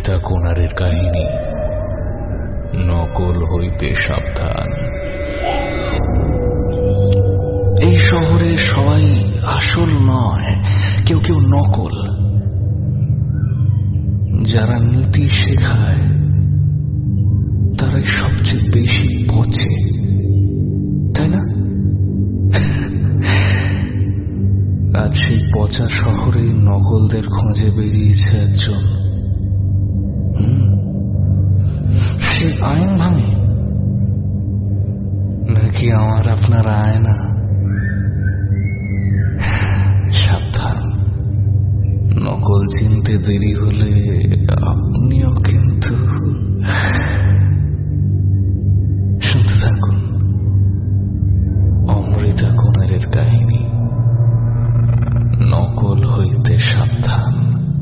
অমৃতা কোনারের কাহিনী, নকল হইতে সাবধান। এই শহরে সবাই আসল নয়, কেউ কেউ নকল। যারা নীতি শেখায় তারাই সবচেয়ে বেশি পচে, তাই না? আজ সেই পচা শহরে নকলদের খোঁজে বেরিয়েছে একজন। সে আইন ভাঙে নাকি আমার আপনার আয়না? সাবধান, নকল চিনতে দেরি হলে আপনিও কিন্তু। শুনতে থাকুন অমৃতা কোনারের কাহিনী, নকল হইতে সাবধান।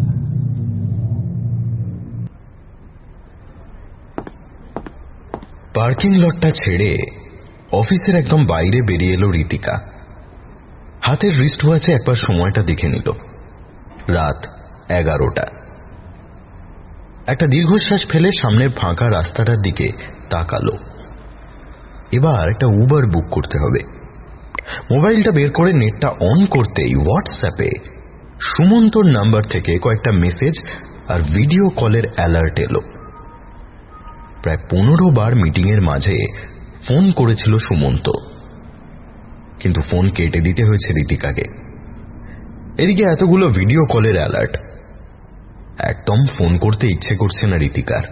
পার্কিং লটটা ছেড়ে অফিসের একদম বাইরে বেরিয়ে এলো ঋতিকা। হাতের রিস্ট ওয়াচে একবার সময়টা দেখে নিল। রাত 11টা। একটা দীর্ঘশ্বাস ফেলে সামনের ফাঁকা রাস্তাটার দিকে তাকালো। এবার একটা উবার বুক করতে হবে। মোবাইলটা বের করে নেটটা অন করতেই হোয়াটসঅ্যাপে সুমন্তর নাম্বার থেকে কয়েকটা মেসেজ আর ভিডিও কলের অ্যালার্ট এলো। প্রায় 15 বার মিটিংয়ের মাঝে ফোন করেছিল সুমন্ত, কিন্তু ফোন কেটে দিতে হয়েছে ঋতিকাকে। এদিকে এতগুলো ভিডিও কলের অ্যালার্ট, একদম ফোন করতে ইচ্ছে করছে না ঋতিকার।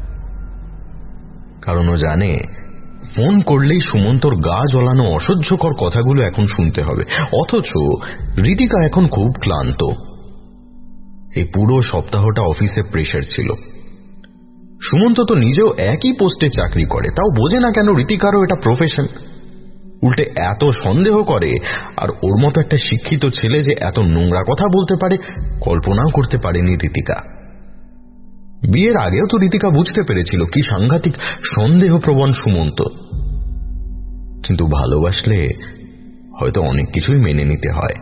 কারণ ও জানে ফোন করলেই সুমন্তর গা জ্বলানো অসহ্যকর কথাগুলো এখন শুনতে হবে। অথচ ঋতিকা এখন খুব ক্লান্ত। এই পুরো সপ্তাহটা অফিসে প্রেশার ছিল। সুমন্ত তো নিজেও একই পোস্টে চাকরি করে, তাও বোঝে না কেন ঋতিকারও এটা প্রফেশন। উল্টে এত সন্দেহ করে। আর ওর মতো একটা শিক্ষিত ছেলে যে এত নোংরা কথা বলতে পারে কল্পনাও করতে পারেনি ঋতিকা। বিয়ের আগেও তো ঋতিকা বুঝতে পেরেছিল কি সাংঘাতিক সন্দেহপ্রবণ সুমন্ত। কিন্তু ভালোবাসলে হয়তো অনেক কিছুই মেনে নিতে হয়।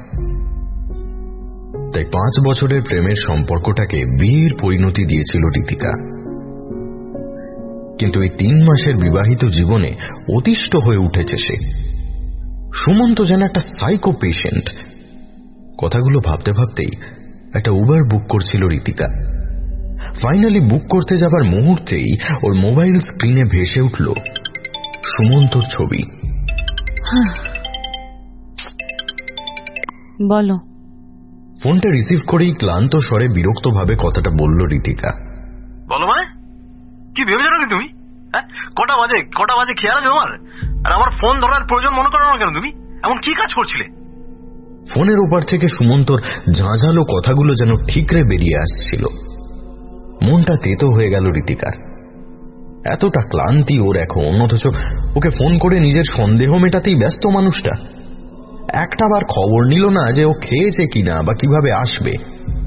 তাই 5 বছরের প্রেমের সম্পর্কটাকে বিয়ের পরিণতি দিয়েছিল ঋতিকা। কিন্তু এই 3 মাসের বিবাহিত জীবনে অতিষ্ঠ হয়ে উঠেছে সে। সুমন্ত যেন একটা সাইকো পেশেন্ট। কথাগুলো ভাবতে ভাবতেই একটা উবার বুক করছিল ঋতিকা। ফাইনালি বুক করতে যাবার মুহূর্তেই ওর মোবাইল স্ক্রিনে ভেসে উঠল সুমন্তর ছবি। বলো। ফোনটা রিসিভ করেই ক্লান্ত স্বরে বিরক্ত ভাবে কথাটা বলল ঋতিকা। বলো মানে কি ভেবে জানো তুমি? কটা বাজে খেয়াল আছে তোমার? আর আমার ফোন ধরার প্রয়োজন মনে করো না কেন? তুমি এমন কি কাজ করছিলে? ফোনের ওপার থেকে সুমন্তর ঝাঁঝালো কথাগুলো যেন ঠিকরে বেরিয়ে আসছিল। মনটা তেতো হয়ে গেল ঋতিকার। এতটা ক্লান্তি ওর এখন, অথচ ওকে ফোন করে নিজের সন্দেহ মেটাতেই ব্যস্ত মানুষটা। একটা বার খবর নিল না যে ও খেয়েছে কিনা বা কিভাবে আসবে।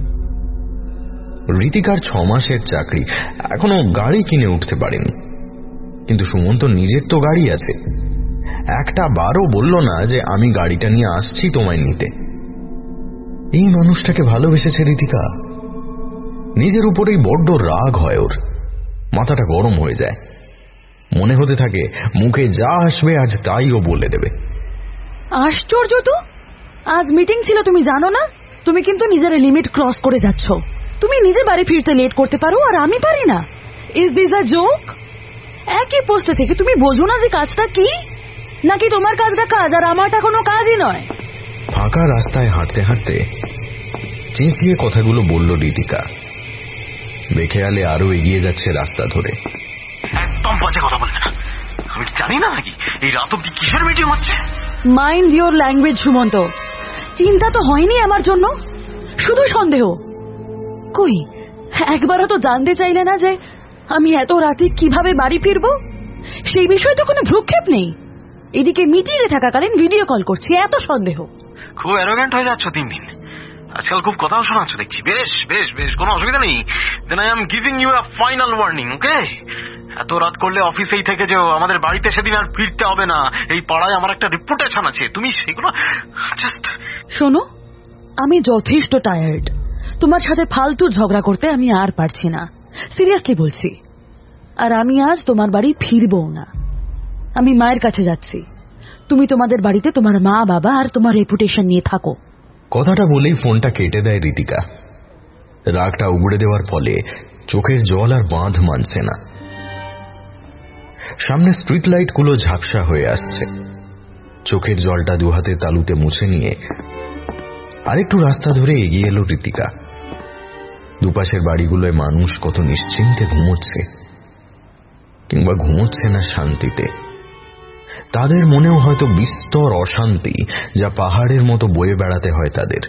ঋতিকার 6 মাসের চাকরি, এখনো গাড়ি কিনে উঠতে পারেনি। কিন্তু সুমন্ত নিজের তো গাড়ি আছে। একটা বারও বলল না যে আমি গাড়িটা নিয়ে আসছি তোমায় নিতে। এই মানুষটাকে ভালোবেসেছে ঋতিকা। নিজের উপরেই বড্ড রাগ হয় ওর। মাথাটা গরম হয়ে যায়। মনে হতে থাকে মুখে যা আসবে আজ তাই ও বলে দেবে। আশ্চর্য তো, আজ মিটিং ছিল তুমি জানো না? তুমি কিন্তু নিজের লিমিট ক্রস করে যাচ্ছ। তুমি নিজে বাড়ি ফিরতে লেট করতে পারো আর আমি পারি না। Is this a joke? একই পোস্টে থেকে তুমি বোঝো না যে কাজটা কি? নাকি তোমার কাজটা কাজ আর আমারটা কোনো কাজই নয়? ফাঁকা রাস্তায় হাঁটতে হাঁটতে চেঁচিয়ে কথাগুলো বলল ঋতিকা। বেখেয়ালে আরো এগিয়ে যাচ্ছে রাস্তা ধরে। একদম বাজে কথা বলবে না। আমি জানি না নাকি এই রাত অব্দি কিসের মিটিং হচ্ছে? Mind your language Sumanta. চিন্তা তো হয়নি আমার জন্য, শুধু সন্দেহ। কই একবারও তো জানতে চাইলে না যে আমি এত রাতে কিভাবে বাড়ি ফিরবো? সেই বিষয়ে তো কোনো ভ্রুক্ষেপ নেই। এদিকে মিটিংয়ে থাকাকালীন ভিডিও কল করছি, এত সন্দেহ। খুব অ্যারোগ্যান্ট হয়ে যাচ্ছ দিন দিন। আজকাল খুব কথাও শোনাচ্ছ দেখছি। বেশ বেশ বেশ, কোনো অসুবিধা নেই। Then I am giving you a final warning, okay? এত রাত করলে অফিসেই থেকে যেও। আমাদের বাড়িতে সেদিন আর ফিরতে হবে না। এই পাড়ায় আমার একটা রেপুটেশন আছে, তুমি সেগুলো জাস্ট শোনো, আমি যথেষ্ট টায়ার্ড। তোমার সাথে ফালতু ঝগড়া করতে আমি আর পারছি না। সিরিয়াসলি বলছি। আর আমি আজ তোমার বাড়ি ফিরবো না, আমি মায়ের কাছে যাচ্ছি। তুমি তোমাদের বাড়িতে তোমার মা বাবা আর তোমার রেপুটেশন নিয়ে থাকো। কথাটা বলেই ফোনটা কেটে দেয় রীতিকা। রাগটা উগড়ে দেওয়ার ফলে চোখের জল আর বাঁধ মানছে না। সামনে স্ট্রিট লাইটগুলো ঝাপসা হয়ে আসছে। চোখের জলটা দুহাতের তালুতে মুছে নিয়ে আরেকটু রাস্তা ধরে এগিয়ে এলো রীতিকা। দুপাশের বাড়িগুলোয় মানুষ কত নিশ্চিন্তে ঘুমোচ্ছে, কিংবা ঘুমোচ্ছে না শান্তিতে। তাদের মনেও হয়তো বিস্তর অশান্তি, যা পাহাড়ের মতো বয়ে বেড়াতে হয় তাদের।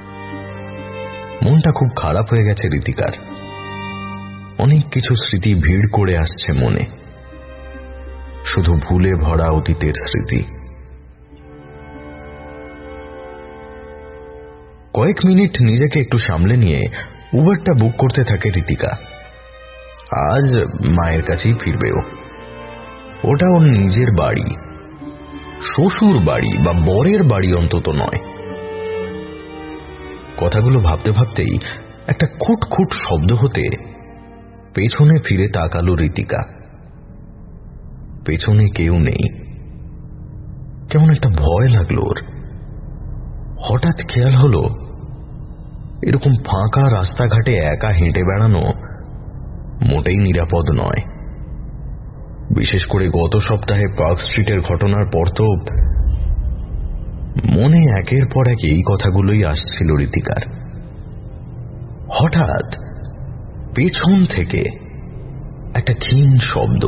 মনটা খুব খারাপ হয়ে গেছে রীতিকার। অনেক কিছু স্মৃতি ভিড় করে আসছে মনে, শুধু ভুলে ভরা অতীতের স্মৃতি। কয়েক মিনিট নিজেকে একটু সামলে নিয়ে উবারটা বুক করতে থাকে রীতিকা। আজ মায়ের কাছেই ফিরবেও। ওটা ওর নিজের বাড়ি, শ্বশুর বাড়ি বা বরের বাড়ি অন্তত নয়। কথাগুলো ভাবতে ভাবতেই একটা খুটখুট শব্দ হতে পেছনে ফিরে তাকালো রীতিকা। পেছনে কেউ নেই। কেমন একটা ভয় লাগলো ওর। হঠাৎ খেয়াল হলো, এরকম ফাঁকা রাস্তাঘাটে একা হেঁটে বেড়ানো মোটেই নিরাপদ নয়। বিশেষ করে গত সপ্তাহে পার্ক স্ট্রিটের ঘটনার পর তো মনে একের পর এক এই কথাগুলোই আসছিল রীতিকার। হঠাৎ পেছন থেকে একটা ক্ষীণ শব্দ।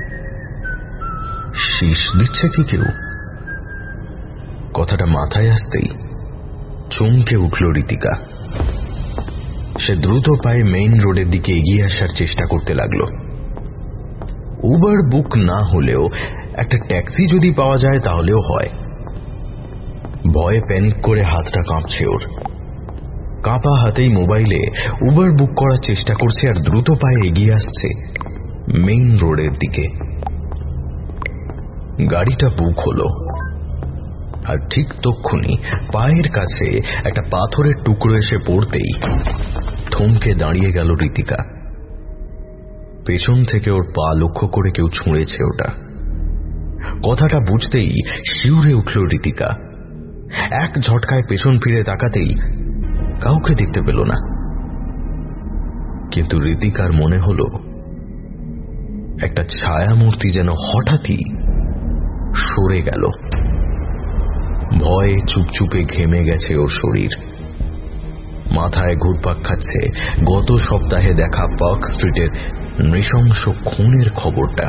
শীষ দিচ্ছে কি কেউ? কথাটা মাথায় আসতেই চমকে উঠল রীতিকা। সে দ্রুত পায়ে মেইন রোডের দিকে এগিয়ে আসার চেষ্টা করতে লাগলো। উবার বুক না হলেও একটা ট্যাক্সি যদি পাওয়া যায় তাহলেও হয়। ভয়ে প্যানিক করে হাতটা কাঁপছে ওর। কাঁপা হাতেই মোবাইলে উবার বুক করার চেষ্টা করছে আর দ্রুত পায়ে এগিয়ে আসছে মেইন রোডের দিকে। গাড়িটা বুক হলো, আর ঠিক তক্ষুনি পায়ের কাছে একটা পাথরের টুকরো এসে পড়তেই থমকে দাঁড়িয়ে গেল রীতিকা। পেছন থেকে ওর পা লক্ষ্য করে কেউ ছুঁড়েছে ওটা। কথাটা বুঝতেই শিউরে উঠল রীতিকা। এক ঝটকায় পেছন ফিরে তাকাতেই কাউকে দেখতে পেল না। কিন্তু রীতিকার মনে হলো একটা ছায়ামূর্তি যেন হঠাৎই সরে গেল। ভয়ে চুপচুপে ঘেমে গেছে ওর শরীর। মাথায় ঘুরপাক খাচ্ছে গত সপ্তাহে দেখা পার্ক স্ট্রিটের নৃশংস খুনের খবরটা।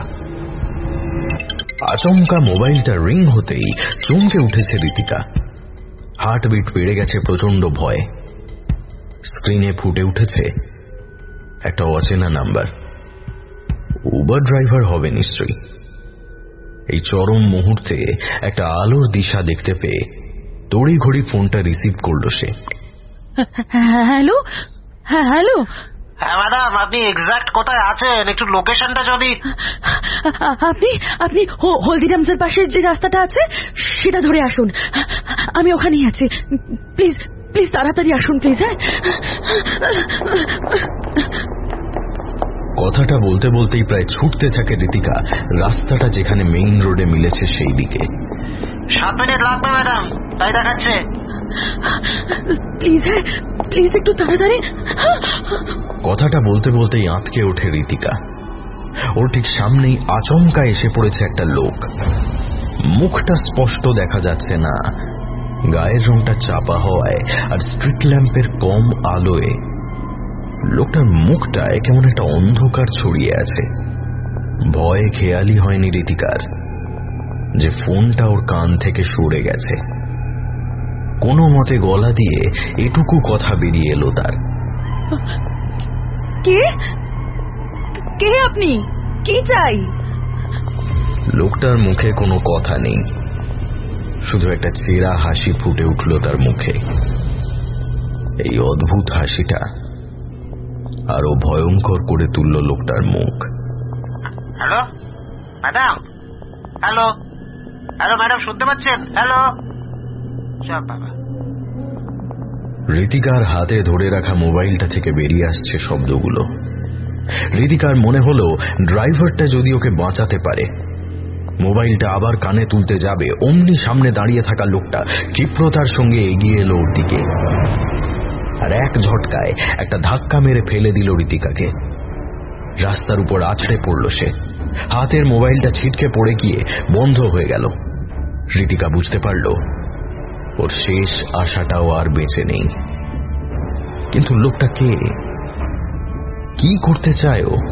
আচমকা মোবাইলটা রিং হতেই চমকে উঠেছে রীতিকা। হার্টবিট বেড়ে গেছে প্রচন্ড ভয়ে। স্ক্রিনে ফুটে উঠেছে একটা অচেনা নাম্বার। উবার ড্রাইভার হবে নিশ্চয়ই। এই চরম মুহূর্তে একটা আলোর দিশা দেখতে পেয়ে তড়িঘড়ি ফোনটা রিসিভ করল সে। হ্যালো, হ্যাঁ হ্যালো। হ্যাঁ ম্যাডাম, আপনি এক্সাক্ট কোথায় আছেন? একটু লোকেশনটা যদি। আপনি হলদিরামসের পাশে যে রাস্তাটা আছে সেটা ধরে আসুন। আমি ওখানেই আছি। প্লিজ প্লিজ তাড়াতাড়ি আসুন প্লিজ। হ্যাঁ। কথাটা বলতে বলতেই প্রায় ছুটতে থাকে রীতিকা রাস্তাটা যেখানে মেইন রোডে মিলেছে সেই দিকে। 7 মিনিট লাগবে ম্যাডাম, তাই দেখাচ্ছে। প্লিজ, হ্যাঁ প্লিজ একটু তাড়াতাড়ি। কথাটা বলতে বলতেই আঁতকে ওঠে রীতিকা। ওর ঠিক সামনেই আচমকা এসে পড়েছে একটা লোক। মুখটা স্পষ্ট দেখা যাচ্ছে না, গায়ের রংটা চাপা হওয়ায় আর স্ট্রিট ল্যাম্পের কম আলোয় লোকটার মুখটায় কেমন একটা অন্ধকার ছড়িয়ে আছে। ভয়ে খেয়ালই হয়নি রীতিকার যে ফোনটা ওর কান থেকে সরে গেছে। কোনো মতে গলা দিয়ে এটুকু কথা বেরিয়ে এলো তার। কে কে আপনি? কি চাই? লোকটার মুখে কোনো কথা নেই, শুধু একটা চেরা হাসি ফুটে উঠল তার মুখে। এই অদ্ভুত হাসিটা আরো ভয়ঙ্কর করে তুলল লোকটার মুখ। Hello madam, hello hello madam, শুনতে পাচ্ছেন? হ্যালো। বাবা, রীতিকার হাতে ধরে রাখা মোবাইলটা থেকে বেরিয়ে আসছে শব্দগুলো। ঋতিকার মনে হলো ড্রাইভারটা যদি ওকে বাঁচাতে পারে। মোবাইলটা আবার কানে তুলতে যাবে, অমনি সামনে দাঁড়িয়ে থাকা লোকটা ক্ষিপ্রতার সঙ্গে এগিয়ে এলো ওর দিকে, আর এক ঝটকায় একটা ধাক্কা মেরে ফেলে দিল ঋতিকাকে। রাস্তার উপর আছড়ে পড়ল সে। হাতের মোবাইলটা ছিটকে পড়ে গিয়ে বন্ধ হয়ে গেল। ঋতিকা বুঝতে পারল ওর শেষ আশাটাও আর বেঁচে নেই। কিন্তু লোকটা কে, কি করতে চায় ও?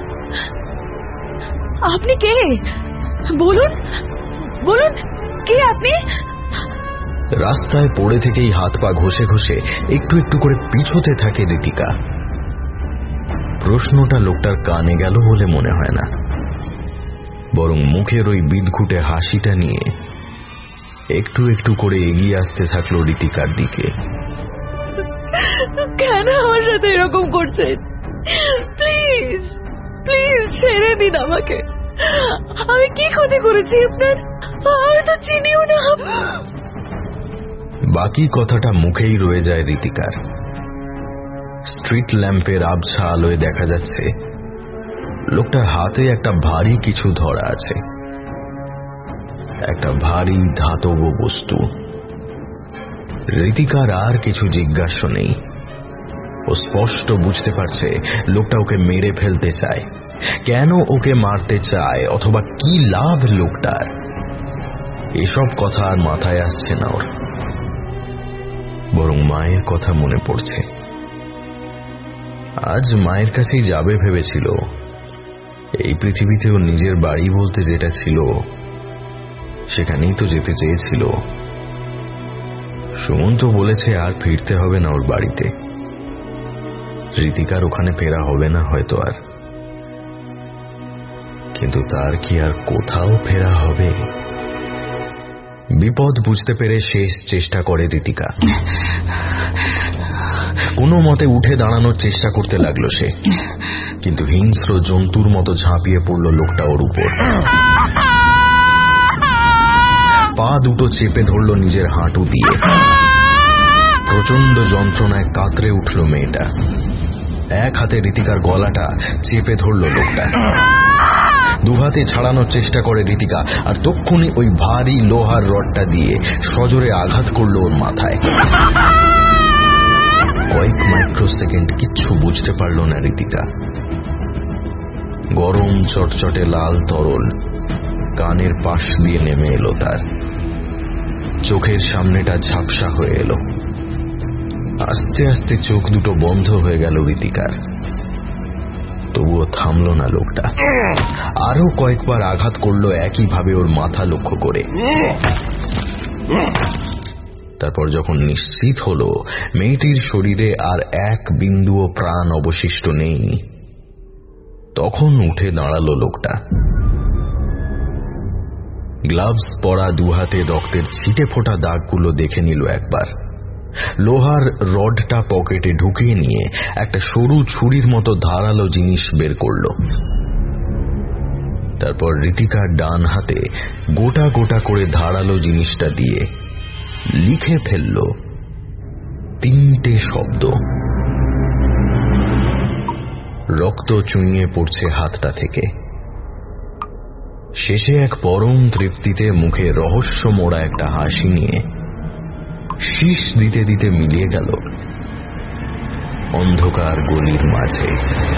আপনি কে? বলুন বলুন, কে আপনি? রাস্তায় পড়ে থেকেই হাত পা ঘষে ঘষে একটু একটু করে পিছোতে থাকে ঋতিকা। প্রশ্নটা লোকটার কানে গেল বলে মনে হয় না, বরং মুখের ওই বিদঘুটে হাসিটা নিয়ে একটু একটু করে এগিয়ে আসতে থাকলো ঋতিকার দিকে। কেন আমার সাথে এরকম করছেন? প্লিজ প্লিজ ছেড়ে দিন আমাকে। আমি কি ক্ষতি করেছি আপনার? আমি তো চিনিও না। বাকি কথাটা মুখেই রয়ে যায় ঋতিকার। স্ট্রিট ল্যাম্পের আবছা আলোয় দেখা যাচ্ছে লোকটার হাতে একটা ভারী কিছু ধরা আছে, একটা ভারী ধাতব বস্তু। ঋতিকার আর কিছু জিজ্ঞাসা নেই। ও স্পষ্ট বুঝতে পারছে লোকটা ওকে মেরে ফেলতে চায়। কেন ওকে মারতে চায় অথবা কি লাভ লোকটার, এসব কথা আর মাথায় আসছে না ওর, বরং মায়ের কথা মনে পড়ছে। আজ মায়ের কাছেই যাবে ভেবেছিল। এই পৃথিবীতে ওর নিজের বাড়ি বলতে যেটা ছিল সেখানেই তো যেতে চেয়েছিল। সুমন্ত বলেছে আর ফিরতে হবে না ওর বাড়িতে। ঋতিকার ওখানে ফেরা হবে না হয়তো আর, কিন্তু তার কি আর কোথাও ফেরা হবে? বিপদ বুঝতে পেরে শেষ চেষ্টা করে ঋতিকা। কোনো মতে উঠে দাঁড়ানোর চেষ্টা করতে লাগলো সে, কিন্তু হিংস্র জন্তুর মতো ঝাঁপিয়ে পড়ল লোকটা ওর উপর। পা দুটো চেপে ধরল নিজের হাঁটু দিয়ে। প্রচন্ড যন্ত্রণায় কাতরে উঠল মেয়েটা। এক হাতে ঋতিকার গলাটা চেপে ধরল লোকটা। দুহাতে ছাড়ানোর চেষ্টা করে ঋতিকা, আর তক্ষুনি ওই ভারী লোহার রডটা দিয়ে সজোরে আঘাত করল ওর মাথায়। কয়েক মাইক্রোসেকেন্ড কিচ্ছু বুঝতে পারল না ঋতিকা। গরম চটচটে লাল তরল কানের পাশ দিয়ে নেমে এলো তার। চোখের সামনেটা ঝাপসা হয়ে এলো। আস্তে আস্তে চোখ দুটো বন্ধ হয়ে গেল ঋতিকার। তবুও থামল না লোকটা। আরো কয়েকবার আঘাত করলো একইভাবে ওর মাথা লক্ষ্য করে। তারপর যখন নিশ্চিত হলো মেয়েটির শরীরে আর এক বিন্দুও প্রাণ অবশিষ্ট নেই, তখন উঠে দাঁড়ালো লোকটা। গ্লাভস পরা দুহাতে রক্তের ছিটে ফোটা দাগগুলো দেখে নিল একবার। লোহার রডটা পকেটে ঢুকিয়ে নিয়ে একটা সরু ছুরির মতো ধারালো জিনিস বের করল। তারপর ঋতিকার ডান হাতে গোটা গোটা করে ধারালো জিনিসটা দিয়ে লিখে ফেলল 3টে শব্দ। রক্ত চুইয়ে পড়ছে হাতটা থেকে। শেষে এক পরম তৃপ্তিতে মুখে রহস্য মোড়া একটা হাসি নিয়ে শীষ দিতে দিতে মিলিয়ে গেল অন্ধকার গলির মাঝে।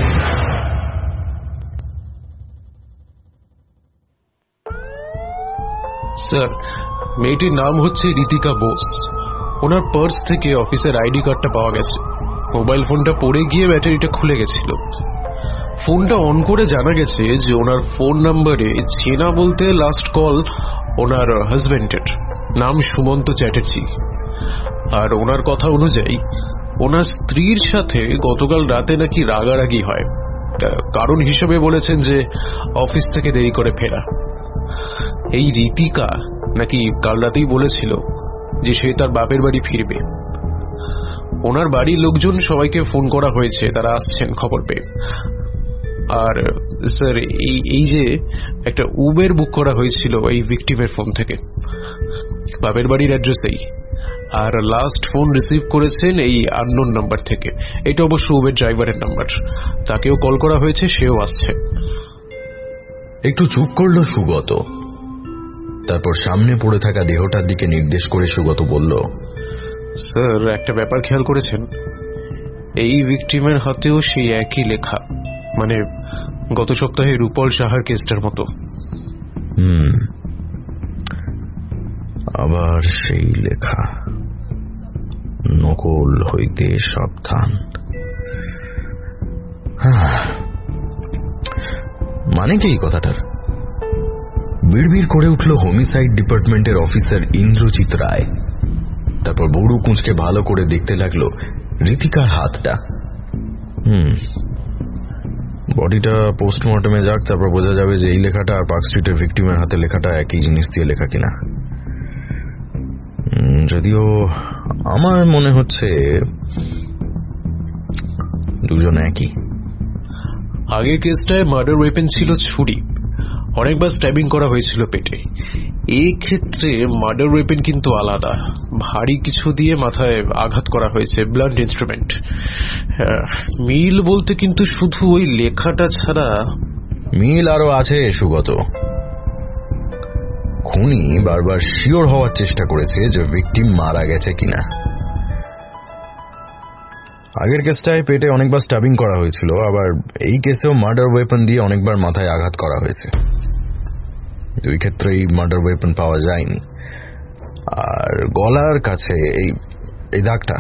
স্যার, মেয়েটির নাম হচ্ছে ঋতিকা বোস। ওনার পার্স থেকে অফিসের আইডি কার্ডটা পাওয়া গেছে। মোবাইল ফোনটা পড়ে গিয়ে ব্যাটারিটা খুলে গেছিল। ফোনটা অন করে জানা গেছে যে ওনার ফোন নাম্বারে চেনা বলতে লাস্ট কল ওনার হাজবেন্ডের, নাম সুমন্ত চ্যাটার্জি। আর ওনার কথা অনুযায়ী ওনার স্ত্রীর সাথে গতকাল রাতে নাকি রাগারাগি হয়। কারণ হিসেবে বলেছেন যে অফিস থেকে দেরি করে ফেরা। এই ঋতিকা নাকি কাল রাতেই বলেছিল যে সে তার বাপের বাড়ি ফিরবে। ওনার বাড়ির লোকজন সবাইকে ফোন করা হয়েছে, তারা আসছেন খবর পেয়ে। আর স্যার, এই যে একটা উবের বুক করা হয়েছিল এই ভিকটিমের ফোন থেকে, বাপের বাড়ির অ্যাড্রেসেই। আর লাস্ট ফোন রিসিভ করেছেন এই আননোন নাম্বার থেকে। এটা অবশ্য উবের ড্রাইভারের নাম্বার। তাকেও কল করা হয়েছে, সেও আসছে। একটু চুপ করলো সুগত। তারপর সামনে পড়ে থাকা দেহটার দিকে নির্দেশ করে সুগত বলল, স্যার, একটা ব্যাপার খেয়াল করেছেন? এই ভিকটিমের হাতেও সেই একই লেখা, মানে গত সপ্তাহে রূপল সাহার কেসটার মতো। আবার সেই লেখা, নকল হইতে সাবধান। মানে কি এই কথাটার? বিড়বিড় করে উঠল হোমিসাইড ডিপার্টমেন্টের অফিসার ইন্দ্রজিৎ রায়। তারপর বড়ু কুঁচকে ভালো করে দেখতে লাগলো ঋতিকার হাতটা। বডিটা পোস্টমর্টমে যাক, তারপর বোঝা যাবে যে এই লেখাটা আর পার্ক স্ট্রিটের ভিকটিমের হাতে লেখাটা একই জিনিস দিয়ে লেখা কিনা। যদিও আমার মনে হচ্ছে দুজন একই। আগের কেসটায় মার্ডার ওয়েপেন ছিল ছুরি, অনেকবার স্ট্যাবিং করা হয়েছিল পেটে। এই ক্ষেত্রে মার্ডার ওয়েপেন কিন্তু আলাদা, ভারী কিছু দিয়ে মাথায় আঘাত করা হয়েছে, ব্লান্ট ইনস্ট্রুমেন্ট। মিল বলতে কিন্তু শুধু ওই লেখাটা ছাড়া মিল আরো আছে সুগত। খুনি বারবার শিওর হওয়ার চেষ্টা করেছে যে ভিকটিম মারা গেছে কিনা। আগের কেসটায় পেটে অনেকবার স্টাবিং করা হয়েছিল, আবার এই কেসেও মার্ডার ওয়েপন দিয়ে অনেকবার মাথায় আঘাত করা হয়েছে। দুই ক্ষেত্রেই মার্ডার ওয়েপন পাওয়া যায়নি। আর গলার কাছে এই দাগটা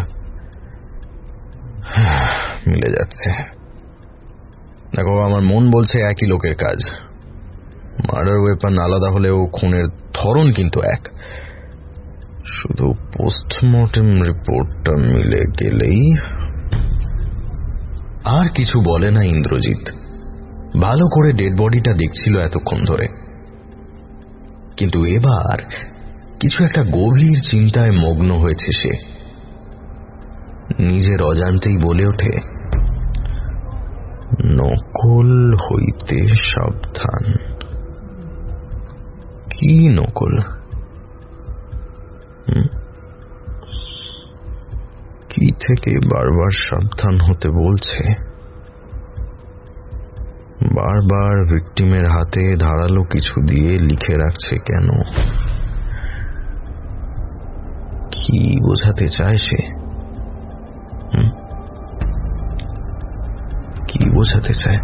মিলে যাচ্ছে। দেখো, আমার মন বলছে একই লোকের কাজ। মার্ডার ওয়েপন আলাদা হলেও খুনের ধরন কিন্তু এক। শুধু পোস্টমর্টেম রিপোর্টটা মিলে গেলেই। আর কিছু বলে না ইন্দ্রজিৎ। ভালো করে ডেড বডিটা দেখছিল এতক্ষণ ধরে। কিন্তু এবার কিছু একটা গভীর চিন্তায় মগ্ন হয়েছে সে। নিজের অজান্তেই বলে ওঠে, নকল হইতে সাবধান। কি নকল? কি থেকে বারবার সাবধান হতে বলছে? বারবার ভিকটিমের হাতে ধারালো কিছু দিয়ে লিখে রাখছে কেন? কি বোঝাতে চায় সে? কি বোঝাতে চায়?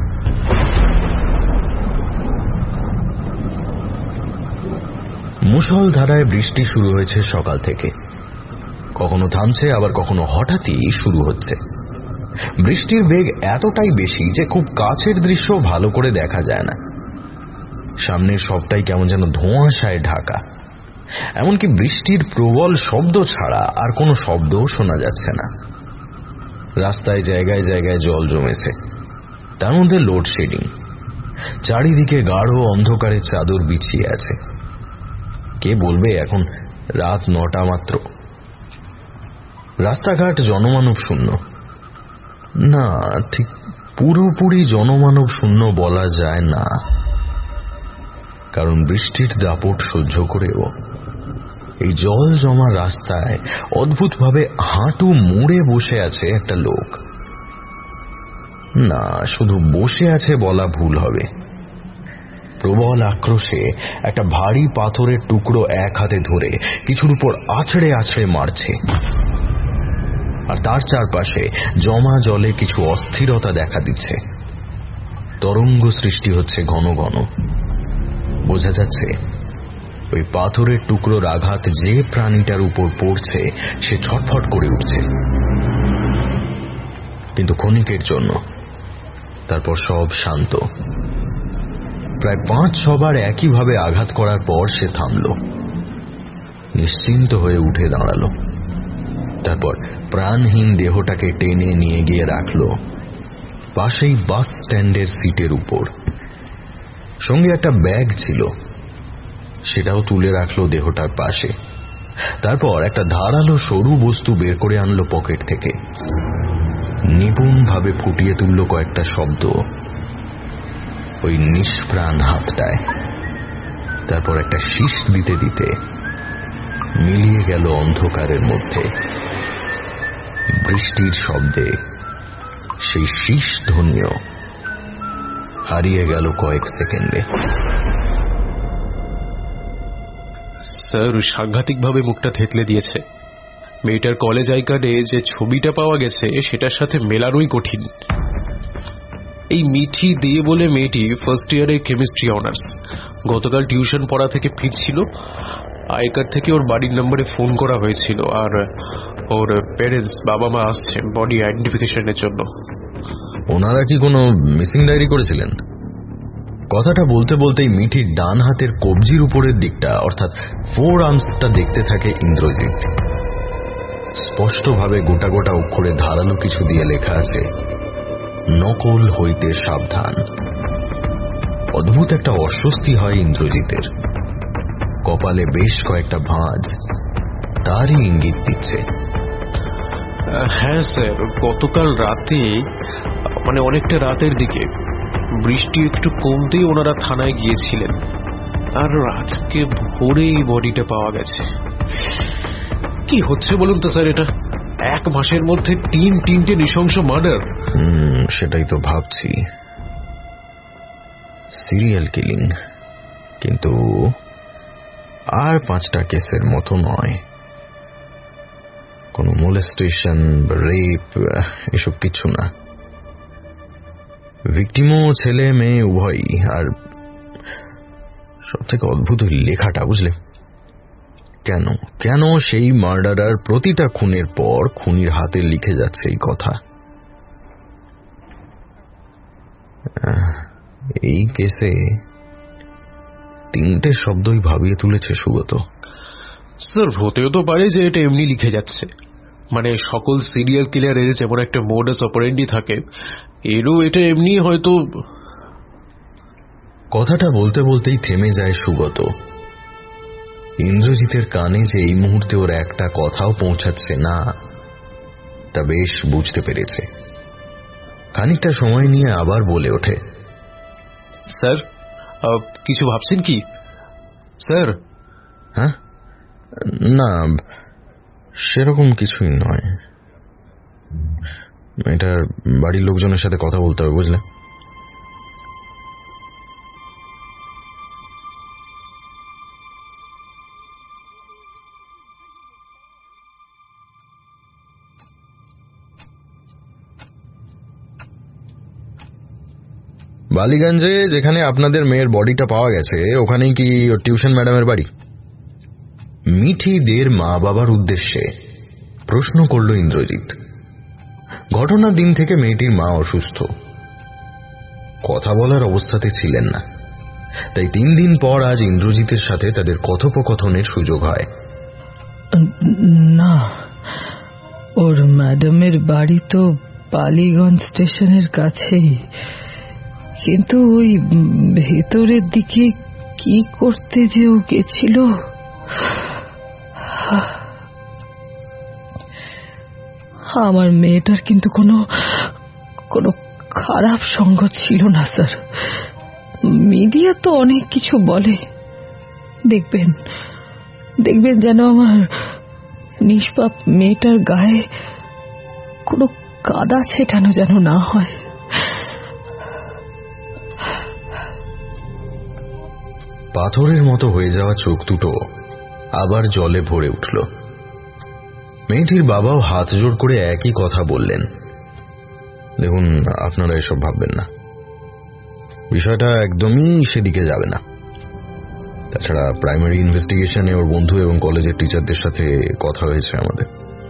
মুষলধারায় বৃষ্টি শুরু হয়েছে সকাল থেকে। কখনো থামছে, আবার কখনো হঠাৎই শুরু হচ্ছে। বৃষ্টির বেগ এতটাই বেশি যে খুব কাছের দৃশ্য ভালো করে দেখা যায় না। সামনের সবটাই কেমন যেন ধোঁয়াশায় ঢাকা। এমনকি বৃষ্টির প্রবল শব্দ ছাড়া আর কোনো শব্দও শোনা যাচ্ছে না। রাস্তায় জায়গায় জায়গায় জল জমেছে, তার মধ্যে লোডশেডিং। চারিদিকে গাঢ় অন্ধকারের চাদর বিছিয়ে আছে। কে বলবে এখন রাত 9টা মাত্র? রাস্তাঘাট জনমানব শূন্য না, ঠিক পুরোপুরি জনমানব শূন্য বলা যায় না। কারণ বৃষ্টির দাপট সহ্য করেও এই জল জমা রাস্তায় অদ্ভুতভাবে হাঁটু মুড়ে বসে আছে একটা লোক। না, শুধু বসে আছে বলা ভুল হবে। প্রবল আক্রোশে একটা ভারী পাথরের টুকরো এক হাতে ধরে কিছুর উপর আছড়ে আছড়ে মারছে। আর তার চারপাশে জমা জলে কিছু অস্থিরতা দেখা দিচ্ছে। তরঙ্গ সৃষ্টি হচ্ছে ঘন ঘন। বোঝা যাচ্ছে ওই পাথরের টুকরোর আঘাত যে প্রাণীটার উপর পড়ছে সে ছটফট করে উঠছে। কিন্তু ক্ষণিকের জন্য, তারপর সব শান্ত। প্রায় 5-6 বার একইভাবে আঘাত করার পর সে থামল, নিশ্চিন্ত হয়ে উঠে দাঁড়ালো। তারপর প্রাণহীন দেহটাকে টেনে নিয়ে গিয়ে রাখল পাশেই বাস স্ট্যান্ডের সিটের উপর। সঙ্গে একটা ব্যাগ ছিল, সেটাও তুলে রাখলো দেহটার পাশে। তারপর একটা ধারালো সরু বস্তু বের করে আনলো পকেট থেকে। নিপুণভাবে ফুটিয়ে তুলল কয়েকটা শব্দ ওই নিষ্প্রাণ হাতটায়। তারপর একটা শীষ দিতে দিতে মিলিয়ে গেল অন্ধকারের মধ্যে। বৃষ্টির শব্দে সেই শীষ ধ্বনিও হারিয়ে গেল কয়েক সেকেন্ডে। স্যার সাংঘাতিকভাবে মুখটা থেতলে দিয়েছে। মেয়েটার কলেজ আই কার্ডে যে ছবিটা পাওয়া গেছে সেটার সাথে মেলানোই কঠিন। এই মিঠি দে বলে মেয়েটি ফার্স্ট ইয়ারে কেমিস্ট্রি অনার্স। গতকাল টিউশন পড়া থেকে ফিরছিল। আই কার্ড থেকে ওর বাড়ির নম্বরে ফোন করা হয়েছিল, আর ওর প্যারেন্টস বাবা মা আসছে বডি আইডেন্টিফিকেশনের জন্য। ওনারা কি কোনো মিসিং ডায়েরি করেছিলেন? কথাটা বলতে বলতেই মিঠির ডান হাতের কবজির উপরের দিকটা অর্থাৎ ফোর আর্মসটা দেখতে থাকে ইন্দ্রজিৎ। স্পষ্টভাবে গোটা গোটা অক্ষরে ধারালো কিছু দিয়ে লেখা আছে, নকল হইতে সাবধান। অদ্ভুত একটা অস্বস্তি হয় ইন্দ্রজিতের। কপালে বেশ কয়েকটা ভাঁজ তারই ইঙ্গিত দিচ্ছে। হ্যাঁ স্যার, গতকাল রাতে মানে অনেকটা রাতের দিকে বৃষ্টি একটু কমতেই ওনারা থানায় গিয়েছিলেন, আর আজকে ভোরেই বডিটা পাওয়া গেছে। কি হচ্ছে বলুন তো স্যার, এটা এক মাসের মধ্যে তিনটে নৃশংস মার্ডার। সেটাই তো ভাবছি, সিরিয়াল কিলিং, কিন্তু আর 5টা কেসের মতো নয়। কোনো মোলেস্টেশন বা রেপ এসব কিছু না। ভিকটিমও ছেলে মেয়ে উভয়ই। আর সব থেকে অদ্ভুত লেখাটা, বুঝলে? কেন সেই মার্ডারার প্রতিটা খুনের পর খুনির হাতে লিখে যাচ্ছে এই কথা। এই কেসে 3টে শব্দই ভাবিয়ে তুলেছে সুগত। স্যার হতেও তো পারে যে এটা এমনি লিখে যাচ্ছে, মানে সকল সিরিয়াল কিলারের যেমন একটা মোডাস অপারেন্ডি থাকে, এরও এটা এমনি হয়তো। কথাটা বলতে বলতেই থেমে যায় সুগত। ইন্দ্রজিতের কানে যে এই মুহূর্তে ওর একটা কথাও পৌঁছাচ্ছে না তা বেশ বুঝতে পেরেছে। খানিকটা সময় নিয়ে আবার বলে ওঠে, স্যার কিছু ভাবছেন কি স্যার? হ্যাঁ, না সেরকম কিছুই নয়। এটার বাড়ির লোকজনের সাথে কথা বলতে হবে, বুঝলে? বালিগঞ্জে যেখানে আপনাদের মেয়ের বডিটা পাওয়া গেছে ওখানেই কি ওর টিউশন ম্যাডামের বাড়ি? মিঠি দের মা বাবার উদ্দেশ্যে প্রশ্ন করল ইন্দ্রজিৎ। ঘটনার দিন থেকে মেয়েটির মা অসুস্থ, কথা বলার অবস্থাতে ছিলেন না, তাই 3 দিন পর আজ ইন্দ্রজিতের সাথে তাদের কথোপকথনের সুযোগ হয়। না, ওর ম্যাডামের বাড়ি তো বালিগঞ্জ স্টেশনের কাছেই, কিন্তু ওই ভেতরের দিকে কি করতে যে ও গেছিল। আমার মেয়েটার কিন্তু কোনো খারাপ সঙ্গ ছিল না স্যার। মিডিয়া তো অনেক কিছু বলে, দেখবেন যেন আমার নিষ্পাপ মেয়েটার গায়ে কোনো কাদা ছেটানো যেন না হয়। পাথরের মতো হয়ে যাওয়া চোখ দুটো আবার জলে ভরে উঠল। মেয়েটির বাবাও হাত জোড় করে একই কথা বললেন, দেখুন আপনারা এসব ভাববেন না, বিষয়টা একদমই সেদিকে যাবে না। তাছাড়া প্রাইমারি ইনভেস্টিগেশনে ওর বন্ধু এবং কলেজের টিচারদের সাথে কথা হয়েছে আমাদের।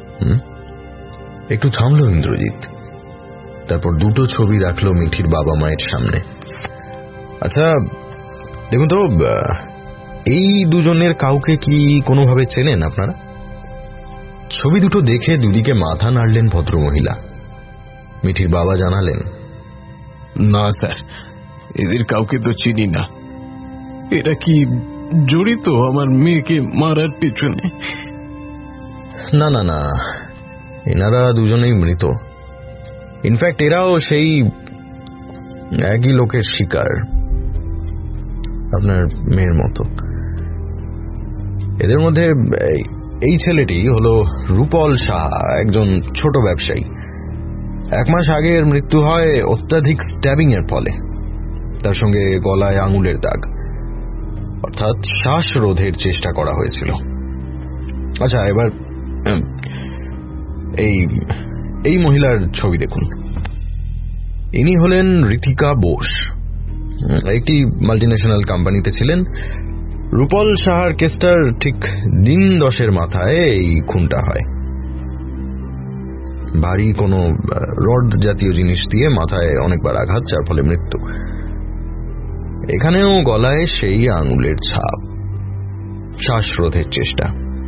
একটু থামল ইন্দ্রজিৎ, তারপর 2টো ছবি রাখলো মিঠির বাবা মায়ের সামনে। আচ্ছা দেখুন তো, এই দুজনের কাউকে কি কোনোভাবে চেনেন আপনারা? ছবি দুটো দেখে দুদিকে মাথা নাড়লেন ভদ্রমহিলা। মিঠির বাবা জানালেন, না স্যার, এদের কাউকে তো চিনি না। এরা কি জড়িত আমার মেয়েকে মারার পেছনে? না না না, এনারা দুজনেই মৃত। ইনফ্যাক্ট এরাও সেই একই লোকের শিকার, আপনার মেয়ের মতো। এদের মধ্যে এই ছেলেটি হলো রূপল সাহা, একজন ছোট ব্যবসায়ী। 1 মাস আগে এর মৃত্যু হয় অত্যাধিক স্ট্যাবিং এর ফলে। তার সঙ্গে গলায় আঙুলের দাগ, অর্থাৎ শ্বাসরোধের চেষ্টা করা হয়েছিল। আচ্ছা, এবার এই মহিলার ছবি দেখুন। ইনি হলেন ঋতিকা বোস, একটি মাল্টিন্যাশনাল কোম্পানিতে ছিলেন। রূপল সাহার কেসটার ঠিক দিন 10 মাথায় এই খুনটা হয়। ভারী কোনো রড জাতীয় জিনিস দিয়ে মাথায় অনেকবার আঘাত, যার ফলে মৃত্যু। এখানেও গলায় সেই আঙুলের ছাপ, শ্বাসরোধের চেষ্টা।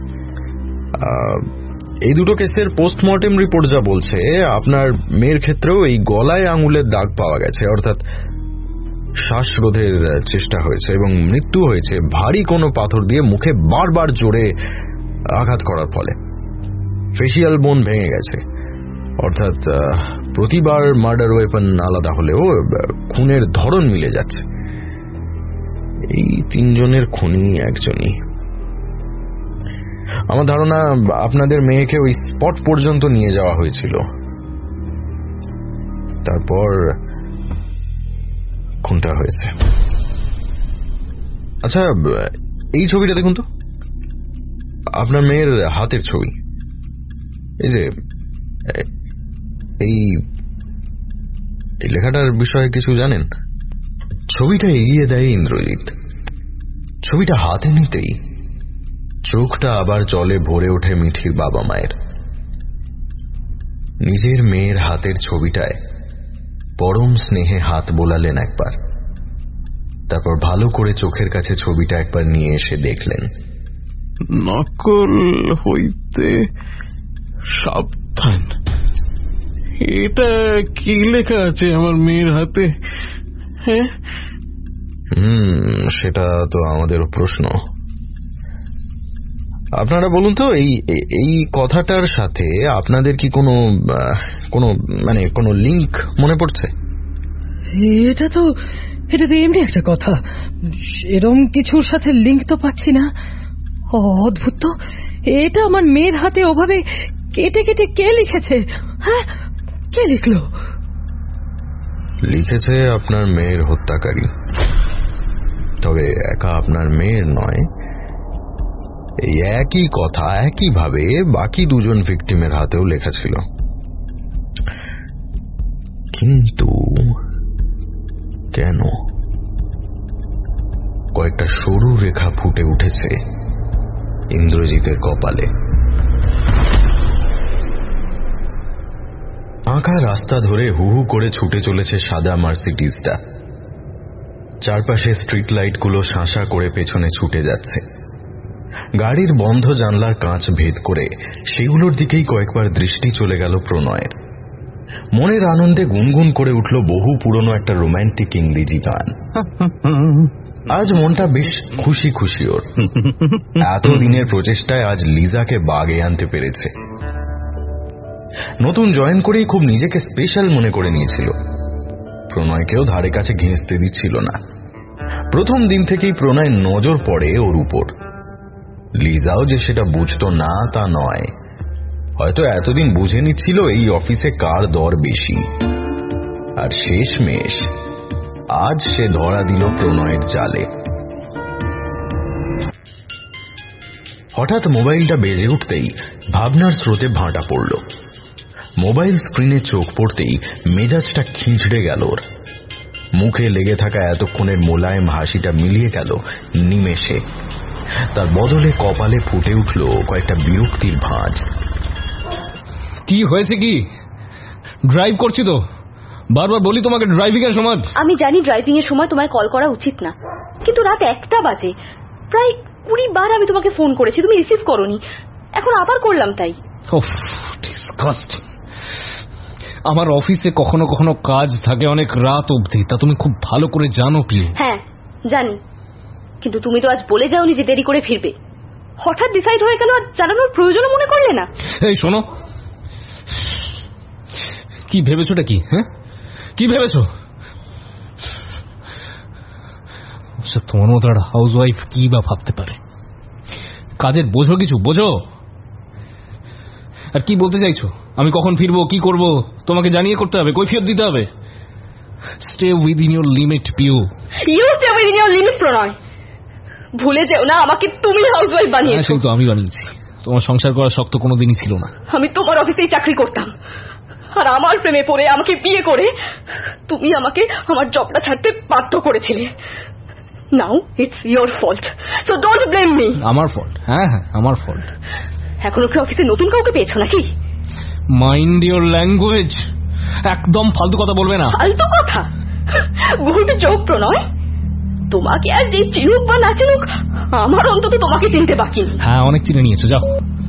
এই দুটো কেসের পোস্টমর্টেম রিপোর্ট যা বলছে, আপনার মেয়ের ক্ষেত্রেও এই গলায় আঙুলের দাগ পাওয়া গেছে, অর্থাৎ শ্বাসরোধের চেষ্টা হয়েছে এবং মৃত্যু হয়েছে ভারী কোনো পাথর দিয়ে মুখে বারবার জোরে আঘাত করার ফলে। ফেসিয়াল বোন ভেঙে গেছে, অর্থাৎ প্রতিবার মার্ডার ওয়েপন আলাদা হলেও খুনের ধরন মিলে যাচ্ছে। এই 3 জনের খুনি একজনই। আমার ধারণা আপনাদের মেয়েকে ওই স্পট পর্যন্ত নিয়ে যাওয়া হয়েছিল, তারপর খুনটা হয়েছে। আচ্ছা, এই ছবিটা দেখুন তো, আপনার মেয়ের হাতের ছবি। এই যে এই লেখাটার বিষয়ে কিছু জানেন? ছবিটা এগিয়ে দেয় ইন্দ্রজিৎ। ছবিটা হাতে নিতেই চোখটা আবার জলে ভরে ওঠে মিঠির বাবা মায়ের। নিজের মেয়ের হাতের ছবিটায় পরম স্নেহে হাত বোলালেন একবার, তারপর ভালো করে চোখের কাছে ছবিটা একবার নিয়ে এসে দেখলেন। নকল হইতে সাবধান, এটা কি লেখা আছে আমার মেয়ের হাতে? হ্যাঁ, সেটা তো আমাদেরও প্রশ্ন। আপনারা বলুন তো, এই কথাটার সাথে আপনাদের কি কোনো লিঙ্ক মনে পড়ছে? এটা তো এমনি একটা কথা, এরম কিছুর সাথে লিঙ্ক তো পাচ্ছি না। অদ্ভুত তো, এটা আমার মেয়ের হাতে ওভাবে কেটে কেটে কে লিখেছে? হ্যাঁ, কে লিখলো? লিখেছে আপনার মেয়ের হত্যাকারী, তবে একা আপনার মেয়ের নয়। এই একই কথা একইভাবে বাকি 2 জন ভিকটিমের হাতেও লেখা ছিল। কিন্তু কেন? কয়েকটা সরু রেখা ফুটে উঠেছে ইন্দ্রজিতের কপালে। আঁকা রাস্তা ধরে হু হু করে ছুটে চলেছে সাদা মার্সিডিজটা। চারপাশে স্ট্রিট লাইটগুলো শাঁসা করে পেছনে ছুটে যাচ্ছে। গাড়ির বন্ধ জানলার কাঁচ ভেদ করে সেগুলোর দিকেই কয়েকবার দৃষ্টি চলে গেল প্রণয়ের। মনের আনন্দে গুনগুন করে উঠল বহু পুরনো একটা রোম্যান্টিক ইংরেজি গান। আজ মনটা বেশ খুশি খুশি ওর। এতদিনের প্রচেষ্টায় আজ লিজাকে বাগে আনতে পেরেছে। নতুন জয়েন করেই খুব নিজেকে স্পেশাল মনে করে নিয়েছিল। প্রণয়কেও ধারে কাছে ঘেঁষতে দিচ্ছিল না। প্রথম দিন থেকেই প্রণয়ের নজর পড়ে ওর উপর। লিজাও যে সেটা বুঝতো না তা নয়, হয়তো এতদিন বুঝে নিচ্ছিল এই অফিসে কার দর বেশি। আর শেষমেশ আজ সে ধরা দিল প্রণয়ের জালে। হঠাৎ মোবাইলটা বেজে উঠতেই ভাবনার স্রোতে ভাঁটা পড়ল। মোবাইল স্ক্রিনে চোখ পড়তেই মেজাজটা খিঁচড়ে গেল ওর। মুখে লেগে থাকা এতক্ষণের মোলায়েম হাসিটা মিলিয়ে গেল নিমেষে। তার বদলে কপালে ফুটে উঠল কয়েকটা বিরক্তির ভাঁজ। কি হয়েছে? কি ড্রাইভ করছি তো, বারবার বলি তোমাকে ড্রাইভিং এর সময়। আমি জানি ড্রাইভিং এর সময় তোমায় কল করা উচিত না, কিন্তু রাত 1টা বাজে, প্রায় 20 বার আমি তোমাকে ফোন করেছি, তুমি রিসিভ করোনি। এখন আবার করলাম তাই। ডিসগাস্টিং। আমার অফিসে কখনো কখনো কাজ থাকে অনেক রাত অবধি, তা তুমি খুব ভালো করে জানো কি? হ্যাঁ জানি, কিন্তু তুমি তো আজ বলে যাওনি যে দেরি করে ফিরবে। হঠাৎ ডিসাইড হয়ে গেল, আর জানানোর প্রয়োজনও মনে করলে না। এই শোনো, কি ভেবেছোটা কি? হ্যাঁ, কি ভেবেছো? তোমার মতো একটা হাউস ওয়াইফ কি বা ভাবতে পারে? কাজের বোঝো কিছু, বোঝো? আর কি বলতে চাইছো? আমি কখন ফিরবো, কি করব, তোমাকে জানিয়ে করতে হবে, কৈফিয়ত দিতে হবে। Stay within your limit Piu. You stay within your limit Pronoy. ভুলে যেও না আমাকে তুমি হাউসওয়াইফ বানিয়েছো। সেই তো আমি বানিয়েছি। তোমার সংসার করা শক্ত কোনোদিনই ছিল না। আমি তোমার অফিসেই চাকরি করতাম, আর আমার প্রেমে পড়ে আমাকে বিয়ে করে তুমি আমাকে আমার জবটা ছাড়তে বাধ্য করেছিলে। Now it's your fault, so don't blame me. আমার ফল্ট? হ্যাঁ হ্যাঁ, আমার ফল্ট। এখনো কি অফিসে নতুন কাউকে পেয়েছো নাকি? Mind your language. একদম ফালতু কথা বলবে না। ফালতু কথা? Good joke Pronoy. তোমাকে আর যে চিনুক বা না চিনুক, আমার অন্তত তোমাকে চিনতে বাকি। হ্যাঁ, অনেক চিনে নিয়েছো, যাও।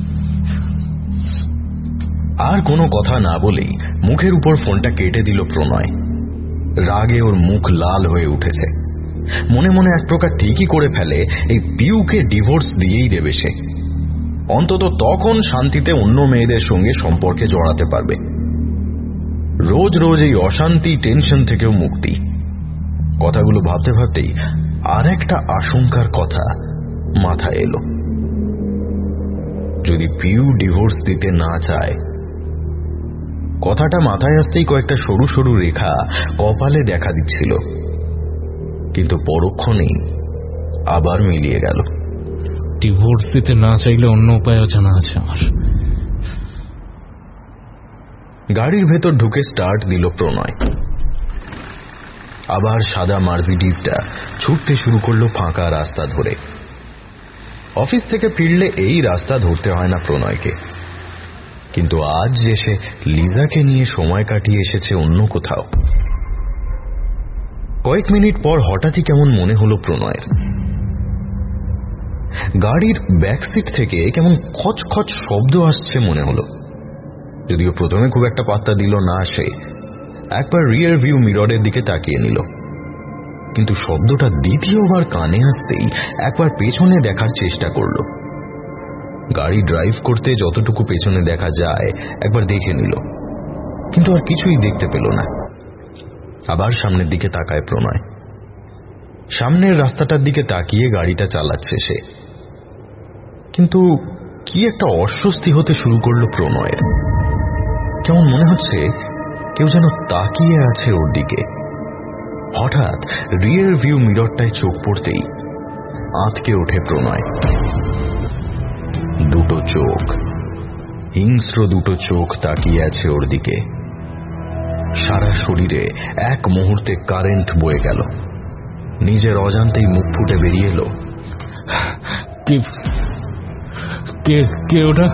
আর কোনো কথা না বলেই মুখের উপর ফোনটা কেটে দিল প্রণয়। রাগে ওর মুখ লাল হয়ে উঠেছে। মনে মনে এক প্রকার ঠিকই করে ফেলে এই পিউকে ডিভোর্স দিয়েই দেবে সে। অন্তত তখন শান্তিতে অন্য মেয়েদের সঙ্গে সম্পর্কে জড়াতে পারবে। রোজ রোজ এই অশান্তি, টেনশন থেকেও মুক্তি। কথাগুলো ভাবতে ভাবতেই আর একটা আশঙ্কার কথা মাথায় এলো। যদি পিউ ডিভোর্স দিতে না চায়, কথাটা মাথায় আসতেই কয়েকটা সরু সরু রেখা কপালে দেখা দিচ্ছিল, কিন্তু পরক্ষণেই আবার মিলিয়ে গেল। ডিভোর্স দিতে না চাইলে অন্য উপায়ও জানা আছে আমার। গাড়ির ভেতর ঢুকে স্টার্ট দিল প্রণয়। আবার সাদা মার্সিডিজটা ছুটতে শুরু করলো ফাঁকা রাস্তা ধরে। অফিস থেকে ফিরলে এই রাস্তা ধরতে হয় না প্রণয়কে, কিন্তু আজ যে সে লিজাকে নিয়ে সময় কাটিয়ে এসেছে অন্য কোথাও। কয়েক মিনিট পর হঠাৎই কেমন মনে হলো প্রণয়ের। গাড়ির ব্যাকসিট থেকে কেমন খচখচ শব্দ আসছে মনে হলো। যদিও প্রথমে খুব একটা পাত্তা দিল না সে, একবার রিয়ার ভিউ মিররের দিকে তাকিয়ে নিল, কিন্তু শব্দটা দ্বিতীয়বার কানে আসতেই একবার পেছনে দেখার চেষ্টা করল। গাড়ি ড্রাইভ করতে যতটুকু পেছনে দেখা যায় একবার দেখে নিল, কিন্তু আর কিছুই দেখতে পেল না। আবার সামনের দিকে তাকায় প্রণয়। সামনের রাস্তাটার দিকে তাকিয়ে গাড়িটা চালাচ্ছে সে, কিন্তু কি একটা অস্বস্তি হতে শুরু করলো প্রণয়ের। কেমন মনে হচ্ছে কেউ যেন তাকিয়ে আছে ওর দিকে। হঠাৎ রিয়ার ভিউ মিররটায় চোখ পড়তেই আঁতকে ওঠে প্রণয়। দুটো চোখ, হিংস্র দুটো চোখ তাকিয়ে আছে ওর দিকে। সারা শরীরে এক মুহূর্তে কারেন্ট বয়ে গেল। নিজের অজান্তেই মুখ ফুটে বেরিয়ে এলো, কে ওটা?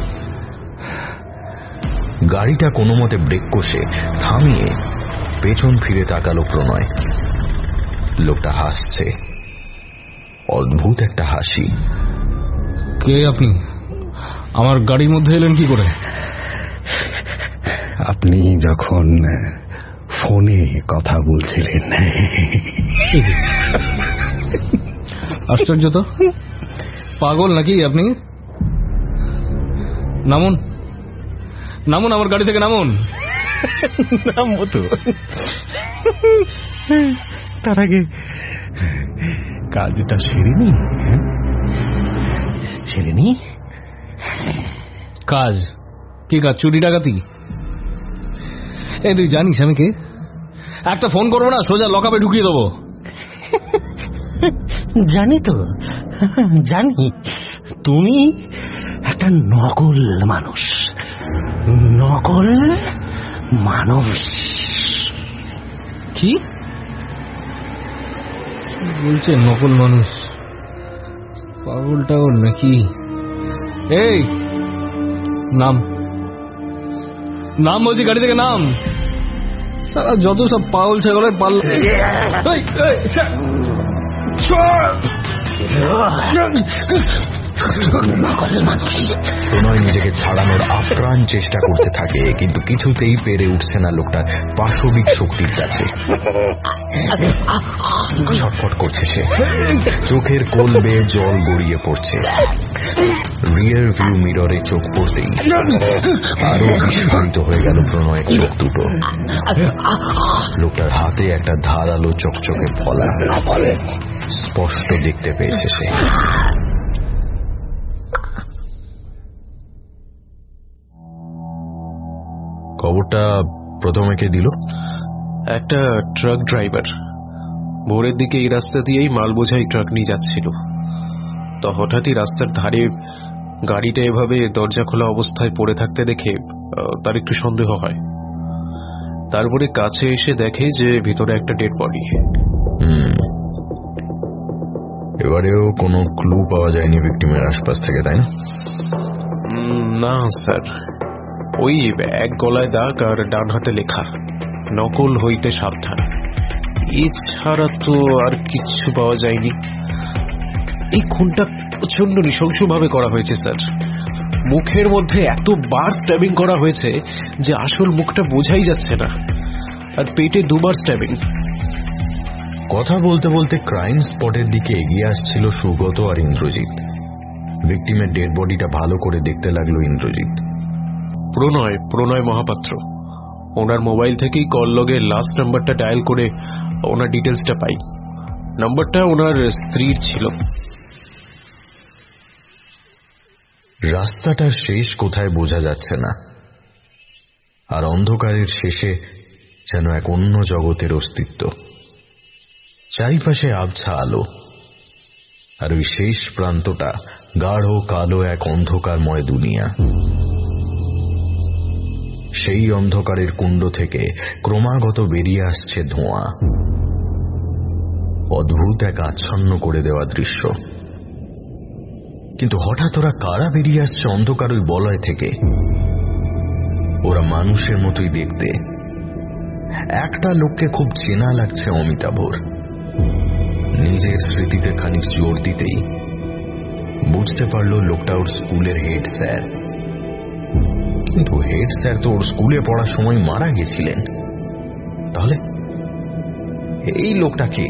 গাড়িটা কোনো মতে ব্রেক কষে থামিয়ে পেছন ফিরে তাকালো প্রণয়। লোকটা হাসছে, অদ্ভুত একটা হাসি। কে আপনি? আমার গাড়ির মধ্যে এলেন কি করে? আপনি যখন ফোনে কথা বলছিলেন। আশ্চর্য তো, পাগল নাকি আপনি? নামুন নামুন, আমার গাড়ি থেকে নামুন। নামবো তো, তার আগে কাজটা সেরেনি। সেরেনি? কাজ? কি কাজ? চুরি ডাকাতি? এই তুই জানিস আমি কে? একটা ফোন করবো না, সোজা লকআপে ঢুকিয়ে দেবো। জানি তো, জানি তুমি একটা নকল মানুষ। নকল মানুষ? কি বলছে নকল মানুষ? পাগলটা ওর নাকি? এই নাম, নাম বলছি, গাড়ি থেকে নাম। সারা যত সব পাগল ছাগলের পাল। প্রণয় নিজেকে ছাড়ানোর আপ্রাণ চেষ্টা করতে থাকে, কিন্তু কিছুতেই পেরে উঠছে না লোকটার পাশবিক শক্তির কাছে। ছটফট করছে সে, চোখের কোল বেয়ে জল গড়িয়ে পড়ছে। রিয়ার ভিউ মিররে চোখ পড়তেই আরো বিস্ফোরিত হয়ে গেল প্রণয়ের চোখ দুটো। লোকটার হাতে একটা ধারালো চকচকে ফলা স্পষ্ট দেখতে পেয়েছে সে। খবরটা প্রথমে কে দিল? একটা ট্রাক ড্রাইভার ভোরের দিকে এই রাস্তা দিয়েই মাল বোঝাই ট্রাক নিয়ে যাচ্ছিল। তো হঠাৎই রাস্তার ধারে গাড়িটা এভাবে দরজা খোলা অবস্থায় পড়ে থাকতে দেখে তার একটু সন্দেহ হয়। তারপরে কাছে এসে দেখে যে ভিতরে একটা ডেড বডি। এবারেও কোনো ক্লু পাওয়া যায়নি ভিকটিমের আশপাশ থেকে, তাই না? না স্যার, ওই এক গলায় দাগ আর ডান হাতে লেখা নকল হইতে সাবধান, এছাড়া তো আর কিছু পাওয়া যায়নি। এই খুনটা প্রচন্ড নৃশংসভাবে করা হয়েছে স্যার। মুখের মধ্যে এতবার স্ট্যাবিং করা হয়েছে যে আসল মুখটা বোঝাই যাচ্ছে না, আর পেটে 2 বার স্ট্যাবিং। কথা বলতে বলতে ক্রাইম স্পটের দিকে এগিয়ে আসছিল সুগত আর ইন্দ্রজিৎ। ভিকটিমের ডেড বডিটা ভালো করে দেখতে লাগলো ইন্দ্রজিৎ। প্রণয় মহাপাত্র, ওনার মোবাইল থেকেই কল লগের লাস্ট নাম্বারটা ডায়াল করে ওনার ডিটেলসটা পাই। নাম্বারটা ওনার স্ত্রীর ছিল। রাস্তাটার শেষ কোথায় বোঝা যাচ্ছে না, আর অন্ধকারের শেষে যেন এক অন্য জগতের অস্তিত্ব। চারিপাশে আবছা আলো, আর ওই শেষ প্রান্তটা গাঢ় কালো এক অন্ধকারময় দুনিয়া। সেই অন্ধকারের কুণ্ড থেকে ক্রমাগত বেরিয়ে আসছে ধোঁয়া। অদ্ভুত এক আচ্ছন্ন করে দেওয়া দৃশ্য। কিন্তু হঠাৎ ওরা কারা বেরিয়ে আসছে অন্ধকার ওই বলয় থেকে? ওরা মানুষের মতোই দেখতে। একটা লোককে খুব চেনা লাগছে অমিতাভর। নিজের স্মৃতিতে খানিক জোর দিতেই বুঝতে পারল লোকটা ওর স্কুলের হেড স্যার। কিন্তু হেড স্যার তো ওর স্কুলে পড়ার সময় মারা গেছিলেন। তাহলে এই লোকটা কে?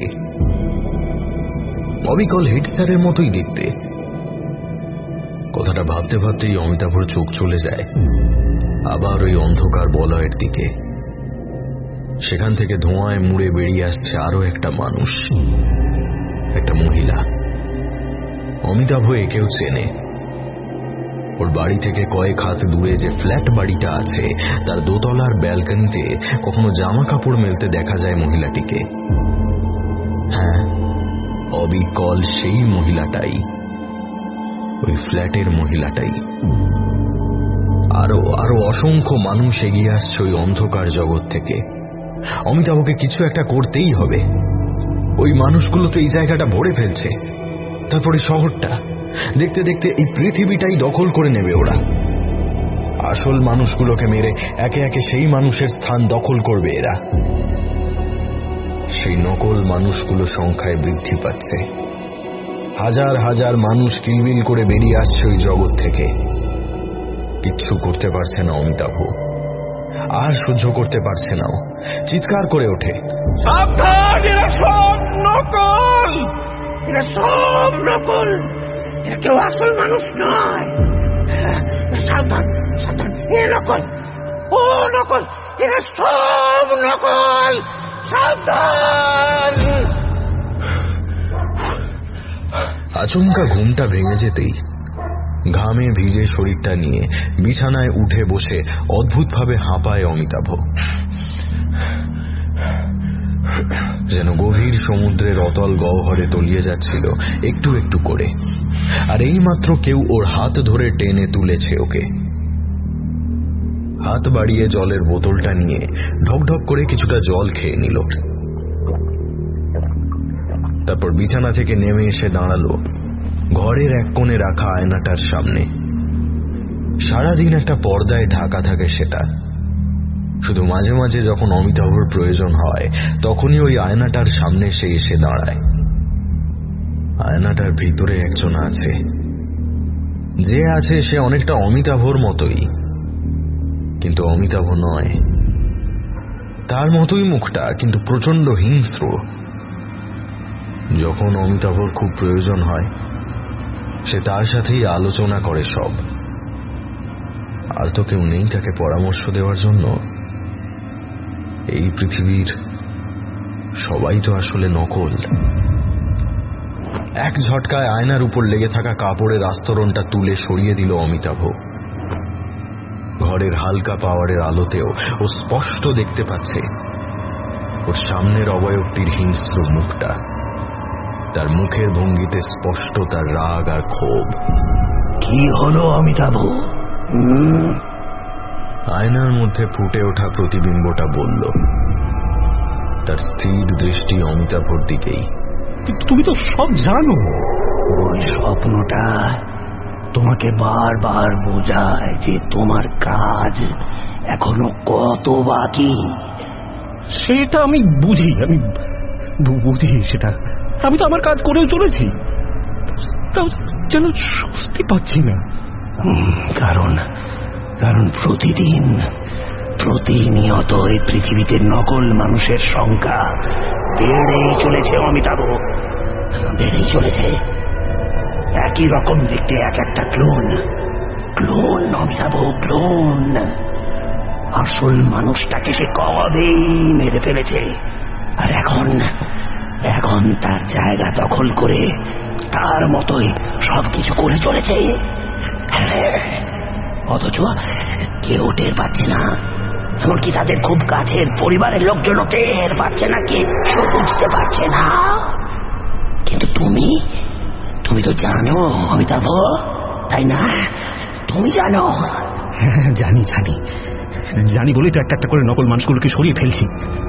অবিকল হেড স্যারের মতোই দেখতে। কথাটা ভাবতে ভাবতেই অমিতাভর চোখ চলে যায় আবার ওই অন্ধকার বলয়ের দিকে। সেখান থেকে ধোঁয়ায় মুড়ে বেরিয়ে আসছে আরো একটা মানুষ, একটা মহিলা। অমিতাভ একেও চেনে। ওর বাড়ি থেকে কয়েক হাত দূরে যে ফ্ল্যাট বাড়িটা আছে তার দোতলার ব্যালকনিতে কখনো জামা কাপড় মেলতে দেখা যায় মহিলাটিকে। হ্যাঁ, অবিকল সেই মহিলাটাই, ওই ফ্ল্যাটের মহিলাটাই। আরো অসংখ্য মানুষ এগিয়ে আসছে ওই অন্ধকার জগৎ থেকে। অমিতাভকে কিছু একটা করতেই হবে। ওই মানুষগুলো তো এই জায়গাটা ভরে ফেলছে, তারপরে শহরটা, দেখতে দেখতে এই পৃথিবীটাই দখল করে নেবে ওরা। আসল মানুষগুলোকে মেরে একে একে সেই মানুষের স্থান দখল করবে এরা। সেই নকল মানুষগুলো সংখ্যায় বৃদ্ধি পাচ্ছে। হাজার হাজার মানুষ কিলবিল করে বেরিয়ে আসছে ওই জগৎ থেকে। কিচ্ছু করতে পারছে না অমিতাভ, আর সহ্য করতে পারছে না। চিৎকার করে ওঠে, সাবধান, এরা সব নকল, এরা সব নকল, এরা কেউ আসল মানুষ নয়। সাবধান সাবধান, এ নকল, ও নকল, এরা সব নকল, সাবধান। আচমকা ঘুমটা ভেঙে যেতেই ঘামে ভিজে শরীরটা নিয়ে বিছানায় উঠে বসে অদ্ভুতভাবে হাঁপায় অমিতাভ। যেন গভীর সমুদ্রের অতল গহ্বরে তলিয়ে যাচ্ছিল একটু একটু করে, আর এইমাত্র কেউ ওর হাত ধরে টেনে তুলেছে ওকে। হাত বাড়িয়ে জলের বোতলটা নিয়ে ঢকঢক করে কিছুটা জল খেয়ে নিল। তারপর বিছানা থেকে নেমে এসে দাঁড়ালো ঘরের এক কোণে রাখা আয়নাটার সামনে। সারাদিন একটা পর্দায় ঢাকা থাকে সেটা, শুধু মাঝে মাঝে যখন অমিতাভর প্রয়োজন হয় তখনই ওই আয়নাটার সামনে সে এসে দাঁড়ায়। আয়নাটার ভিতরে একজন আছে, যে আছে সে অনেকটা অমিতাভর মতোই, কিন্তু অমিতাভ নয়। তার মতোই মুখটা, কিন্তু প্রচন্ড হিংস্র। যখন অমিতাভর খুব প্রয়োজন হয় সে তার সাথেই আলোচনা করে সব। আর তো কেউ নেই তাকে পরামর্শ দেওয়ার জন্য। এই পৃথিবীর সবাই তো আসলে নকল। এক ঝটকায় আয়নার উপর লেগে থাকা কাপড়ের আস্তরণটা তুলে সরিয়ে দিল অমিতাভ। ঘরের হালকা পাওয়ারের আলোতেও ও স্পষ্ট দেখতে পাচ্ছে ওর সামনের অবয়বটির হিংস্র মুখটা। তার মুখের ভঙ্গিতে স্পষ্ট তার রাগ আর ক্ষোভ। কি হলো অমিতাভ? আয়নার মধ্যে ফুটে ওঠা প্রতিবিম্বটা বলল, তার স্থির দৃষ্টি অমিতাভর দিকেই। তুমি তো সব জানো। ওই স্বপ্নটা তোমাকে বারবার বোঝায় যে তোমার কাজ এখনো কত বাকি। সেটা আমি বুঝি, সেটা আমি তো আমার কাজ করেও চলেছি, তাও যেন স্বস্তি পাচ্ছি না। কারণ প্রতিনিয়ত এই পৃথিবীতে নকল মানুষের সংখ্যা বেড়েই চলেছে অমিতাভ, বেড়েই চলেছে। একই রকম দেখতে এক একটা ক্লোন অমিতাভ, ক্লোন। আসল মানুষটাকে সে কবেই মেরে ফেলেছে, আর এখন তার জায়গা দখল করে তার মতোই সবকিছু করে চলেছে। অথচ কেউ টের পাচ্ছে না, এমনকি তাদের খুব কাছের পরিবারের লোকজনও টের পাচ্ছে না, কেউ বুঝতে পারছে না। কিন্তু তুমি তো জানো অমিতাভ, তাই না? তুমি জানো। জানি বলেই তো একটা একটা করে নকল মানুষগুলোকে সরিয়ে ফেলছি।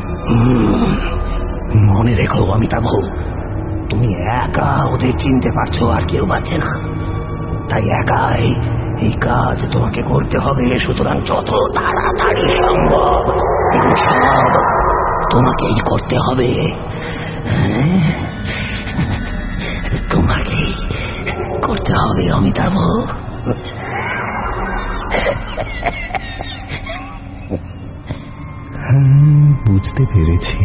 মনে রেখো অমিতাভ, তুমি একা ওদের চিনতে পারছো, আর কেউ পারছে না। তাই একাই এই কাজ তোমাকে করতে হবে। সুতরাং যত তাড়াতাড়ি সম্ভব সব তোমাকেই করতে হবে, তোমাকেই করতে হবে অমিতাভ। বুঝতে পেরেছি।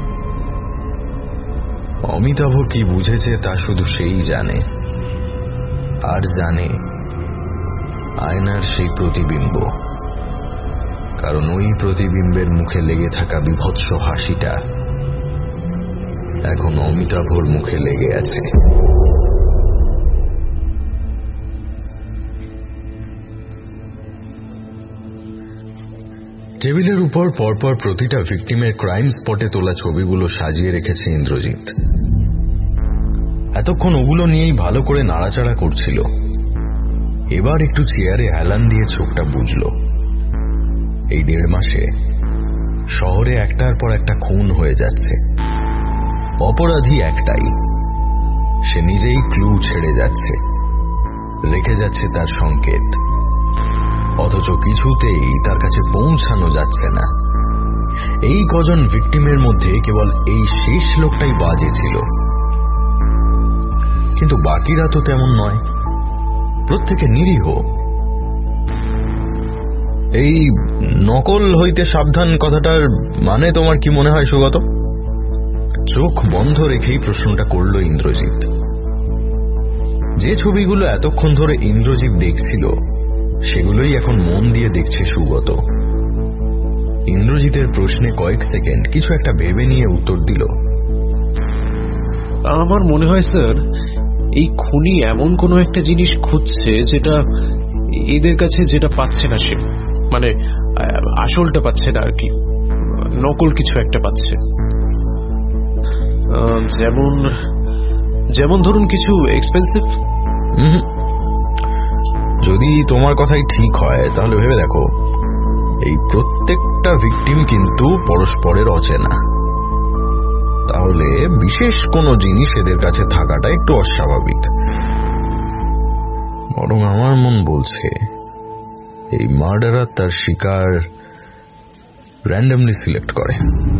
অমিতাভ কি বুঝেছে তা শুধু সেই জানে, আর জানে আয়নার সেই প্রতিবিম্ব। কারণ ওই প্রতিবিম্বের মুখে লেগে থাকা বিভৎস হাসিটা এখন অমিতাভর মুখে লেগে আছে। টেবিলের উপর পরপর প্রতিটা ভিকটিমের ক্রাইম স্পটে তোলা ছবিগুলো সাজিয়ে রেখেছে ইন্দ্রজিৎ। এতক্ষণ ওগুলো নিয়েই ভালো করে নাড়াচাড়া করছিল। এবার একটু চেয়ারে হেলান দিয়ে চোখটা বুঝল। এই 1.5 মাসে শহরে একটার পর একটা খুন হয়ে যাচ্ছে। অপরাধী একটাই, সে নিজেই ক্লু ছেড়ে যাচ্ছে, রেখে যাচ্ছে তার সংকেত, অথচ কিছুতেই তার কাছে পৌঁছানো যাচ্ছে না। এই কজন ভিকটিমের মধ্যে কেবল এই শেষ লোকটাই বাজে ছিল, কিন্তু বাকিরা তো তেমন নয়, প্রত্যেকে নিরীহ। এই নকল হইতে সাবধান কথাটার মানে তোমার কি মনে হয় সুগত? চোখ বন্ধ রেখেই প্রশ্নটা করল ইন্দ্রজিৎ। যে ছবিগুলো এতক্ষণ ধরে ইন্দ্রজিৎ দেখছিল সেগুলোই এখন মন দিয়ে দেখছে সুগত। ইন্দ্রজিতের প্রশ্নে কয়েক সেকেন্ড কিছু একটা ভেবে নিয়ে উত্তর দিল, আমার মনে হয় স্যার এই খুনি এমন কোনো একটা জিনিস খুঁজছে যেটা এদের কাছে যেটা পাচ্ছে না সে, মানে আসলটা পাচ্ছে না আর কি, নকল কিছু একটা পাচ্ছে। যেমন ধরুন কিছু এক্সপেন্সিভ। যদি তোমার কথাই ঠিক হয় তাহলে ভেবে দেখো, এই প্রত্যেকটা ভিকটিম কিন্তু পরস্পরের অচেনা। তাহলে বিশেষ কোনো জিনিস এদের কাছে থাকাটা একটু অস্বাভাবিক। বরং আমার মন বলছে এই মার্ডারার তার শিকার র্যান্ডমলি সিলেক্ট করে।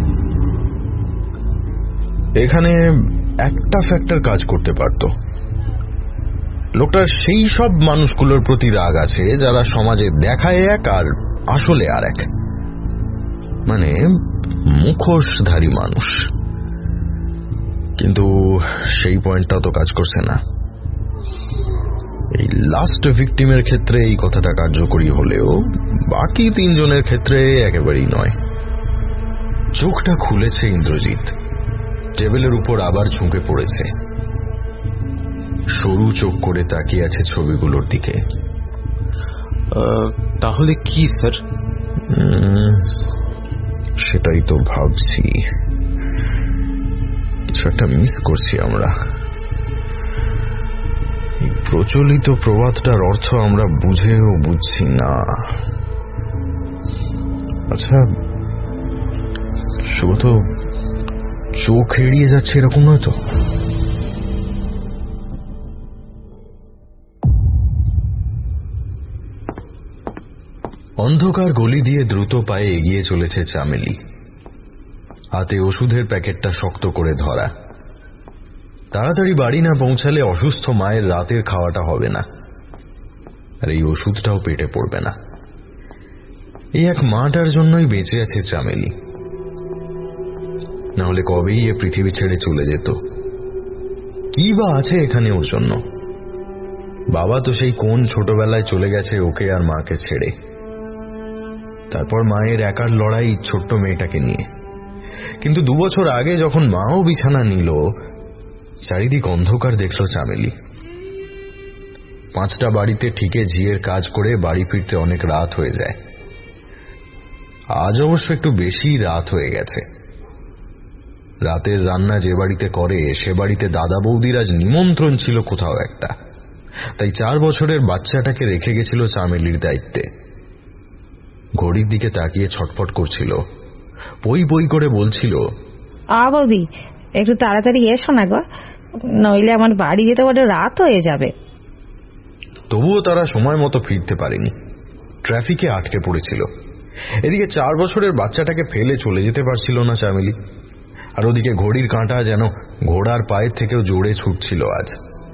এখানে একটা ফ্যাক্টর কাজ করতে পারত। লোকটার সেই সব মানুষগুলোর প্রতি রাগ আছে যারা সমাজে দেখায় এক আর আসলে আর এক, মানে মুখোশধারী মানুষ। কিন্তু সেই পয়েন্টটা তো কাজ করছে না। এই লাস্ট ভিকটিমের ক্ষেত্রে এই কথাটা কার্যকরী হলেও বাকি 3 জনের ক্ষেত্রে একেবারেই নয়। চোখটা খুলেছে ইন্দ্রজিৎ, টেবিলের উপর আবার ঝুঁকে পড়েছে, সরু চোখ করে তাকিয়ে আছে ছবিগুলোর দিকে। তাহলে কি স্যার? সেটাই তো ভাবছি, কিছু একটা মিস করছি আমরা। এই প্রচলিত প্রবাদটার অর্থ আমরা বুঝেও বুঝছি না। আচ্ছা, শুধু তো চোখ এড়িয়ে যাচ্ছে এরকম নয় তো? অন্ধকার গলি দিয়ে দ্রুত পায়ে এগিয়ে চলেছে চামেলি, হাতে ওষুধের প্যাকেটটা শক্ত করে ধরা। তাড়াতাড়ি বাড়ি না পৌঁছালে অসুস্থ মায়ের রাতের খাওয়াটা হবে না, আর এই ওষুধটাও পেটে পড়বে না। এই এক মাটার জন্যই বেঁচে আছে চামেলি, না হলে কবেই এ পৃথিবী ছেড়ে চলে যেত। কি বা আছে এখানে ওর জন্য? বাবা তো সেই কোন ছোটবেলায় চলে গেছে ওকে আর মাকে ছেড়ে। তারপর মায়ের একার লড়াই ছোট্ট মেয়েটাকে নিয়ে। কিন্তু 2 বছর আগে যখন মাও বিছানা নিল, চারিদিক অন্ধকার দেখল চামেলি। 5টা বাড়িতে ঠিকে ঝিয়ের কাজ করে বাড়ি ফিরতে অনেক রাত হয়ে যায়। আজ অবশ্য একটু বেশি রাত হয়ে গেছে। রাতের রান্না যে বাড়িতে করে সে বাড়িতে দাদা বৌদির আজ নিমন্ত্রণ ছিল কোথাও একটা, তাই 4 বছরের বাচ্চাটাকে রেখে গেছিল চামেলির দায়িত্বে। ঘড়ির দিকে তাকিয়ে ছটফট করছিল, পই পই করে বলছিল, বৌদি একটু তাড়াতাড়ি এসো না গো, নইলে আমার বাড়ি যেতে বড় রাত হয়ে যাবে। তবুও তারা সময় মতো ফিরতে পারেনি, ট্রাফিকে আটকে পড়েছিল। এদিকে 4 বছরের বাচ্চাটাকে ফেলে চলে যেতে পারছিল না চামেলি, আর ওদিকে ঘড়ির কাঁটা যেন ঘোড়ার পায়ের থেকেও জোরে ছুটছিল আজ।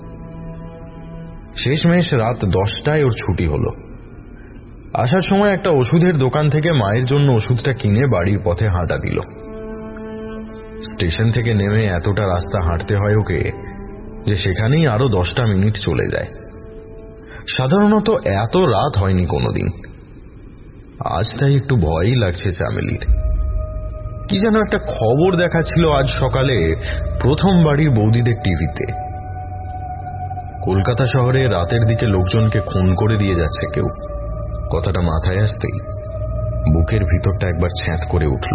শেষমেশ রাত 10টায় ওর ছুটি হলো। আসার সময় একটা ওষুধের দোকান থেকে মায়ের জন্য ওষুধটা কিনে বাড়ির পথে হাঁটা দিল। স্টেশন থেকে নেমে এতটা রাস্তা হাঁটতে হয় ওকে যে সেখানেই আরো 10টা মিনিট চলে যায়। সাধারণত এত রাত হয়নি কোনোদিন, আজ তাই একটু ভয়ই লাগছে চামেলির। কি যেন একটা খবর দেখাচ্ছিল আজ সকালে প্রথম বাড়ির বৌদিদের টিভিতে। কলকাতা শহরে রাতের দিকে লোকজনকে খুন করে দিয়ে যাচ্ছে কেউ। কথাটা মাথায় আসতেই বুকের ভিতরটা একবার ছ্যাঁত করে উঠল।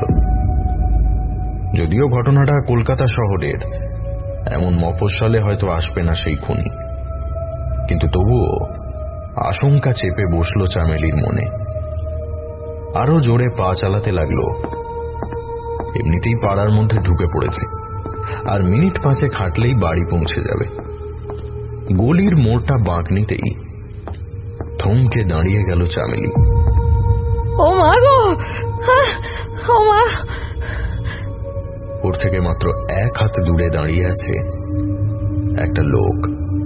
যদিও ঘটনাটা কলকাতা শহরের, এমন মফস্বলে হয়তো আসবে না সেই খুনি, কিন্তু তবুও আশঙ্কা চেপে বসল চামেলির মনে। আরো জোরে পা চালাতে লাগলো। এমনিতেই পাড়ার মধ্যে ঢুকে পড়েছে, আর মিনিট 5 হাঁটলেই বাড়ি পৌঁছে যাবে। গলির মোড়টা বাঁক নিতেই থমকে দাঁড়িয়ে গেল চামেলি। ও মা গো, ও মা! ওর থেকে মাত্র 1 হাত দূরে দাঁড়িয়ে আছে একটা লোক।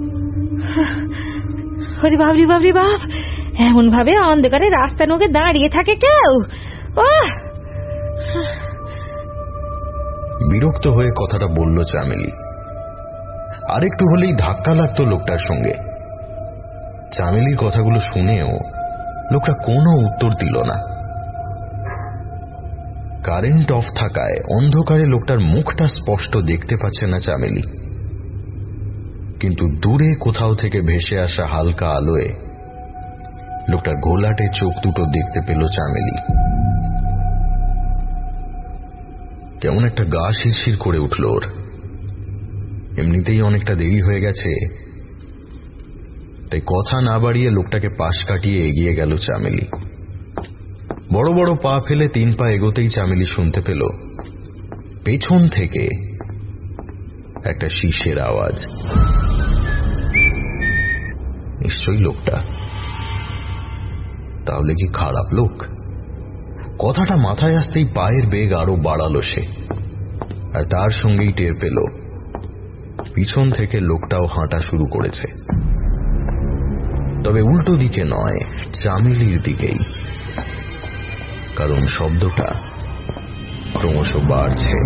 ওরে বাবরি বাবরি বাপ, এমন ভাবে অন্ধকারে রাস্তা নোকে দাঁড়িয়ে থাকে কেউ? বিরক্ত হয়ে কথাটা বলল চামেলি। আরেকটু হলেই ধাক্কা লাগতো লোকটার সঙ্গে। চামেলির কথাগুলো শুনেও লোকটা কোনো উত্তর দিল না। কারেন্ট অফ থাকায় অন্ধকারে লোকটার মুখটা স্পষ্ট দেখতে পাচ্ছে না চামেলি, কিন্তু দূরে কোথাও থেকে ভেসে আসা হালকা আলোয় লোকটার ঘোলাটে চোখ দুটো দেখতে পেল চামেলি। কেমন একটা গা শিরশির করে উঠল ওর। এমনিতেই অনেকটা দেরি হয়ে গেছে, তাই কথা না বাড়িয়ে লোকটাকে পাশ কাটিয়ে এগিয়ে গেল চামেলি। বড় বড় পা ফেলে 3 পা এগোতেই চামেলি শুনতে পেল পেছন থেকে একটা শীষের আওয়াজ। নিশ্চয়ই লোকটা। তাহলে কি খারাপ লোক? কথাটা মাথায় আসতেই পায়ের বেগ আরো বাড়ালো সে, আর তার সঙ্গেই টের পেল পিছন থেকে লোকটাও হাঁটা শুরু করেছে। তবে উল্টো দিকে নয়, চামেলির দিকেই, কারণ শব্দটা ক্রমশ বাড়ছে।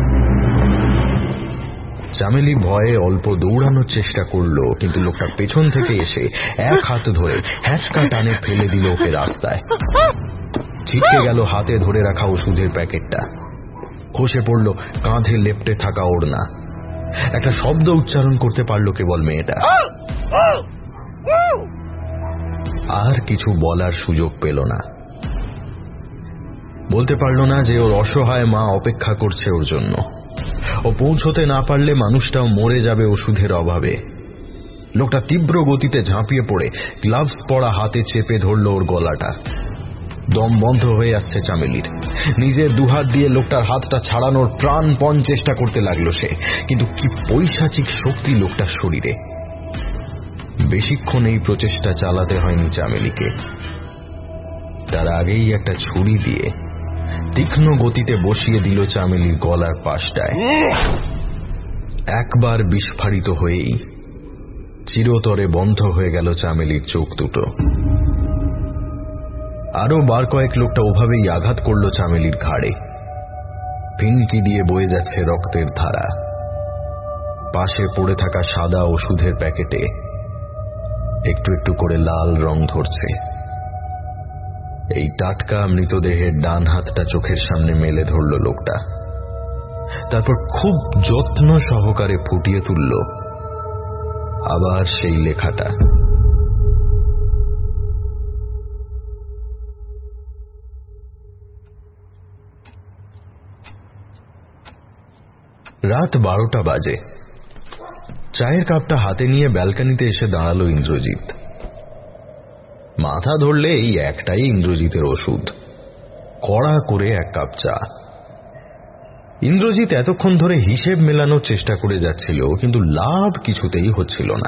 চামেলি ভয়ে অল্প দৌড়ানোর চেষ্টা করলো, কিন্তু লোকটা পেছন থেকে এসে 1 হাত ধরে হ্যাঁচকা টানে ফেলে দিল ওকে রাস্তায়। ছিটকে গেল হাতে ধরে রাখা ওষুধের প্যাকেটটা, খসে পড়ল কাঁধে লেপ্টে থাকা ওড়না। একটা শব্দ উচ্চারণ করতে পারল কেবল মেয়েটা। আর কিছু বলার সুযোগ পেল না। বলতে পারল না যে ওর অসহায় মা অপেক্ষা করছে ওর জন্য। ও পৌঁছতে না পারলে মানুষটাও মরে যাবে ওষুধের অভাবে। লোকটা তীব্র গতিতে ঝাঁপিয়ে পড়ে গ্লাভস পরা হাতে চেপে ধরল ওর গলাটা। দম বন্ধ হয়ে আসছে চামেলির। নিজের দুহাত দিয়ে লোকটার হাতটা ছাড়ানোর প্রাণপণ চেষ্টা করতে লাগলো সে, কিন্তু কি পৈশাচিক শক্তি লোকটার শরীরে। বেশিক্ষণ এই প্রচেষ্টা চালাতে হয়নি চামেলিকে। তার আগেই একটা ছুরি দিয়ে তীক্ষ্ণ গতিতে বসিয়ে দিল চামেলির গলার পাশটায়। একবার বিস্ফারিত হয়েই চিরতরে বন্ধ হয়ে গেল চামেলির চোখ দুটো। আরো বার কয়েক লোকটা ওভাবেই আঘাত করল চামেলির ঘাড়ে। ফিনকি দিয়ে বয়ে যাচ্ছে রক্তের ধারা। পাশে পড়ে থাকা সাদা ওষুধের প্যাকেটে একটু একটু করে লাল রং ধরছে। এই টাটকা মৃতদেহের ডান হাতটা চোখের সামনে মেলে ধরল লোকটা। তারপর খুব যত্ন সহকারে ফুটিয়ে তুলল আবার সেই লেখাটা। রাত 12টা বাজে। চায়ের কাপটা হাতে নিয়ে ব্যালকনিতে এসে দাঁড়ালো ইন্দ্রজিৎ। মাথা ধরলে এই একটাই ইন্দ্রজিতের ওষুধ, কড়া করে এক কাপ চা। ইন্দ্রজিৎ এতক্ষণ ধরে হিসেব মেলানোর চেষ্টা করে যাচ্ছিল, কিন্তু লাভ কিছুতেই হচ্ছিল না।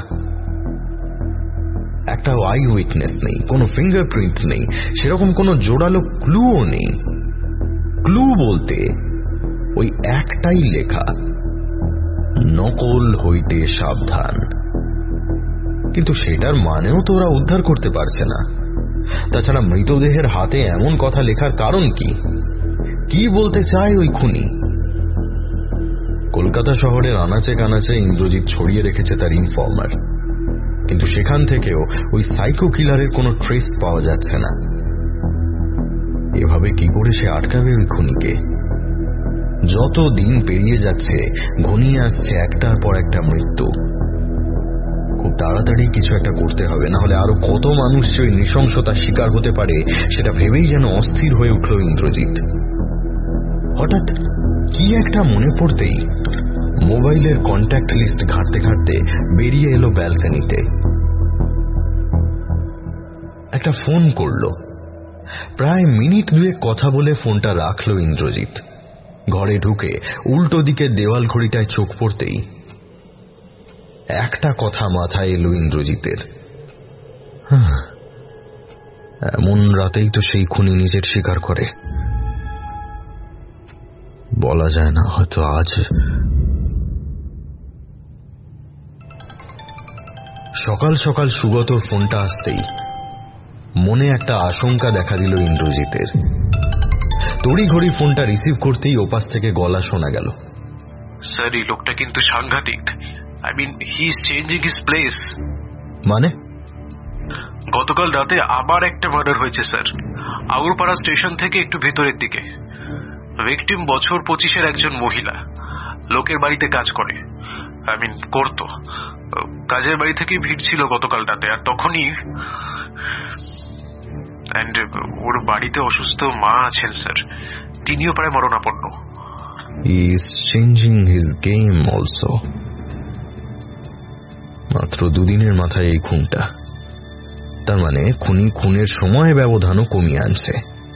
একটা আই উইটনেস নেই, কোনো ফিঙ্গারপ্রিন্ট নেই, সেরকম কোনো জোরালো ক্লুও নেই। ক্লু বলতে ওই একটাই লেখা, নকল হইতে সাবধান। কিন্তু সেটার মানেও তো ওরা উদ্ধার করতে পারছে না। তাছাড়া মৃতদেহের হাতে এমন কথা লেখার কারণ কি? কি বলতে চায় ওই খুনি? কলকাতা শহরের আনাচে কানাচে ইন্দ্রজিৎ ছড়িয়ে রেখেছে তার ইনফর্মার, কিন্তু সেখান থেকেও ওই সাইকো কিলারের কোনো ট্রেস পাওয়া যাচ্ছে না। এভাবে কি করে সে আটকাবে ওই খুনিকে? যত দিন পেরিয়ে যাচ্ছে ঘনিয়ে আসছে একটার পর একটা মৃত্যু। খুব তাড়াতাড়ি কিছু একটা করতে হবে, না হলে আরো কত মানুষ যে ওই নৃশংসতার শিকার হতে পারে সেটা ভেবেই যেন অস্থির হয়ে উঠল ইন্দ্রজিৎ। হঠাৎ কি একটা মনে পড়তেই মোবাইলের কন্ট্যাক্ট লিস্ট ঘাঁটতে ঘাঁটতে বেরিয়ে এলো ব্যালকনিতে। একটা ফোন করলো। প্রায় মিনিট দুয়েক কথা বলে ফোনটা রাখলো ইন্দ্রজিৎ। ঘরে ঢুকে উল্টো দিকে দেওয়াল ঘড়িটায় চোখ পড়তেই একটা কথা মাথায় এলো ইন্দ্রজিতের। এমন রাতেই তো সেই খুনি নিজের স্বীকার করে। বলা যায় না, হয়তো আজ। সকাল সকাল সুগতর ফোনটা আসতেই মনে একটা আশঙ্কা দেখা দিল ইন্দ্রজিতের। তড়িঘড়ি ফোনটা রিসিভ করতেই ওপাশ থেকে গলা শোনা গেল। স্যার, এই লোকটা কিন্তু সাংঘাতিক। I mean, he is changing his place. মানে? গতকাল রাতে আবার একটা মার্ডার হয়েছে স্যার, আগরপাড়া স্টেশন থেকে একটু ভেতরের দিকে। ভিকটিম বছর 25-এর একজন মহিলা, লোকের বাড়িতে কাজ করে। আই মিন করতো। কাজের বাড়ি থেকে ভিড় ছিল গতকাল রাতে, আর তখনই ওর বাড়িতে অসুস্থ মা আছেন স্যার, তিনিও প্রায় মরণাপন্ন। He is changing his game also. মাত্র দুদিনের মাথায় এই খুনটা। তার মানে খুনি খুনের সময় ব্যবধানও কমিয়ে আনছে।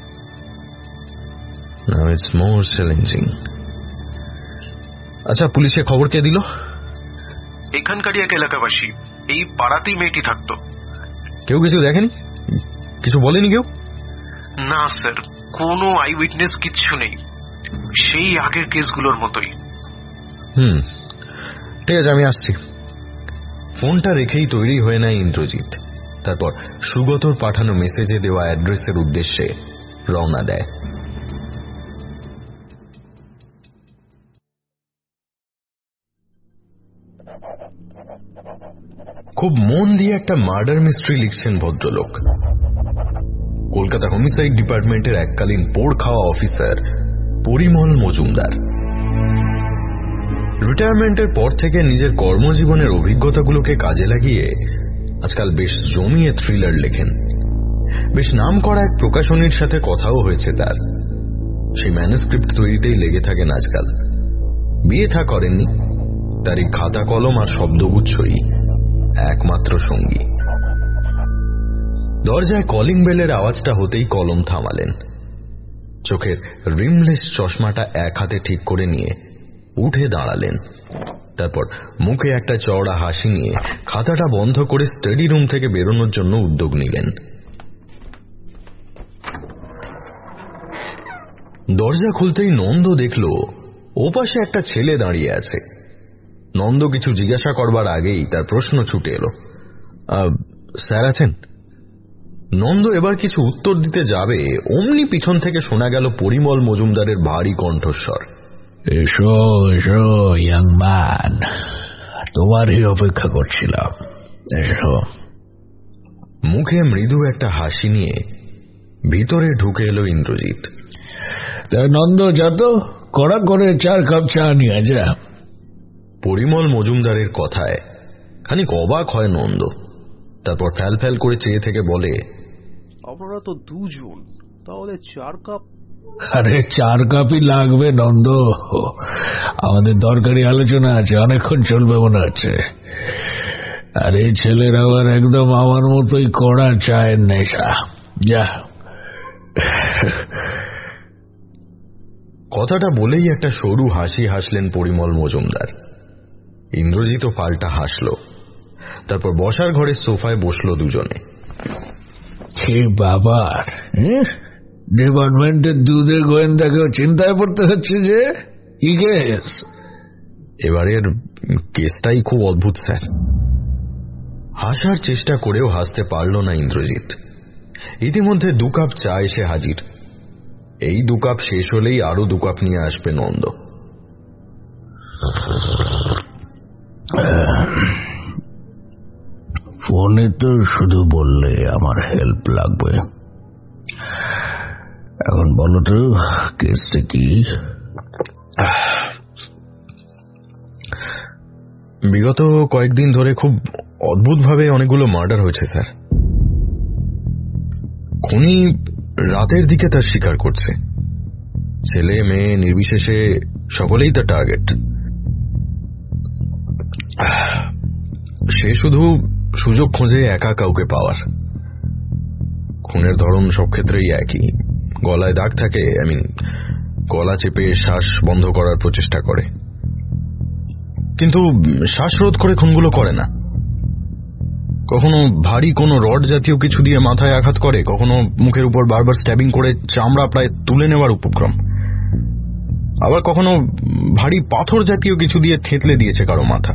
Now it's more challenging. আচ্ছা, পুলিশে খবর কে দিল? এখানকারই এক এলাকাবাসী, এই পাড়াতেই মেয়েটি থাকতো। কেউ কিছু দেখেনি? কিছু বলেনি কেউ? না স্যার, কোনো আই উইটনেস কিচ্ছু নেই, সেই আগের কেসগুলোর মতোই। ঠিক আছে, আমি আসছি। ফোনটা রেখেই তৈরি হয়ে নেয় ইন্দ্রজিৎ। তারপর সুগতর পাঠানো মেসেজে দেওয়া অ্যাড্রেসের উদ্দেশ্যে রওনা দেয়। খুব মন দিয়ে একটা মার্ডার মিস্ট্রি লিখছেন ভদ্রলোক। কলকাতা হোমিসাইড ডিপার্টমেন্টের এককালীন পোড় খাওয়া অফিসার পরিমল মজুমদার। রিটায়ারমেন্টের পর থেকে নিজের কর্মজীবনের অভিজ্ঞতাগুলোকে কাজে লাগিয়ে আজকাল বেশ জমিয়ে থ্রিলার লেখেন। বেশ নাম করা এক প্রকাশনীর সাথে কথাও হয়েছে তার। সেই ম্যানুস্ক্রিপ্ট তৈরিতেই লেগে থাকেন আজকাল। বিয়ে থা করেননি, তার এই খাতা কলম আর শব্দগুচ্ছই একমাত্র সঙ্গী। দরজায় কলিং বেলের আওয়াজটা হতেই কলম থামালেন। চোখের রিমলেস চশমাটা এক হাতে ঠিক করে নিয়ে উঠে দাঁড়ালেন। তারপর মুখে একটা চওড়া হাসি নিয়ে খাতাটা বন্ধ করে স্টাডি রুম থেকে বেরোনোর জন্য উদ্যোগ নিলেন। দরজা খুলতেই নন্দ দেখল ওপাশে একটা ছেলে দাঁড়িয়ে আছে। নন্দ কিছু জিজ্ঞাসা করবার আগেই তার প্রশ্ন ছুটে এলো, স্যার আছেন? নন্দ এবার কিছু উত্তর দিতে যাবে, অমনি পিছন থেকে শোনা গেল পরিমল মজুমদারের ভারী কণ্ঠস্বর, এসো এসো ইয়াং ম্যান, তোমারই অপেক্ষা করছিলাম, এসো। মুখে মৃদু একটা হাসি নিয়ে ভিতরে ঢুকে এলো ইন্দ্রজিৎ। নন্দ যা তো, কড়া করে 4 কাপ চা নিয়ে যা। পরিমল মজুমদারের কথায় খানিক অবাক হয় নন্দ। তারপর ফ্যাল ফ্যাল করে চেয়ে থেকে বলে, আপনারা তো 2 জন, তাহলে 4 কাপ? আরে 4 কাপই লাগবে নন্দ, আমাদের দরকারি আলোচনা আছে, অনেকক্ষণ চলবে মনে হচ্ছে। আর এই ছেলের আবার একদম আমার মতোই কড়া চায়ের নেশা। যা। কথাটা বলেই একটা সরু হাসি হাসলেন পরিমল মজুমদার। ইন্দ্রজিৎও পাল্টা হাসল। তারপর বসার ঘরে সোফায় বসলো দুজনে। হে বাবার, ডিপার্টমেন্টের দুধের গোয়েন্দাকেও চিন্তায় পড়তে হচ্ছে যে কি কেস? এবারের কেসটাই খুব অদ্ভুত স্যার। হাসার চেষ্টা করেও হাসতে পারল না ইন্দ্রজিৎ। ইতিমধ্যে 2 কাপ চা এসে হাজির। এই 2 কাপ শেষ হলেই আরো 2 কাপ নিয়ে আসবে নন্দ। ফোনে তো শুধু বললে আমার হেল্প লাগবে, এখন বলো তো কেসটা কি? বিগত কয়েকদিন ধরে খুব অদ্ভুতভাবে অনেকগুলো মার্ডার হয়েছে স্যার। খুনি রাতের দিকে তার শিকার করছে। ছেলে মেয়ে নির্বিশেষে সকলেই তার টার্গেট। সে শুধু সুযোগ খোঁজে একা কাউকে পাওয়ার। খুনের ধরন সব ক্ষেত্রেই একই, গলায় দাগ থাকে, গলা চেপে শ্বাস বন্ধ করার প্রচেষ্টা করে, কিন্তু শ্বাসরোধ করে খুনগুলো করে না। কখনো ভারী কোনো রড জাতীয় কিছু দিয়ে মাথায় আঘাত করে, কখনো মুখের উপর বারবার স্ট্যাবিং করে চামড়া প্রায় তুলে নেওয়ার উপক্রম, আবার কখনো ভারী পাথর জাতীয় কিছু দিয়ে থেতলে দিয়েছে কারো মাথা।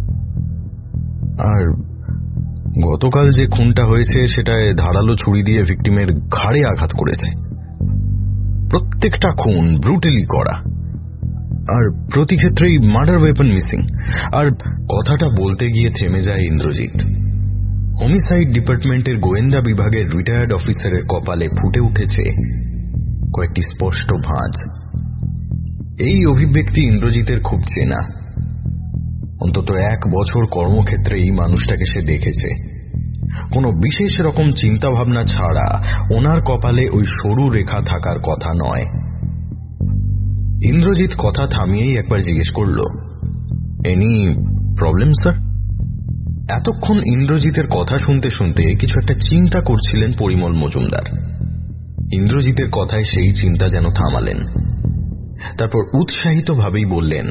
আর গতকাল যে খুনটা হয়েছে সেটায় ধারালো ছুরি দিয়ে ভিকটিমের ঘাড়ে আঘাত করেছে। প্রত্যেকটা খুন ব্রুটালি করা, আর প্রতি ক্ষেত্রেই মার্ডার ওয়েপন মিসিং। আর কথাটা বলতে গিয়ে থেমে যায় ইন্দ্রজিৎ। হোমিসাইড ডিপার্টমেন্টের গোয়েন্দা বিভাগের রিটায়ার্ড অফিসারের কপালে ফুটে উঠেছে কয়েকটি স্পষ্ট ভাঁজ। এই অভিব্যক্তি ইন্দ্রজিতের খুব চেনা। অন্তত 1 বছর কর্মক্ষেত্রে এই মানুষটাকে সে দেখেছে। কোনো বিশেষ রকম চিন্তা ভাবনা ছাড়া ওনার কপালে ওই সরু রেখা থাকার কথা নয়। ইন্দ্রজিৎ কথা থামিয়েই একবার জিজ্ঞেস করল, এনি প্রবলেম স্যার? এতক্ষণ ইন্দ্রজিতের কথা শুনতে শুনতে কিছু একটা চিন্তা করছিলেন পরিমল মজুমদার। ইন্দ্রজিতের কথায় সেই চিন্তা যেন থামালেন। তারপর উৎসাহিত ভাবেই বললেন,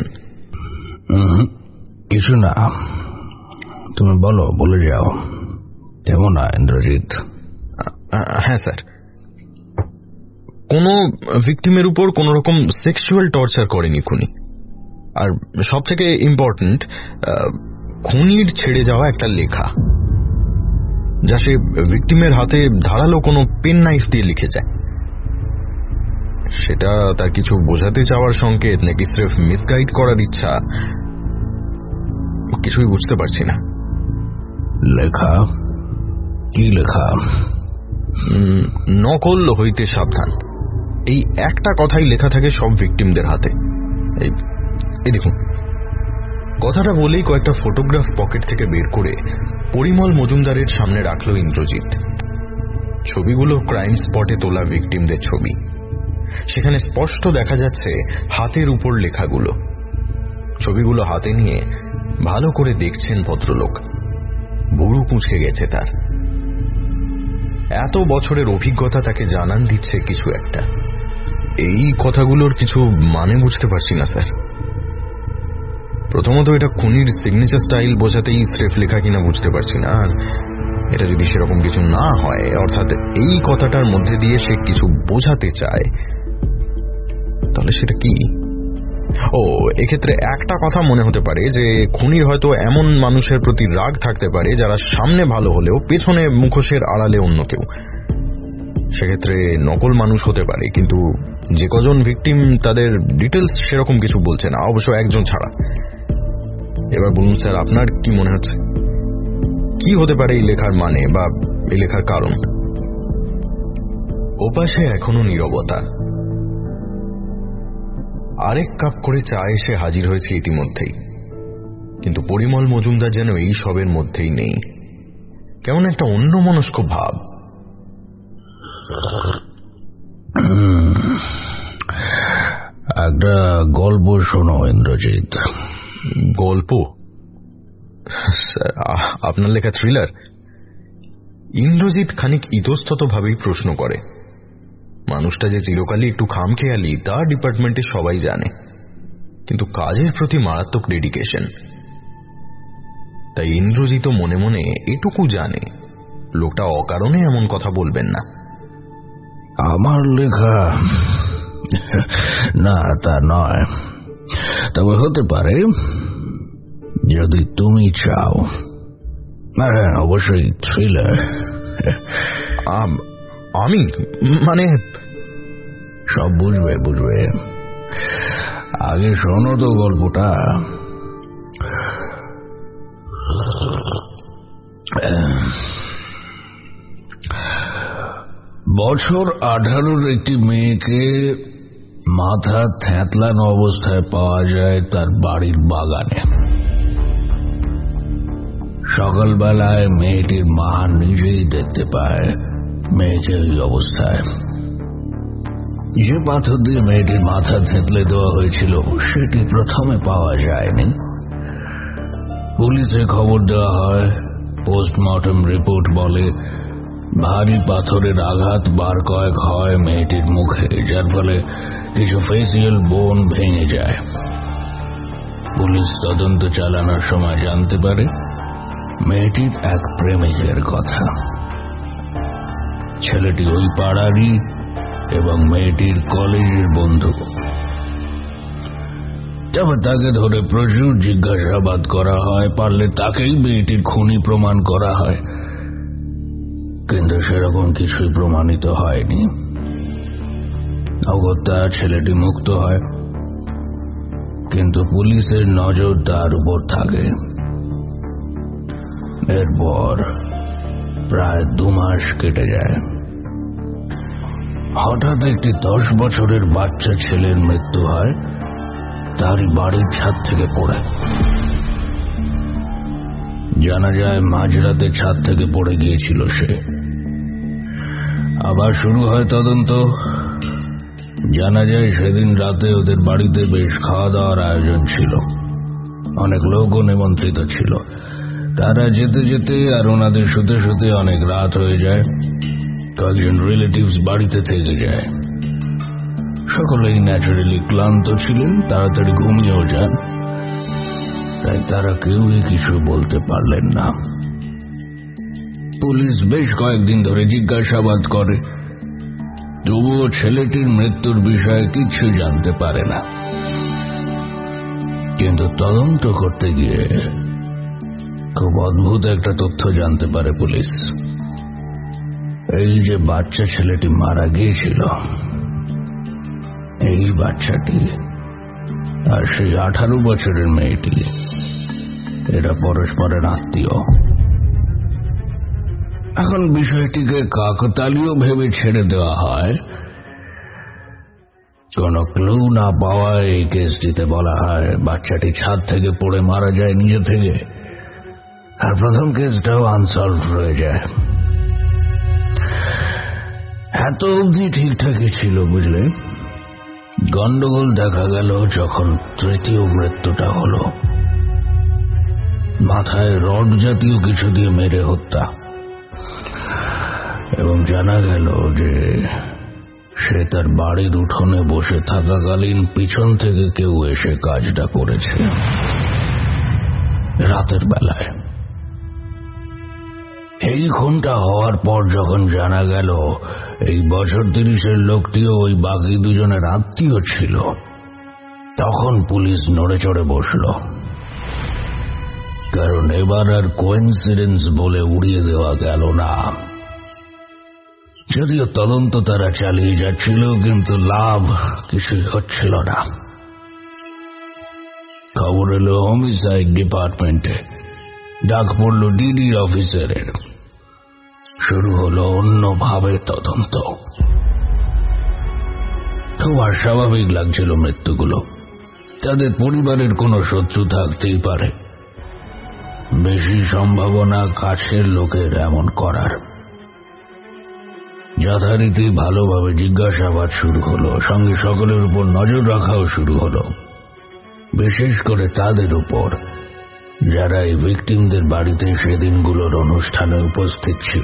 কিছু না, তুমি বলো, বলে যাও। কেমন না ইন্দ্রজিৎ? হ্যাঁ স্যার, কোনো ভিকটিমের উপর কোন রকম সেক্সুয়াল টর্চার করেনি খুনি। আর সব থেকে ইম্পর্টেন্ট, খুনির ছেড়ে যাওয়া একটা লেখা, যা সে ভিকটিমের হাতে ধারালো কোনো পেন নাইফ দিয়ে লিখে যায়। সেটা তার কিছু বোঝাতে চাওয়ার সংকেত নাকি স্রেফ মিসগাইড করার ইচ্ছা, কিছুই বুঝতে পারছি না। লেখা? কি লেখা? নকল হইতে সাবধান, এই একটা কথাই লেখা থাকে সব ভিকটিমদের হাতে। এই দেখুন। কথাটা বলেই কয়েকটা ফটোগ্রাফ পকেট থেকে বের করে পরিমল মজুমদারের সামনে রাখল ইন্দ্রজিৎ। ছবিগুলো ক্রাইম স্পটে তোলা ভিকটিমদের ছবি। সেখানে স্পষ্ট দেখা যাচ্ছে হাতের উপর লেখাগুলো। ছবিগুলো হাতে নিয়ে ভালো করে দেখছেন ভদ্রলোক। ভুরু কুঁচকে গেছে তার। এত বছরের অভিজ্ঞতা তাকে জানান দিচ্ছে কিছু একটা। এই কথাগুলোর কিছু মানে বুঝতে পারছি না স্যার। প্রথমত এটা খুনির সিগনেচার স্টাইল বোঝাতেই স্রেফ লেখা কিনা বুঝতে পারছি না। আর এটা যদি সেরকম কিছু না হয়, অর্থাৎ এই কথাটার মধ্যে দিয়ে সে কিছু বোঝাতে চায়, তাহলে সেটা কি? ও, এক্ষেত্রে একটা কথা মনে হতে পারে যে খুনির হয়তো এমন মানুষের প্রতি রাগ থাকতে পারে যারা সামনে ভালো হলেও পেছনে মুখোশের আড়ালে অন্য কেউ। সেক্ষেত্রে নকল মানুষ হতে পারে, কিন্তু যে কজন ভিকটিম তাদের ডিটেলস সেরকম কিছু বলছে না, অবশ্য একজন ছাড়া। এবার বলুন স্যার, আপনার কি মনে হচ্ছে কি হতে পারে এই লেখার মানে বা এই লেখার কারণ? ওপাশে এখনো নীরবতা। আরেক কাপ করে চা এসে হাজির হয়েছে ইতিমধ্যেই, কিন্তু পরিমল মজুমদার যেন এই সবের মধ্যেই নেই। কেমন একটা অন্যমনস্ক ভাব। একটা গল্প শোনো ইন্দ্রজিৎ। গল্প? স্যার, আপনার লেখা থ্রিলার? ইন্দ্রজিৎ খানিক ইতস্তত ভাবেই প্রশ্ন করে। মানুষটা যে চিরকালই একটু খামখেয়ালি তা ডিপার্টমেন্টে সবাই জানে, কিন্তু কাজের প্রতি মারাত্মক ডেডিকেশন। তাই ইন্দ্রজিৎ মনে মনে এটুকু জানে লোকটা অকারণে এমন কথা বলবেন না। আমার লেখা না তা নয়, তবে হতে পারে যদি তুমি চাও। হ্যাঁ, অবশ্যই থ্রিলার। আমি মানে সব বুঝবে বুঝবে। আগে শোনো তো গল্পটা। বছর 18 একটি মেয়েকে মাথা থ্যাতলানো অবস্থায় পাওয়া যায় তার বাড়ির বাগানে। সকালবেলায় মেয়েটির মা নিজেই দেখতে পায় মেয়েকে ওই অবস্থায়। যে পাথর দিয়ে মেয়েটির মাথা থেঁতলে দেওয়া হয়েছিল সেটি প্রথমে পাওয়া যায়নি। পুলিশে খবর দেওয়া হয়। পোস্টমর্টম রিপোর্ট বলে ভারী পাথরের আঘাত বার কয়েক হয় মেয়েটির মুখে, যার ফলে কিছু ফেসিয়াল বোন ভেঙে যায়। পুলিশ তদন্ত চালানোর সময় জানতে পারে মেয়েটির এক প্রেমিকের কথা। ছেলেটি ওই পাড়ারই এবং মেয়েটির কলেজের বন্ধু। তবে তাকে ধরে প্রচুর জিজ্ঞাসাবাদ করা হয়, পারলে তাকেই মেয়েটির খুনি প্রমাণ করা হয়, কিন্তু সেরকম কিছুই প্রমাণিত হয়নি। অগত্যা ছেলেটি মুক্ত হয়, কিন্তু পুলিশের নজর তার উপর থাকে। এরপর প্রায় 2 মাস কেটে যায়। হঠাৎ একটি 10 বছরের বাচ্চা ছেলের মৃত্যু হয় তারই বাড়ির ছাদ থেকে পড়ে। জানা যায় মাঝরাতে ছাদ থেকে পড়ে গিয়েছিল সে। আবার শুরু হয় তদন্ত। জানা যায় সেদিন রাতে ওদের বাড়িতে বেশ খাওয়া দাওয়ার আয়োজন ছিল, অনেক লোকও নিমন্ত্রিত ছিল। তারা যেতে যেতে আর ওনাদের শুতে শুতে অনেক রাত হয়ে যায়। কয়েকজন রিলেটিভস বাড়িতে থেকে যায়। সকলেই ন্যাচারালি ক্লান্ত ছিলেন, তাড়াতাড়ি ঘুমিয়েও যান। তাই তারা কেউই কিছু বলতে পারলেন না। পুলিশ বেশ কয়েকদিন ধরে জিজ্ঞাসাবাদ করে, তবুও ছেলেটির মৃত্যুর বিষয়ে কিছু জানতে পারে না। কিন্তু তদন্ত করতে গিয়ে খুব অদ্ভুত একটা তথ্য জানতে পারে পুলিশ। এই যে বাচ্চা ছেলেটি মারা গিয়েছিল, এই বাচ্চাটি আর সেই 18 বছরের মেয়েটি এরা পরস্পরের আত্মীয়। এখন বিষয়টিকে কাকতালীয় ভেবে ছেড়ে দেওয়া হয়। কোন ক্লু না পাওয়ায় এই কেসটিতে বলা হয় বাচ্চাটি ছাদ থেকে পড়ে মারা যায় নিজে থেকে, আর প্রথম কেসটাও আনসলভ রয়ে যায়। এত অবধি ঠিকঠাকই ছিল, বুঝলে। গন্ডগোল দেখা গেল যখন তৃতীয় মৃত্যুটা হলো। মাথায় রড জাতীয় কিছু দিয়ে মেরে হত্যা, এবং জানা গেল যে সে তার বাড়ির উঠোনে বসে থাকাকালীন পিছন থেকে কেউ এসে কাজটা করেছে রাতের বেলায়। এই খুনটা হওয়ার পর যখন জানা গেল এই বছর 30-এর লোকটিও ওই বাকি দুজনের আত্মীয় ছিল, তখন পুলিশ নড়ে চড়ে বসল। কারণ এবার আর কোইন্সিডেন্স বলে উড়িয়ে দেওয়া গেল না। যদিও তদন্ত তারা চালিয়ে যাচ্ছিল, কিন্তু লাভ কিছুই হচ্ছিল না। খবর এলো হোমিসাইড ডিপার্টমেন্টে, ডাক পড়ল ডিডি অফিসারের। শুরু হলো অন্যভাবে তদন্ত। খুব অস্বাভাবিক লাগছিল মৃত্যুগুলো। তাদের পরিবারের কোনো শত্রু থাকতেই পারে, বেশি সম্ভাবনা কাছের লোকের এমন করার। যথারীতি ভালোভাবে জিজ্ঞাসাবাদ শুরু হলো, সঙ্গে সকলের উপর নজর রাখাও শুরু হলো, বিশেষ করে তাদের উপর যারা এই ভিকটিমদের বাড়িতে সেদিনগুলোর অনুষ্ঠানে উপস্থিত ছিল।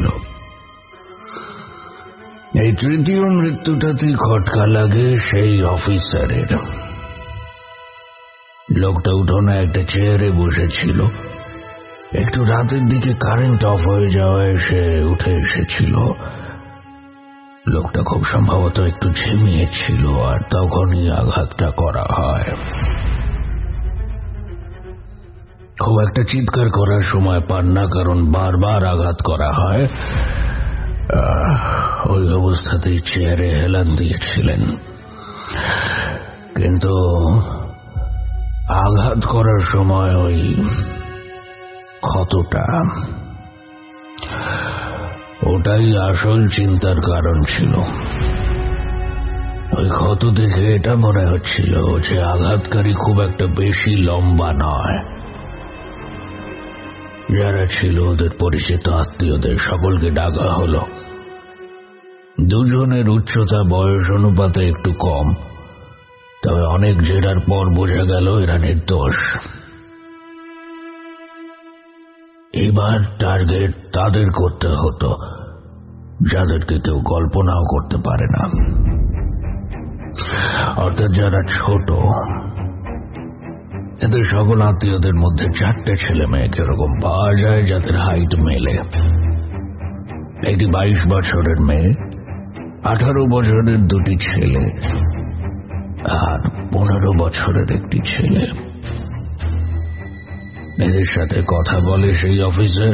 এই তৃতীয় মৃত্যুটাতেই খটকা লাগে সেই অফিসারের। লোকটা উঠোনে একটা চেয়ারে বসেছিল। একটু রাতের দিকে কারেন্ট অফ হয়ে যাওয়ায় সে উঠে এসেছিল। লোকটা খুব সম্ভবত একটু ঝিমিয়েছিল, আর তখনই আঘাতটা করা হয়। খুব একটা চিৎকার করার সময় পান না, কারণ বারবার আঘাত করা হয়। ওই অবস্থাতেই চেয়ারে হেলান দিয়েছিলেন, কিন্তু আঘাত করার সময় ওই ক্ষতটা, ওটাই আসল চিন্তার কারণ ছিল। ওই ক্ষত দেখে এটা মনে হচ্ছিল যে আঘাতকারী খুব একটা বেশি লম্বা নয়। যারা ছিল ওদের পরিচিত আত্মীয়দের সকলকে ডাকা হলো। দুজনের উচ্চতা বয়স অনুপাতে একটু কম, তবে অনেক জেরার পর বোঝা গেল এরা নির্দোষ। এবার টার্গেট তাদের করতে হতো যাদেরকে কেউ কল্পনাও করতে পারে না, অর্থাৎ যারা ছোট। এদের সকল আত্মীয়দের মধ্যে 4টে ছেলে মেয়েকে এরকম পাওয়া যায় যাদের হাইট মেলে। একটি 22 বছরের মেয়ে, 18 বছরের 2টি ছেলে, আর 15 বছরের একটি ছেলে। এদের সাথে কথা বলে সেই অফিসে।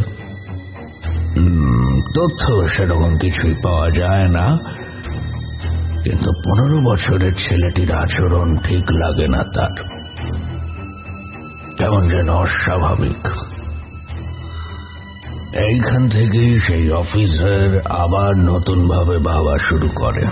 তথ্য সেরকম কিছুই পাওয়া যায় না, কিন্তু 15 বছরের ছেলেটির আচরণ ঠিক লাগে না তার, কেমন যেন অস্বাভাবিক। এইখান থেকেই সেই অফিসার আবার নতুন ভাবে ভাবা শুরু করে।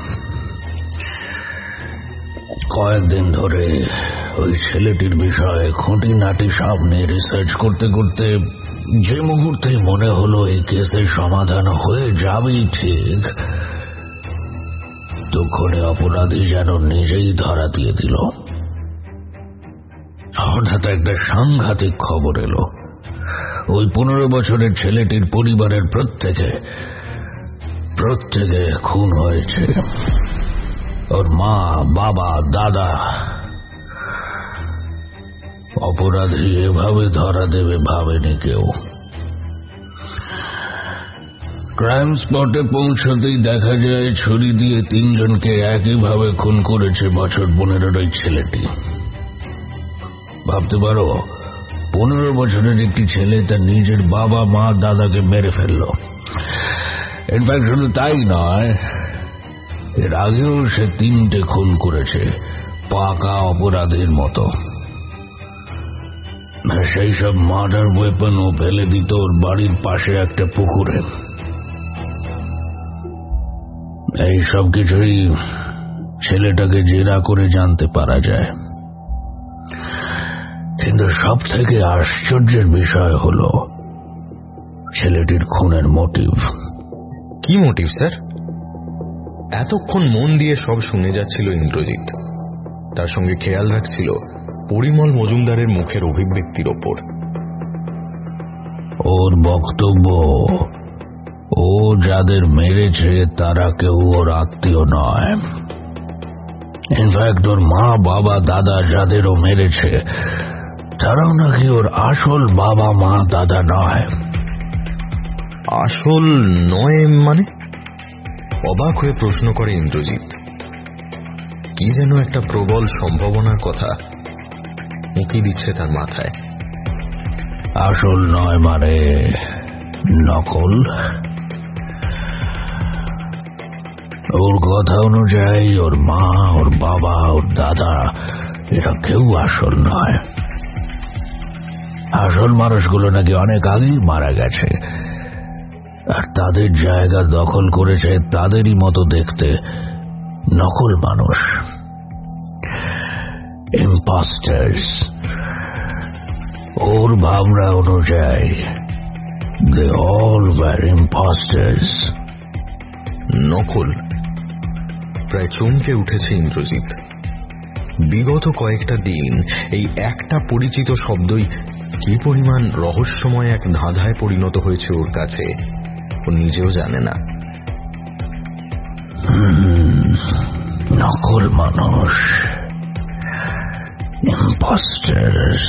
কয়েকদিন ধরে ওই ছেলেটির বিষয়ে খুঁটিনাটি সব নিয়ে রিসার্চ করতে করতে যে মুহূর্তে মনে হলো এই কেসের সমাধান হয়ে যাবেই ঠিক, তখনই অপরাধী যেন নিজেই ধরা দিয়ে দিল। হঠাৎ একটা সাংঘাতিক খবর এলো। ওই 15 বছরের ছেলেটির পরিবারের প্রত্যেকে খুন হয়েছে। ওর মা, বাবা, দাদা। অপরাধী এভাবে ধরা দেবে ভাবেনি কেউ। ক্রাইম স্পটে পৌঁছতেই দেখা যায় ছুরি দিয়ে 3 জনকে একইভাবে খুন করেছে বছর 15-র ওই ছেলেটি। ভাবতে পারো, 15 বছরের একটি ছেলে তার নিজের বাবা, মা, দাদাকে মেরে ফেলল। ইনফ্যাক্ট শুধু তাই নয়, এর আগেও সে 3টে খুন করেছে পাকা অপরাধীর মতো। সেই সব মার্ডার ওয়েপনও ফেলে দিত ওর বাড়ির পাশে একটা পুকুরে। এই সব কিছুই ছেলেটাকে জেরা করে জানতে পারা যায়। কিন্তু সব থেকে আশ্চর্যের বিষয় হলো ছেলেটির খুনের মোটিভ। কি মোটিভ স্যার? এতক্ষণ মন দিয়ে সব শুনে যাচ্ছিল ইন্দ্রজিৎ, তার সঙ্গে খেয়াল রাখছিল পরিমল মজুমদারের মুখের অভিব্যক্তির ওপর। ওর বক্তব্য, ও যাদের মেরেছে তারা কেউ ওর আত্মীয় নয়। ইনফ্যাক্ট ওর মা, বাবা, দাদা যাদেরও মেরেছে তারাও নাকি ওর আসল বাবা, মা, দাদা নয়। আসল নয় মানে? অবাক হয়ে প্রশ্ন করে ইন্দ্রজিৎ। কি যেন একটা প্রবল সম্ভাবনার কথা উঁকি দিচ্ছে তার মাথায়। আসল নয় মানে নকল। ওর কথা অনুযায়ী ওর মা, ওর বাবা, ওর দাদা এরা কেউ আসল নয়। আসল মানুষগুলো নাকি অনেক আগেই মারা গেছে, আর তাদের জায়গা দখল করেছে তাদেরই মতো দেখতে নকল মানুষ, ইম্পোস্টার্স। ওর ভাবনা অনুযায়ী they all were imposters. নকল। প্রায় চমকে উঠেছে ইন্দ্রজিৎ। বিগত কয়েকটা দিন এই একটা পরিচিত শব্দই কি পরিমাণ রহস্যময় এক ধাঁধায় পরিণত হয়েছে ওর কাছে ও নিজেও জানে না। নকল মানুষ, ইম্পোস্টার্স,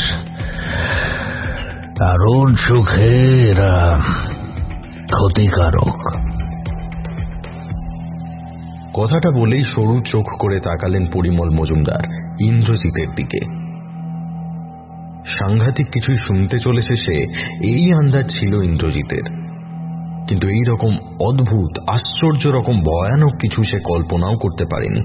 আর ওর চোখে এরা ক্ষতিকারক। কথাটা বলেই সরু চোখ করে তাকালেন পরিমল মজুমদার ইন্দ্রজিতের দিকে। সাংঘাতিক কিছুই শুনতে চলেছে সে, এই আন্দাজ ছিল ইন্দ্রজিতের, কিন্তু এই রকম অদ্ভুত, আশ্চর্য রকম ভয়ানক কিছু সে কল্পনাও করতে পারেনি।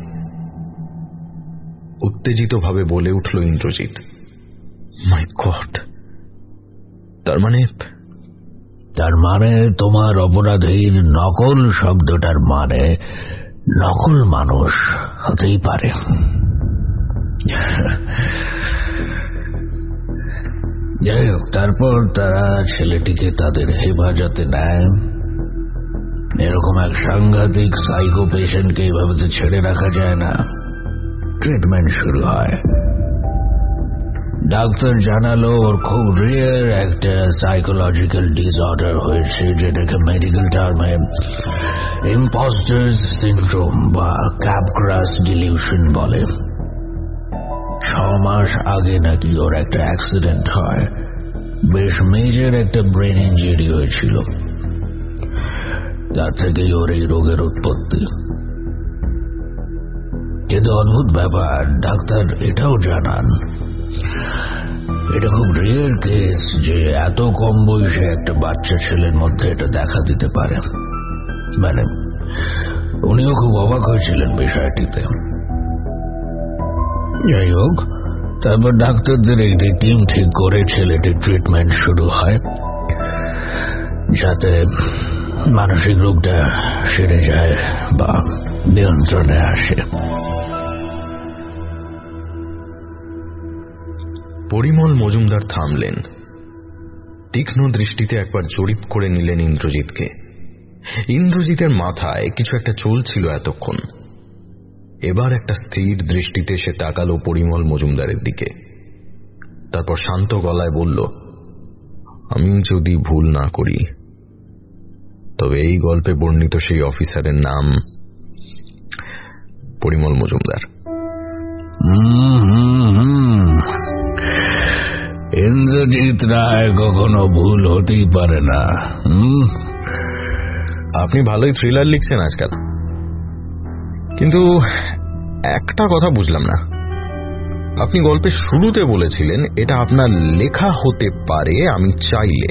উত্তেজিতভাবে বলে উঠল ইন্দ্রজিৎ, মাই গড! তার মানে তোমার অপরাধীর নকল শব্দটার মানে নকল মানুষ হতেই পারে। যাই হোক, তারপর তারা ছেলেটিকে তাদের হেফাজতে নেয়। এরকম এক সাংঘাতিক সাইকো পেশেন্টকে এভাবে তো ছেড়ে রাখা যায় না। ট্রিটমেন্ট শুরু হয়। ডাক্তার জানালো ওর খুব রেয়ার একটা সাইকোলজিক্যাল ডিসঅর্ডার হয়েছে, যেটাকে মেডিকেল টার্মে ইম্পোস্টার্স সিনড্রোম বা ক্যাপগ্রাস ডিলিউশন বলে। 6 মাস আগে নাকি ওর একটা অ্যাক্সিডেন্ট হয়, বেশ মেজর একটা ব্রেন ইঞ্জুরি হয়েছিল, তার থেকেই ওর এই রোগের উৎপত্তি। কিন্তু অদ্ভুত ব্যাপার, ডাক্তার এটাও জানান এটা খুব রেয়ার কেস যে এত কম বয়সে একটা বাচ্চা ছেলের মধ্যে এটা দেখা দিতে পারে। মানে উনিও খুব অবাক হয়েছিলেন বিষয়টিতে। যাই হোক, তারপর ডাক্তারদের একটি টিম ঠিক করে ছেলেটির ট্রিটমেন্ট শুরু হয়, যাতে মানসিক রোগটা সেরে যায় বা নিয়ন্ত্রণে আসে। পরিমল মজুমদার থামলেন, তীক্ষ্ণ দৃষ্টিতে একবার জরিপ করে নিলেন ইন্দ্রজিৎকে। ইন্দ্রজিতের মাথায় কিছু একটা চলছিল এতক্ষণ। এবার একটা স্থির দৃষ্টিতে সে তাকালো পরিমল মজুমদারের দিকে। তারপর শান্ত গলায় বলল, আমি যদি ভুল না করি তবে এই গল্পে বর্ণিত সেই অফিসারের নাম পরিমল মজুমদার। ইন্দ্রজিৎ রায় কখনো ভুল হতেই পারে না। আপনি ভালোই থ্রিলার লিখছেন আজকাল, কিন্তু একটা কথা বুঝলাম না। আপনি গল্পের শুরুতে বলেছিলেন এটা আপনার লেখা হতে পারে আমি চাইলে।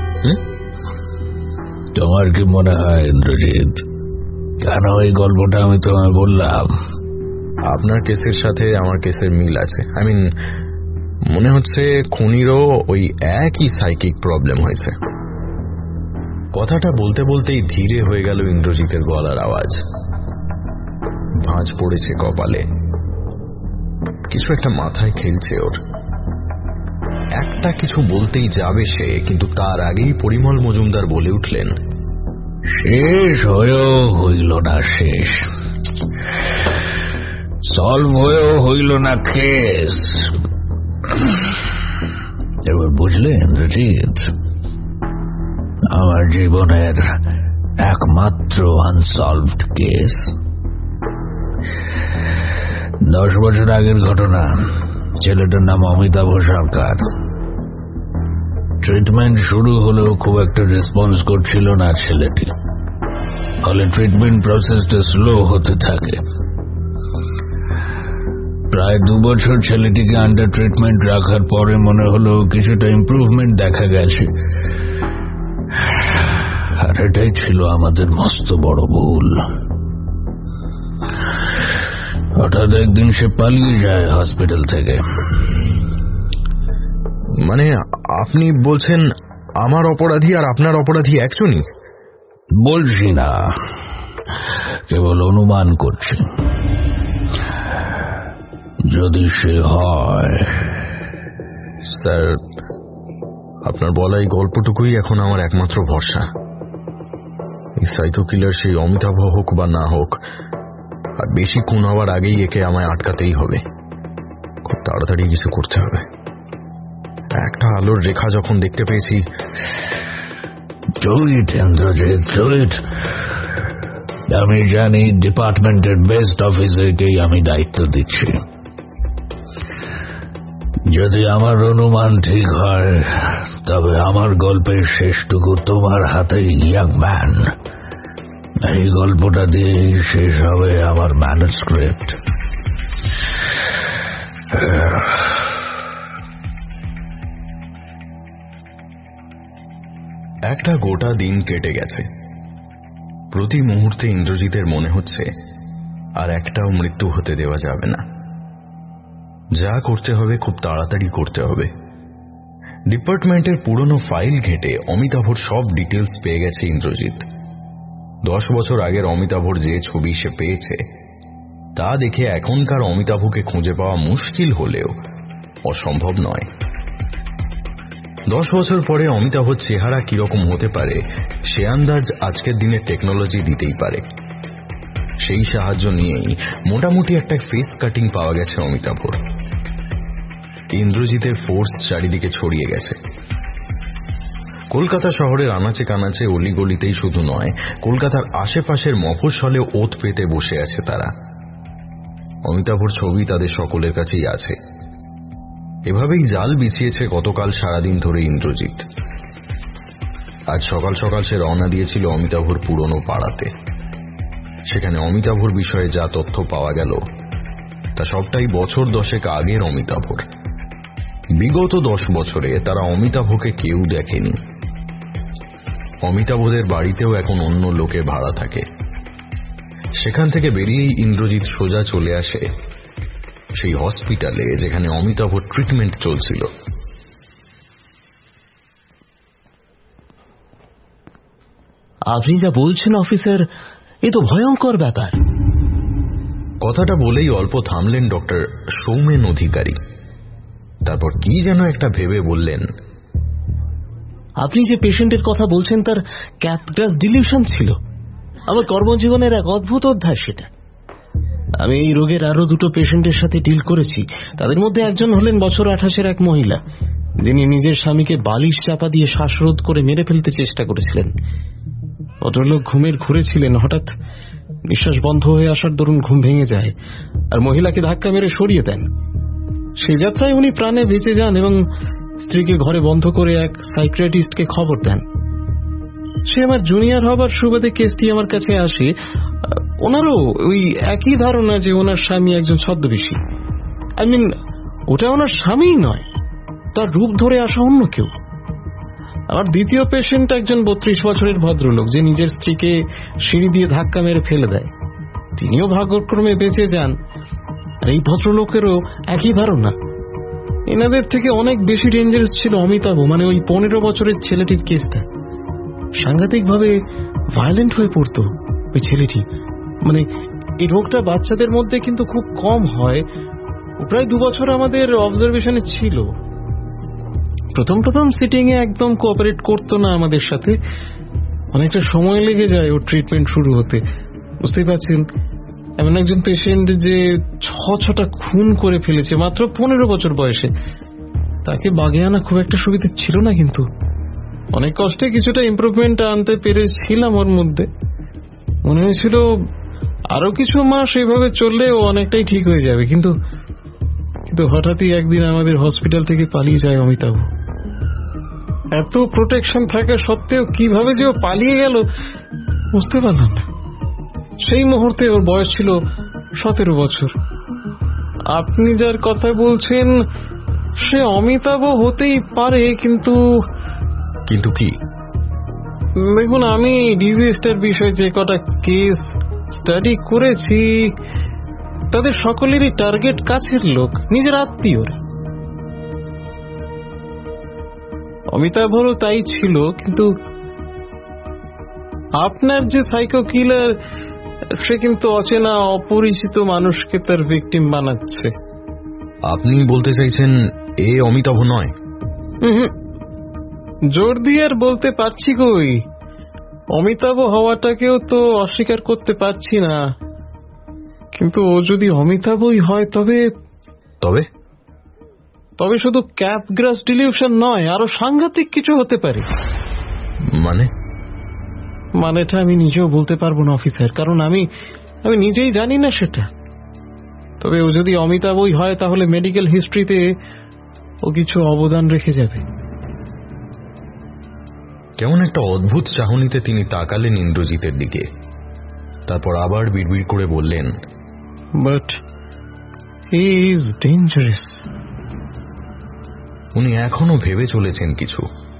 তোমার কি মনে হয় ইন্দ্রজিৎ, কেন এই গল্পটা আমি তোমায় বললাম? আপনার কেসের সাথে আমার কেসের মিল আছে। আই মিন, মনে হচ্ছে খুনিরও ওই একই সাইকিক প্রবলেম হয়েছে। কথাটা বলতে বলতেই ধীরে হয়ে গেল ইন্দ্রজিতের গলার আওয়াজ। ভাঁজ পড়েছে কপালে, কিছু একটা মাথায় খেলছে ওর। একটা কিছু বলতেই যাবে সে, কিন্তু তার আগেই পরিমল মজুমদার বলে উঠলেন, শেষ হয়েও হইল না শেষ। সলভ হয়েও হইল না কেস। এবার বুঝলে ইন্দ্রজিৎ, আমার জীবনের একমাত্র আনসলভড কেস 10 বছর আগের ঘটনা। ছেলেটার নাম অমিতাভ সরকার। ট্রিটমেন্ট শুরু হলেও খুব একটা রেসপন্স করছিল না ছেলেটি, ফলে ট্রিটমেন্ট প্রসেসটা স্লো হতে থাকে। প্রায় 2 বছর ছেলেটিকে আন্ডার ট্রিটমেন্ট রাখার পরে মনে হলো কিছুটা ইমপ্রুভমেন্ট দেখা গেছে, আর এটাই ছিল আমাদের মস্ত বড় ভুল। হঠাৎ একদিন সে পালিয়ে যায় হসপিটাল থেকে। মানে আপনি বলছেন আমার অপরাধী আর আপনার অপরাধী একজনই? বলছি না, কেবল অনুমান করছি। যদি সে হয়। স্যার, আপনার বলা এই গল্পটুকুই এখন আমার একমাত্র ভরসা। এই সাইকো কিলার সেই অমিতাভ হোক বা না হোক, আর বেশি খুন হওয়ার আগেই একে আমায় আটকাতেই হবে। খুব তাড়াতাড়ি কিছু করতে হবে। একটা আলোর রেখা যখন দেখতে পেয়েছি। আমি জানি ডিপার্টমেন্টের বেস্ট অফিসারকেই আমি দায়িত্ব দিচ্ছি। যদি আমার অনুমান ঠিক হয়, তবে আমার গল্পের শেষটুকু তোমার হাতেই, ইয়াং ম্যান। এই গল্পটা দিয়েই শেষ হবে আমার ম্যানুস্ক্রিপ্ট। একটা গোটা দিন কেটে গেছে। প্রতি মুহূর্তে ইন্দ্রজিতের মনে হচ্ছে আর একটাও মৃত্যু হতে দেওয়া যাবে না। যা করতে হবে খুব তাড়াতাড়ি করতে হবে। ডিপার্টমেন্টের পুরনো ফাইল ঘেটে অমিতাভর সব ডিটেলস পেয়ে গেছে ইন্দ্রজিৎ। 10 বছর আগের অমিতাভর যে ছবি সে পেয়েছে, তা দেখে এখনকার অমিতাভকে খুঁজে পাওয়া মুশকিল হলেও অসম্ভব নয়। 10 বছর পরে অমিতাভর চেহারা কিরকম হতে পারে সে আন্দাজ আজকের দিনে টেকনোলজি দিতেই পারে। সেই সাহায্য নিয়েই মোটামুটি একটা ফেস কাটিং পাওয়া গেছে অমিতাভর। ইন্দ্রজিতের ফোর্স চারিদিকে ছড়িয়ে গেছে। কলকাতা শহরের আনাচে কানাচে অলিগলিতেই শুধু নয়, কলকাতার আশেপাশের মফস্বলে ওত পেতে বসে আছে তারা। অমিতাভর ছবি তাদের সকলের কাছেই আছে। এভাবেই জাল বিছিয়েছে গতকাল সারাদিন ধরে ইন্দ্রজিৎ। আজ সকাল সকাল সে রওনা দিয়েছিল অমিতাভর পুরনো পাড়াতে। সেখানে অমিতাভর বিষয়ে যা তথ্য পাওয়া গেল তা সবটাই বছর 10 আগের অমিতাভর। বিগত 10 বছরে তারা অমিতাভকে কেউ দেখেনি। অমিতাভদের বাড়িতেও এখন অন্য লোকে ভাড়া থাকে। সেখান থেকে বেরিয়েই ইন্দ্রজিৎ সোজা চলে আসে সেই হসপিটালে যেখানে অমিতাভর ট্রিটমেন্ট চলছিল। আপনি যা বলছেন অফিসার, এ তো ভয়ঙ্কর ব্যাপার। কথাটা বলেই অল্প থামলেন ডক্টর সৌমেন অধিকারী। তারপর কি যেন একটা ভেবে বললেন, আপনি যে পেশেন্টের কথা বলছেন তার ক্যাপটাস ডিলিউশন ছিল। আমার কর্মজীবনের এক অদ্ভুত অধ্যায় সেটা। আমি এই রোগের আরো 2টো পেশেন্টের সাথে ডিল করেছি। তাদের মধ্যে একজন হলেন বছর 28-এর এক মহিলা, যিনি নিজের স্বামীকে বালিশ চাপা দিয়ে শ্বাসরোধ করে মেরে ফেলতে চেষ্টা করেছিলেন। ভদ্রলোক ঘুমের ঘুরে ছিলেন। হঠাৎ নিঃশ্বাস বন্ধ হয়ে আসার দরুন ঘুম ভেঙে যায় আর মহিলাকে ধাক্কা মেরে সরিয়ে দেন। সে যাত্রায় উনি প্রাণে বেঁচে যান এবং স্ত্রীকে ঘরে বন্ধ করে এক সাইকিয়াট্রিস্টকে খবর দেন। সে আমার জুনিয়র হবার সুবাদে কেসটি আমার কাছে আসে। ওনারও ওই একই ধারণা যে ওনার স্বামী একজন ছদ্মবেশী। ওটা ওনার স্বামীই নয়, তার রূপ ধরে আসা অন্য কেউ। আমার দ্বিতীয় পেশেন্ট একজন 32 বছরের ভদ্রলোক, যে নিজের স্ত্রীকে সিঁড়ি দিয়ে ধাক্কা মেরে ফেলে দেয়। তিনিও ভাগ্যক্রমে বেঁচে যান। আর এই ভদ্রলোকেরও একই ধারণা। এনাদের থেকে অনেক বেশি ডেঞ্জারাস ছিল অমিতাভ, মানে ওই 15 বছরের ছেলেটির কেসটা। সাংঘাতিকভাবে ভায়োলেন্ট হয়ে পড়তো ওই ছেলেটি। মানে এই রোগটা বাচ্চাদের মধ্যে কিন্তু খুব কম হয়। প্রায় 2 বছর আমাদের অবজারভেশনে ছিল। প্রথম সিটিং এ একদম কোঅপারেট করতো না আমাদের সাথে। অনেকটা সময় লেগে যায় ওর ট্রিটমেন্ট শুরু হতে। বুঝতেই পারছেন, এমন একজন পেশেন্ট যে 6টা খুন করে ফেলেছে মাত্র 15 বছর বয়সে, তাকে বাগে আনা খুব একটা সুবিধা ছিল না। কিন্তু অনেক কষ্টে কিছুটা ইমপ্রুভমেন্ট আনতে পেরেছিলাম ওর মধ্যে। মনে হয়েছিল আরো কিছু মাস এইভাবে চললে ও অনেকটাই ঠিক হয়ে যাবে। কিন্তু হঠাৎই একদিন আমাদের হসপিটাল থেকে পালিয়ে যায় অমিতাভ। এত প্রোটেকশন থাকা সত্ত্বেও কিভাবে যে ও পালিয়ে গেল বুঝতে পারলাম না। সেই মুহূর্তে ওর বয়স ছিল 17 বছর। আপনি যার কথা বলছেন সে অমিতাভ হতেই পারে, কিন্তু কি? দেখুন, আমি ডিজিজটার বিষয়ে যে কটা কেস স্টাডি করেছি তাদের সকলেরই টার্গেট কাছের লোক, নিজের আত্মীয়রা। অমিতাভরও তাই ছিল। কিন্তু আপনার যে সাইকো কিলার সে কিন্তু অচেনা অপরিচিত মানুষকে তার ভিকটিম বানাচ্ছে। আপনি বলতে চাইছেন এ অমিতাভ নয়? জোর দিয়ে আর বলতে পারছি কই, অমিতাভ হওয়াটাকেও তো অস্বীকার করতে পারছি না। কিন্তু ও যদি অমিতাভই হয় তবে শুধু ক্যাপগ্রাস ডিলিউশন নয়, আরো সাংঘাতিক কিছু হতে পারে। মানেটা আমি নিজেও বলতে পারবো না অফিসার, কারণ আমি নিজেই জানি না সেটা। তবে ও যদি অমিতাভই হয় তাহলে মেডিকেল হিস্ট্রিতে ও কিছু অবদান রেখে যাবে। কেমন একটা অদ্ভুত চাহনিতে তিনি তাকালেন ইন্দ্রজিতের দিকে, তারপর আবার বিড়বিড় করে বললেন, বাট হি ইজ ডেঞ্জারাস। উনি এখনো ভেবে চলেছেন কিছু,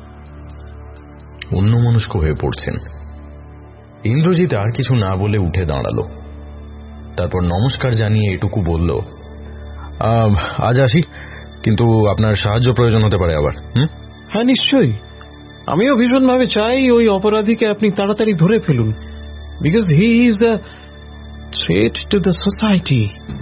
অন্যমনস্ক হয়ে পড়ছেন। ইন্দ্রজিৎ আর কিছু না বলে উঠে দাঁড়ালো। তারপর নমস্কার জানিয়ে এটুকু বলল, আজ আসি, কিন্তু আপনার সাহায্য প্রয়োজন হতে পারে আবার। হ্যাঁ, নিশ্চয়ই। আমিও ভীষণভাবে চাই ওই অপরাধীকে আপনি তাড়াতাড়ি ধরে ফেলুন, because he is a threat to the society.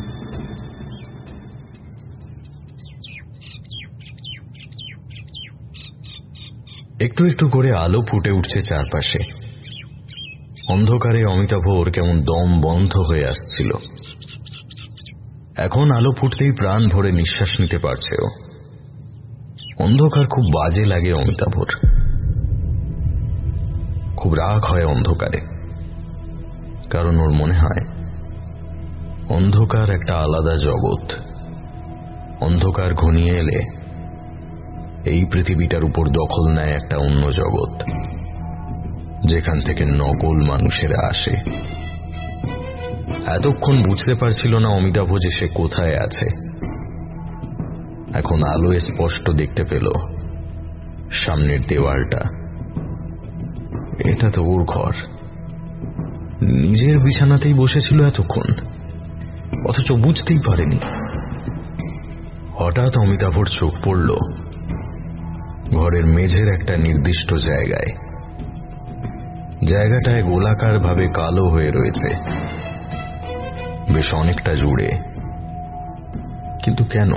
একটু একটু করে আলো ফুটে উঠছে চারপাশে। অন্ধকারে অমিতাভ ওর কেমন দম বন্ধ হয়ে আসছিল। এখন আলো ফুটতেই প্রাণ ভরে নিঃশ্বাস নিতে পারছে ও। অন্ধকার খুব বাজে লাগে অমিতাভর। খুব রাগ হয় অন্ধকারে, কারণ ওর মনে হয় অন্ধকার একটা আলাদা জগৎ। অন্ধকার ঘনিয়ে এলে এই পৃথিবীটার উপর দখল নেয় একটা অন্য জগৎ, যেখান থেকে নকল মানুষেরা আসে। এতক্ষণ বুঝতে পারছিল না অমিতাভ যে সে কোথায় আছে। এখন আলোয় স্পষ্ট দেখতে পেল সামনের দেওয়ালটা। এটা তো ওর ঘর। নিজের বিছানাতেই বসেছিল এতক্ষণ, অথচ বুঝতেই পারেনি। হঠাৎ অমিতাভর চোখ পড়ল ঘরের মেঝের একটা নির্দিষ্ট জায়গায়। জায়গাটায় গোলাকার ভাবে কালো হয়ে রয়েছে, বেশ অনেকটা জুড়ে। কিন্তু কেন?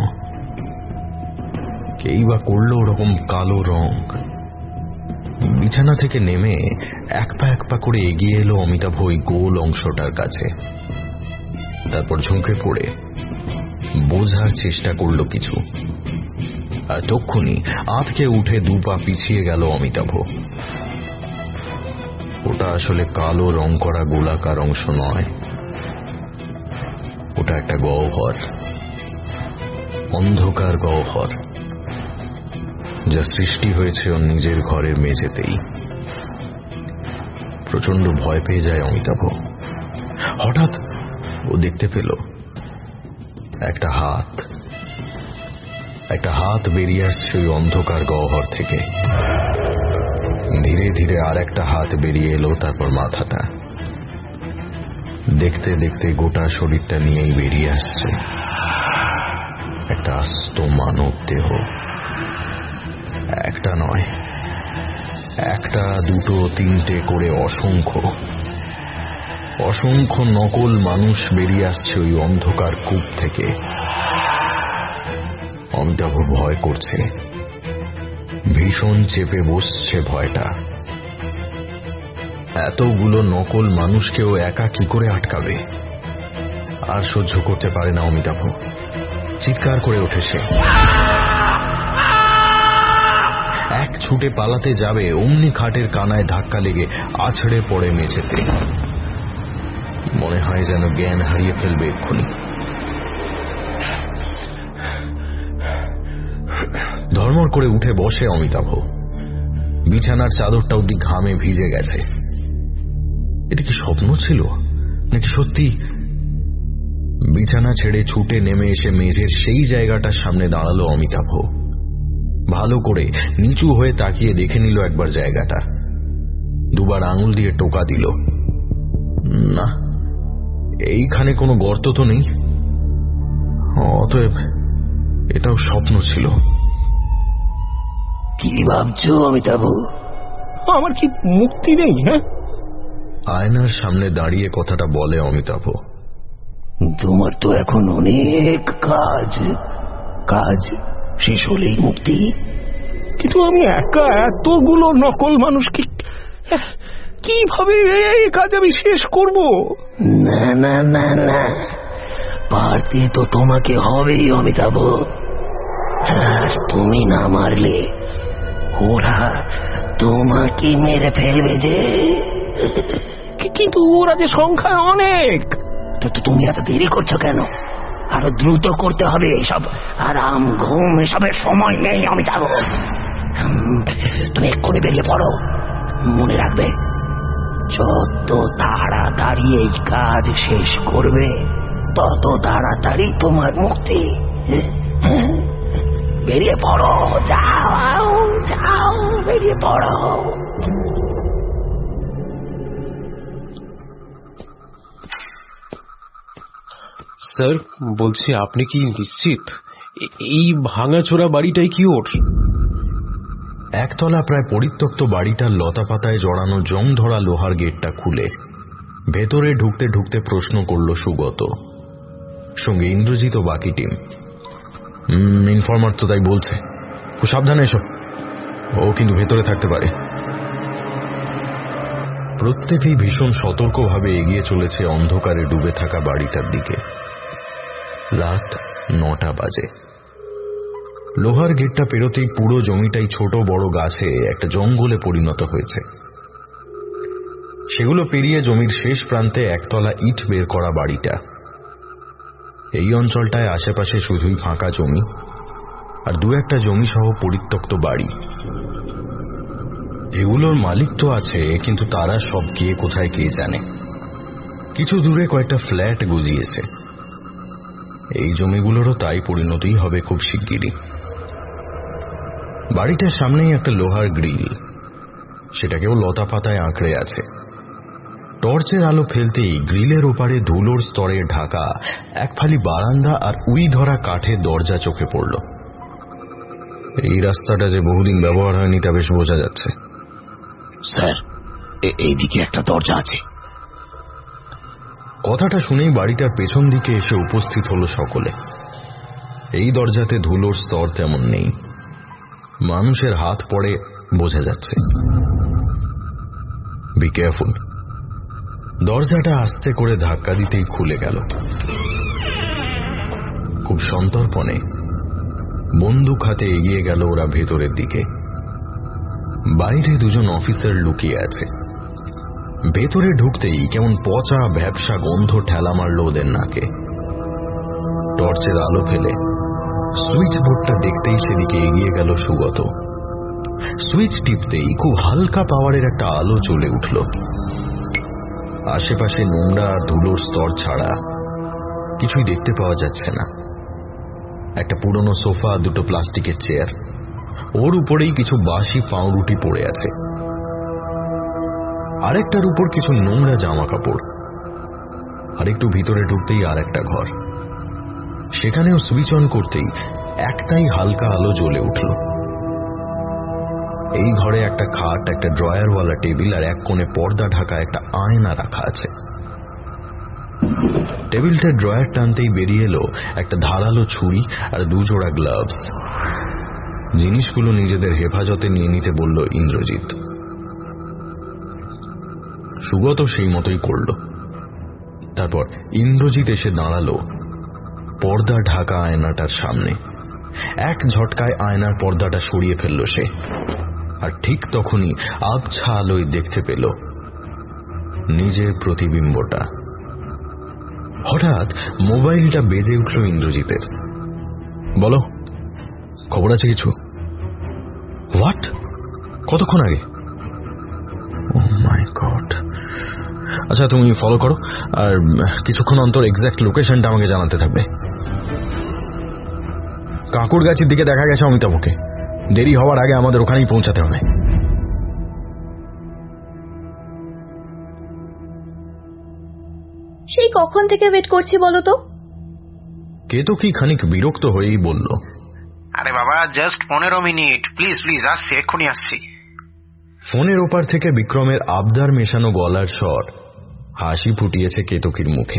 কেই বা করলো ওরকম কালো রং? বিছানা থেকে নেমে এক পা করে এগিয়ে এলো অমিতাভ ওই গোল অংশটার কাছে। তারপর ঝুঁকে পড়ে বোঝার চেষ্টা করলো কিছু। আর তক্ষুনি আঁতকে উঠে 2 পা পিছিয়ে গেল অমিতাভ। ওটা আসলে কালো রং করা গোলাকার অংশ নয়, ওটা একটা গহ্বর, অন্ধকার গহ্বর, যা সৃষ্টি হয়েছে ওর নিজের ঘরের মেঝেতেই। প্রচন্ড ভয় পেয়ে যায় অমিতাভ। হঠাৎ ও দেখতে পেল একটা হাত বেরিয়ে আসছে ওই অন্ধকার গহ্বর থেকে। ধীরে ধীরে আর একটা হাত বেরিয়ে এলো, তারপর মাথাটা। দেখতে দেখতে গোটা শরীরটা নিয়েই বেরিয়ে আসছে একটা আস্ত মানব দেহ। একটা নয়, 1, 2, 3টে করে অসংখ্য নকল মানুষ বেরিয়ে আসছে ওই অন্ধকার কূপ থেকে। অমিতাভ ভয় করছে, ভীষণ চেপে বসছে ভয়টা। এতগুলো নকল মানুষকেও একা কি করে আটকাবে? আর সহ্য করতে পারে না অমিতাভ, চিৎকার করে ওঠে সে। এক ছুটে পালাতে যাবে, অমনি খাটের কানায় ধাক্কা লেগে আছড়ে পড়ে মেঝেতে। মনে হয় যেন জ্ঞান হারিয়ে ফেলবে এক্ষুনি। ধর্মর করে উঠে বসে অমিতাভ। বিছানার চাদরটা অব্দি ঘামে ভিজে গেছে। এটা কি স্বপ্ন ছিল নাকি সত্যি? বিছানা ছেড়ে ছুটে নেমে এসে মেঝের সেই জায়গাটার সামনে দাঁড়ালো অমিতাভ। ভালো করে নিচু হয়ে তাকিয়ে দেখে নিল একবার জায়গাটা, দুবার আঙুল দিয়ে টোকা দিল। না, এইখানে কোনো গর্ত তো নেই। অতএব এটাও স্বপ্ন ছিল। কি ভাবছো অমিতাভ? আমার কি মুক্তি নেই? হ্যাঁ, আয়নার সামনে দাঁড়িয়ে কথাটা বলে অমিতাভ। তোমার তো এখন অনেক কাজ শেষ হলেই মুক্তি। কিন্তু আমি একা এতগুলো নকল মানুষকে কিভাবে এই কাজ আমি শেষ করব? না না না না, পারতে তো তোমাকে হবেই অমিতাভ। আর তুমি না মারলে ওরা তোমাকে মেরে ফেলবে যে। কিন্তু ওরা যে সংখ্যায় অনেক। তো তুমি এত দেরি করছো কেন? আরো দ্রুত করতে হবে। এসব আরাম ঘুম এসবের সময় নেই অমিতাভ। তুমি এক্ষুনি বেরিয়ে পড়ো। মনে রাখবে, যত তাড়াতাড়ি এই কাজ শেষ করবে তত তাড়াতাড়ি তোমার মুক্তি। বেরিয়ে পড়ো, যাও যাও, বেরিয়ে পড়ো। স্যার, বলছি আপনি কি নিশ্চিত এই ভাঙাচোরা বাড়িটাই কি ওর? একতলা প্রায় পরিত্যক্ত বাড়িটার লতা পাতায় জড়ানো জং ধরা লোহার গেটটা খুলে ভেতরে ঢুকতে ঢুকতে প্রশ্ন করল সুগত, সঙ্গে ইন্দ্রজিৎ ও বাকি টিম। ইনফরমার তো তাই বলছে, খুব সাবধানে এসো, ও কিন্তু ভেতরে থাকতে পারে। প্রত্যেকেই ভীষণ সতর্কভাবে এগিয়ে চলেছে অন্ধকারে ডুবে থাকা বাড়িটার দিকে। রাত 9টা বাজে। লোহার গেটটা পেরোতেই পুরো জমিটাই ছোট বড় গাছে একটা জঙ্গলে পরিণত হয়েছে। সেগুলো পেরিয়ে জমির শেষ প্রান্তে একতলা ইট বের করা বাড়িটা। এই অঞ্চলটায় আশেপাশে শুধুই ফাঁকা জমি আর দু একটা জমি সহ পরিত্যক্ত বাড়ি। এগুলোর মালিক তো আছে, কিন্তু তারা সব কে কোথায় কে জানে। কিছু দূরে কয়েকটা ফ্ল্যাট গজিয়েছে। এই জমিগুলোরও তাই পরিণতই হবে খুব শিগগিরই। বাড়িটার সামনেই একটা লোহার গ্রিল, সেটাকেও লতা পাতায় আঁকড়ে আছে। টর্চের আলো ফেলতেই গ্রিলের ওপারে ধুলোর স্তরে ঢাকা এক ফালি বারান্দা আর উই ধরা কাঠের দরজা চোখে পড়ল। এই রাস্তাটা যে বহুদিন ব্যবহার হয়নি তা বেশ বোঝা যাচ্ছে। স্যার, এইদিকে একটা দরজা আছে। কথাটা শুনেই বাড়িটার পেছন দিকে এসে উপস্থিত হলো সকলে। এই দরজাতে ধুলোর স্তর তেমন নেই, মানুষের হাত পড়ে বোঝা যাচ্ছে। Be careful. দরজাটা আস্তে করে ধাক্কা দিতেই খুলে গেল। খুব সন্তর্পণে বন্দুক হাতে এগিয়ে গেল ওরা ভেতরের দিকে। বাইরে দুজন অফিসার লুকিয়ে আছে। ভেতরে ঢুকতেই কেমন পচা ভ্যাপসা গন্ধ ঠেলা মারল ওদের নাকে। টর্চের আলো ফেলে সুইচ বোর্ডটা দেখতেই সেদিকে এগিয়ে গেল সুগত। সুইচ টিপতেই খুব হালকা পাওয়ারের একটা আলো জ্বলে উঠল। আশেপাশে নোংরা আর ধুলোর স্তর ছাড়া কিছুই দেখতে পাওয়া যাচ্ছে না। একটা পুরনো সোফা, দুটো প্লাস্টিকের চেয়ার, ওর উপরেই কিছু বাসি পাউরুটি পড়ে আছে। আরেকটার উপর কিছু নোংরা জামা কাপড়। আরেকটু ভিতরে ঢুকতেই আর একটা ঘর, সেখানেও সুইচ অন করতেই একটাই হালকা আলো জ্বলে উঠল। এই ঘরে একটা খাট, একটা ড্রয়ারওয়ালা টেবিল আর এক কোণে পর্দা ঢাকা একটা আয়না রাখা আছে। টেবিলটার ড্রয়ার টানতেই বেরিয়ে এলো একটা ধারালো ছুরি আর দুজোড়া গ্লাভস। জিনিসগুলো নিজেদের হেফাজতে নিয়ে নিতে বলল ইন্দ্রজিৎ। সুগত সেই মতোই করল। তারপর ইন্দ্রজিৎ এসে দাঁড়ালো পর্দা ঢাকা আয়নাটার সামনে। এক ঝটকায় আয়নার পর্দাটা সরিয়ে ফেলল সে, আর ঠিক তখনই আবছা আলোয় দেখতে পেল নিজের প্রতিবিম্বটা। হঠাৎ মোবাইলটা বেজে উঠল ইন্দ্রজিতের। বলো, খবর আছে কিছু? হোয়াট? কতক্ষণ আগে? Oh my god. আচ্ছা, তুমি ফলো করো, আর কিছুক্ষণ অন্তর এক্সাক্ট লোকেশনটা আমাকে জানাতে থাকবে। কাকুর গাছের দিকে দেখা গেছে অমিতাভকে। দেরি হওয়ার আগে আমাদের ওখানেই পৌঁছাতে হবে। সেই কখন থেকে ওয়েট করছি বলো তো? কেতকী খানিক বিরক্ত হয়েই বলল, আরে বাবা, জাস্ট 15 মিনিট, প্লিজ প্লিজ, আসছি, এক্ষুনি আসছি। ফোনের ওপার থেকে বিক্রমের আবদার মেশানো গলার স্বর হাসি ফুটিয়েছে কেতকীর মুখে।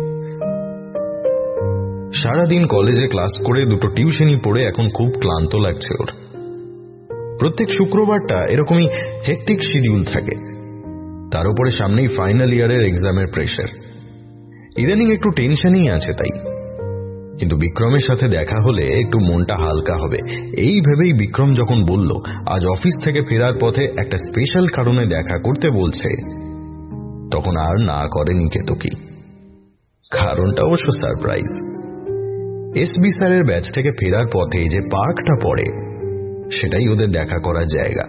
সারাদিন কলেজে ক্লাস করে দুটো টিউশনি পড়ে এখন খুব ক্লান্ত লাগছে ওর। প্রত্যেক শুক্রবারটা এরকমই হেকটিক শিডিউল থাকে, তার উপরে সামনেই ফাইনাল ইয়ারের এক্সামের প্রেশার। ইদানিং একটু টেনশনই আছে তাই। কিন্তু বিক্রমের সাথে দেখা হলে একটু মনটা হালকা হবে, এই ভেবেই বিক্রম যখন বলল আজ অফিস থেকে ফেরার পথে একটা স্পেশাল কারণে দেখা করতে বলছে, তখন আর না করেনি কেতকী। কারণটা অবশ্য সারপ্রাইজ। এসবি স্যারের ব্যাচ থেকে ফেরার পথে যে পার্কটা পড়ে, সেটাই ওদের দেখা করার জায়গা।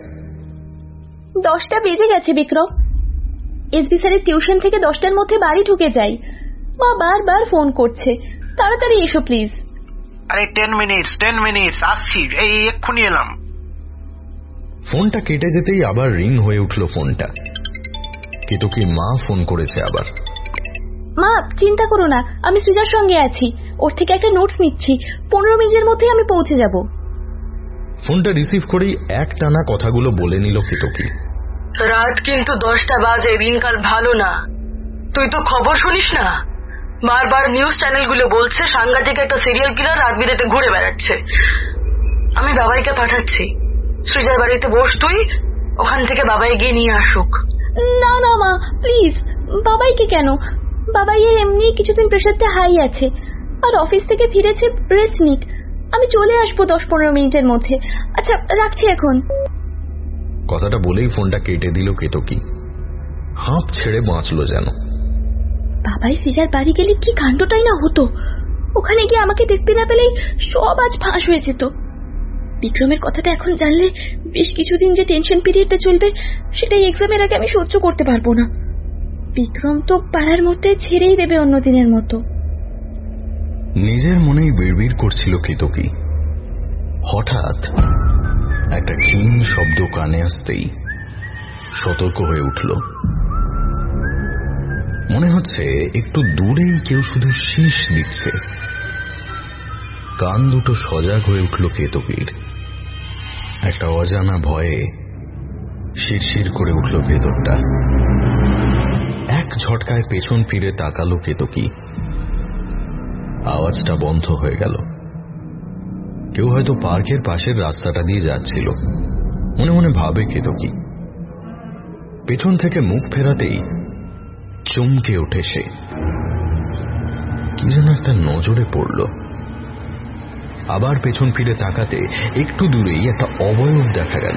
10টা বেজে গেছে বিক্রম। এসবি স্যারের টিউশন থেকে 10টার মধ্যে বাড়ি ঢুকে যাই। মা বারবার ফোন করছে, তাড়াতাড়ি এসো প্লিজ। আরে 10 মিনিটস, আসছি, এই এক্ষুনি এলাম। ফোনটা কেটে যেতেই আবার রিং হয়ে উঠল ফোনটা। কেতকীর মা ফোন করেছে আবার। মা, চিন্তা করো না, আমি সৃজার সঙ্গে আছি, ওর থেকে একটা নোটস নিচ্ছি, 15 মিনিটের মধ্যে আমি পৌঁছে যাব। ফোনটা রিসিভ করেই একটানা কথাগুলো বলে নিল কেতকী। রাত কিন্তু 10টা বাজে, দিনকাল ভালো না। তুই তো খবর শুনিস না? বারবার নিউজ চ্যানেলগুলো বলছে সাংঘাতিক একটা সিরিয়াল কিলার রাত বিরেতে ঘুরে বেড়াচ্ছে। আমি বাবাইকে পাঠাচ্ছি, সৃজার বাড়িতে বস তুই, ওখান থেকে বাবাই গিয়ে নিয়ে আসুক। না না মা, প্লিজ, বাবাইকে কেন? বাবাইয়ের এমনি কিছুদিন প্রেশারটা হাই আছে, আর অফিস থেকে ফিরেছে, রেস্ট নিক। আমি চলে আসবো 10-15 মিনিটের মধ্যে। আচ্ছা, রাখছি এখন। কথাটা বলেই ফোনটা কেটে দিল কেতকী। হাঁপ ছেড়ে বাঁচল যেন। বাবাই সৃজার বাড়ি গেলে কি কাণ্ডটাই না হতো। ওখানে গিয়ে আমাকে দেখতে না পেলেই সব আজ ফাঁস হয়ে যেত। বিক্রমের কথাটা এখন জানলে বেশ কিছুদিন যে টেনশন পিরিয়ডটা চলবে, সেটাই এক্সামের আগে আমি সহ্য করতে পারবো না। বিক্রম তো পাড়ার মধ্যে ছেড়েই দেবে অন্য দিনের মতো। নিজের মনেই বিড়বিড় করছিল কেতকী। হঠাৎ একটা ক্ষীণ শব্দ কানে আসতেই সতর্ক হয়ে উঠল। মনে হচ্ছে একটু দূরেই কেউ শুধু শীষ দিচ্ছে। কান দুটো সজাগ হয়ে উঠল কেতকীর। একটা অজানা ভয়ে শিরশির করে উঠল ভেতরটা। এক ঝটকায় পেছন ফিরে তাকালো কেতকী। আওয়াজটা বন্ধ হয়ে গেল। কেউ হয়তো পার্কের পাশের রাস্তাটা দিয়ে যাচ্ছিল, মনে মনে ভাবে কেতকী। পেছন থেকে মুখ ফেরাতেই চমকে ওঠে সে। কি যেন একটা নজরে পড়ল। আবার পেছন ফিরে তাকাতে একটু দূরেই একটা অবয়ব দেখা গেল।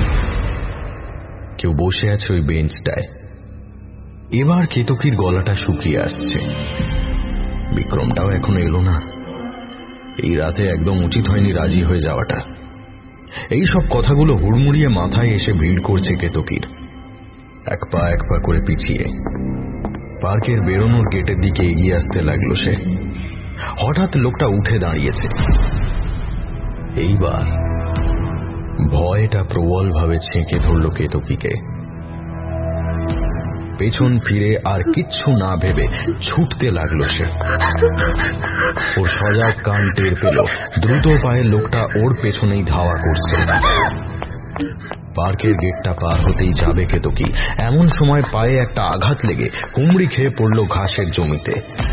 কেউ বসে আছে ওই বেঞ্চটায়। এবার কেতকীর গলাটা শুকিয়ে আসছে। বিক্রমটাও এখনো এলো না। এই রাতে একদম উচিত হয়নি রাজি হয়ে যাওয়াটা। এই সব কথাগুলো হুড়মুড়িয়ে মাথায় এসে ভিড় করছে কেতকীর। এক পা করে পিছিয়ে পার্কের বেরোনোর গেটের দিকে এগিয়ে আসতে লাগলো সে। হঠাৎ লোকটা উঠে দাঁড়িয়েছে। এইবার ভয়টা প্রবলভাবে ছেঁকে ধরল কেতকীকে। পেছন ফিরে আর কিচ্ছু না ভেবে ছুটতে লাগলো সে। ওর সজাগ কান টের পেল দ্রুত পায়ে লোকটা ওর পেছনেই ধাওয়া করছে। পার্কের গেটটা পার হতেই যাবে কেতকী, এমন সময় পায়ে একটা আঘাত লেগে হুমড়ি খেয়ে পড়ল ঘাসের জমিতে।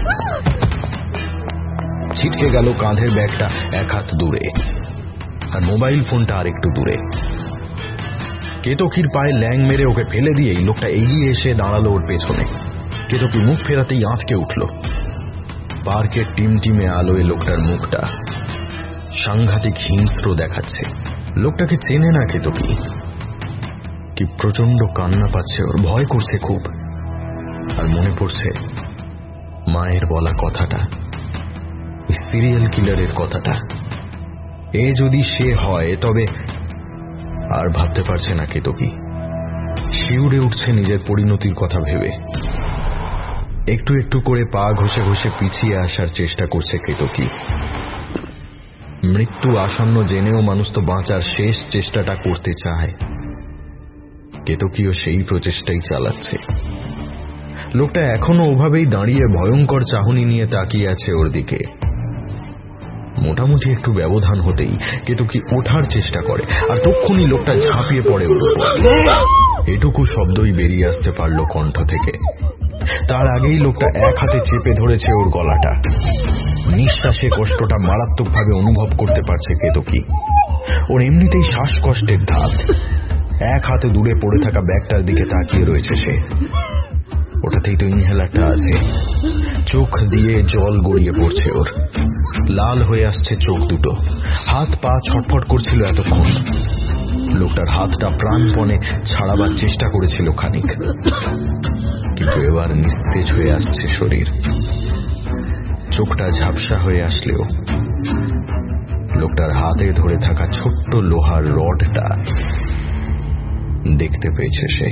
ছিটকে গেল কাঁধের ব্যাগটা এক হাত দূরে, আর মোবাইল ফোনটা আর একটু দূরে। কেতকীর পায়ে ল্যাং মেরে ওকে ফেলে দিয়েই লোকটা এগিয়ে এসে দাঁড়ালো ওর পেছনে। কেতকী মুখ ফেরাতেই আঁতকে উঠল। পার্কের টিমটিমে আলোয় লোকটার মুখটা সাংঘাতিক হিংস্র দেখাচ্ছে। লোকটাকে চেনে না কেতকী। কি প্রচন্ড কান্না পাচ্ছে ওর, ভয় করছে খুব। আর মনে পড়ছে মায়ের বলা কথাটা, সিরিয়াল কিলারের কথাটা। এ যদি সে হয় তবে আর ভাবতে পারছে না কেতকী। শিউরে উঠছে নিজের পরিণতির কথা ভেবে। একটু একটু করে পা ঘষে ঘষে পিছিয়ে আসার চেষ্টা করছে কেতকী। মৃত্যু আসন্ন জেনেও মানুষ তো বাঁচার শেষ চেষ্টাটা করতে চায়। কেতকীও সেই প্রচেষ্টাই চালাচ্ছে। লোকটা এখনো ওভাবেই দাঁড়িয়ে ভয়ঙ্কর চাহনি নিয়ে তাকিয়ে আছে ওর দিকে। মোটামুটি একটু ব্যবধান হতেই কেতকী ওঠার চেষ্টা করে, আর তক্ষুনি লোকটা ঝাঁপিয়ে পড়ে ওর উপর। এটুকু শব্দই বেরিয়ে আসতে পারল কণ্ঠ থেকে। তার আগেই লোকটা এক হাতে চেপে ধরেছে ওর গলাটা। নিঃশ্বাসে কষ্টটা মারাত্মকভাবে অনুভব করতে পারছে কেতকী। ওর এমনিতেই শ্বাসকষ্টের ধাত। এক হাতে দূরে পড়ে থাকা ব্যাগটার দিকে তাকিয়ে রয়েছে সে। ওটাতেই তো ইনহেলারটা আছে। চোখ দিয়ে জল গড়িয়ে পড়ছে ওর। লাল হয়ে আসছে চোখ দুটো। হাত পা ছটফট করছিল এতক্ষণ। লোকটার হাতটা প্রাণপণে ছাড়াবার চেষ্টা করেছিল খানিক, কিন্তু এবার নিস্তেজ হয়ে আসছে শরীর। চোখটা ঝাপসা হয়ে আসলেও লোকটার হাতে ধরে থাকা ছোট্ট লোহার রডটা দেখতে পেয়েছে সে।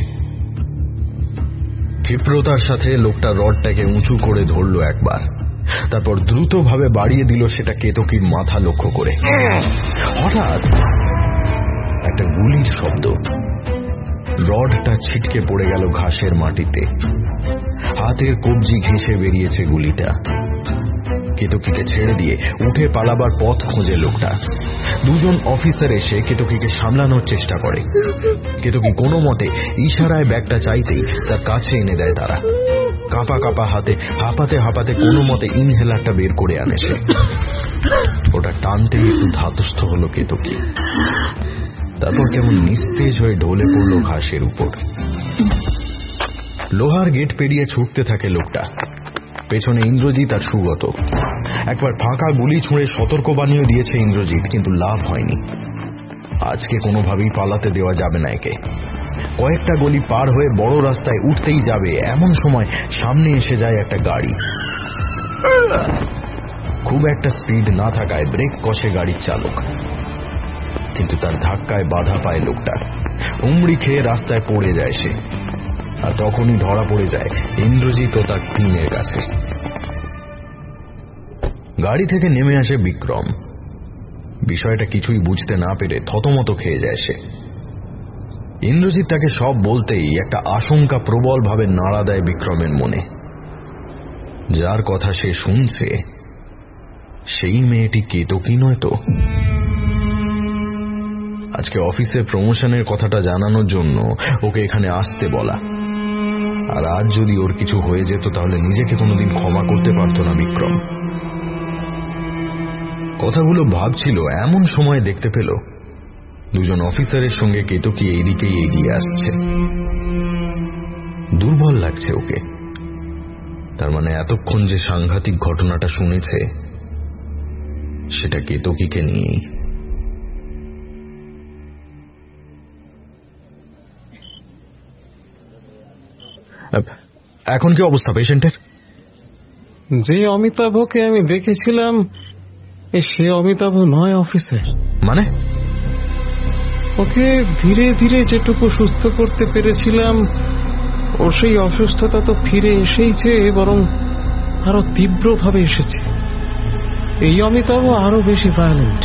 ক্ষিপ্রতার সাথে লোকটা রডটাকে উঁচু করে ধরল একবার, তারপর দ্রুতভাবে বাড়িয়ে দিল সেটা কেতকীর মাথা লক্ষ্য করে। হঠাৎ একটা গুলির শব্দ। রডটা ছিটকে পড়ে গেল ঘাসের মাটিতে। হাতের কবজি ঘেঁষে বেরিয়েছে গুলিটা। কেতকীকে ছেড়ে দিয়ে উঠে পালাবার পথ খোঁজে লোকটা। দুজন অফিসার এসে কেতকীকে সামলানোর চেষ্টা করে। কেতকী কোনো মতে ইশারায় ব্যাগটা চাইতেই তার কাছে এনে দেয় তারা। কাঁপা কাঁপা হাতে হাঁপাতে হাঁপাতে কোনো মতে ইনহেলারটা বের করে আনে সে। ওটা টানতেই একটু ধাতস্থ হলো কেতকী। তারপর কেমন নিস্তেজ হয়ে ঢলে পড়ল ঘাসের উপর। লোহার গেট পেরিয়ে ছুটতে থাকে লোকটা। পেছনে ইন্দ্রজিৎ আর সুগত। একবার ফাঁকা গুলি ছুঁড়ে সতর্কবাণীও দিয়েছে ইন্দ্রজিৎ, কিন্তু লাভ হয়নি। আজকে কোনোভাবেই পালাতে দেওয়া যাবে না একে। কয়েকটা গলি পার হয়ে বড় রাস্তায় উঠতেই যাবে, এমন সময় সামনে এসে যায় একটা গাড়ি। খুব একটা স্পিড না থাকায় ব্রেক কষে গাড়ির চালক, কিন্তু তার ধাক্কায় বাধা পায় লোকটা। উমড়ি খেয়ে রাস্তায় পড়ে যায় সে। আর তখনই ধরা পড়ে যায় ইন্দ্রজিৎ ও তার টিমের কাছে। গাড়ি থেকে নেমে আসে বিক্রম। বিষয়টা কিছুই বুঝতে না পেরে থতমত খেয়ে যায় সে। ইন্দ্রজিৎ তাকে সব বলতেই একটা আশঙ্কা প্রবলভাবে নাড়া দেয় বিক্রমের মনে। যার কথা সে শুনছে সেই মেয়েটি কেতকী নয় তো? আজকে অফিসে প্রমোশনের কথাটা জানানোর জন্য ওকে এখানে আসতে বলা। আর আজ যদি ওর কিছু হয়ে যেত তাহলে নিজেকে কোনোদিন ক্ষমা করতে পারত না বিক্রম। কথাগুলো ভাবছিল, এমন সময় দেখতে পেল দুজন অফিসারের সঙ্গে কেতকী এইদিকেই এগিয়ে আসছে। দুর্বল লাগছে ওকে। তার মানে এতক্ষণ যে সাংঘাতিক ঘটনাটা শুনেছে সেটা কেতকীকে নিয়েই। এখন কি অবস্থা পেশেন্টের? যে অমিতাভকে আমি দেখেছিলাম সে অমিতাভ নয় অফিসার। মানে? ওকে ধীরে ধীরে যেটুকু সুস্থ করতে পেরেছিলাম ওর সেই অসুস্থতা তো ফিরে এসেইছে, বরং আরো তীব্রভাবে এসেছে। এই অমিতাভ আরো বেশি ভায়োলেন্ট।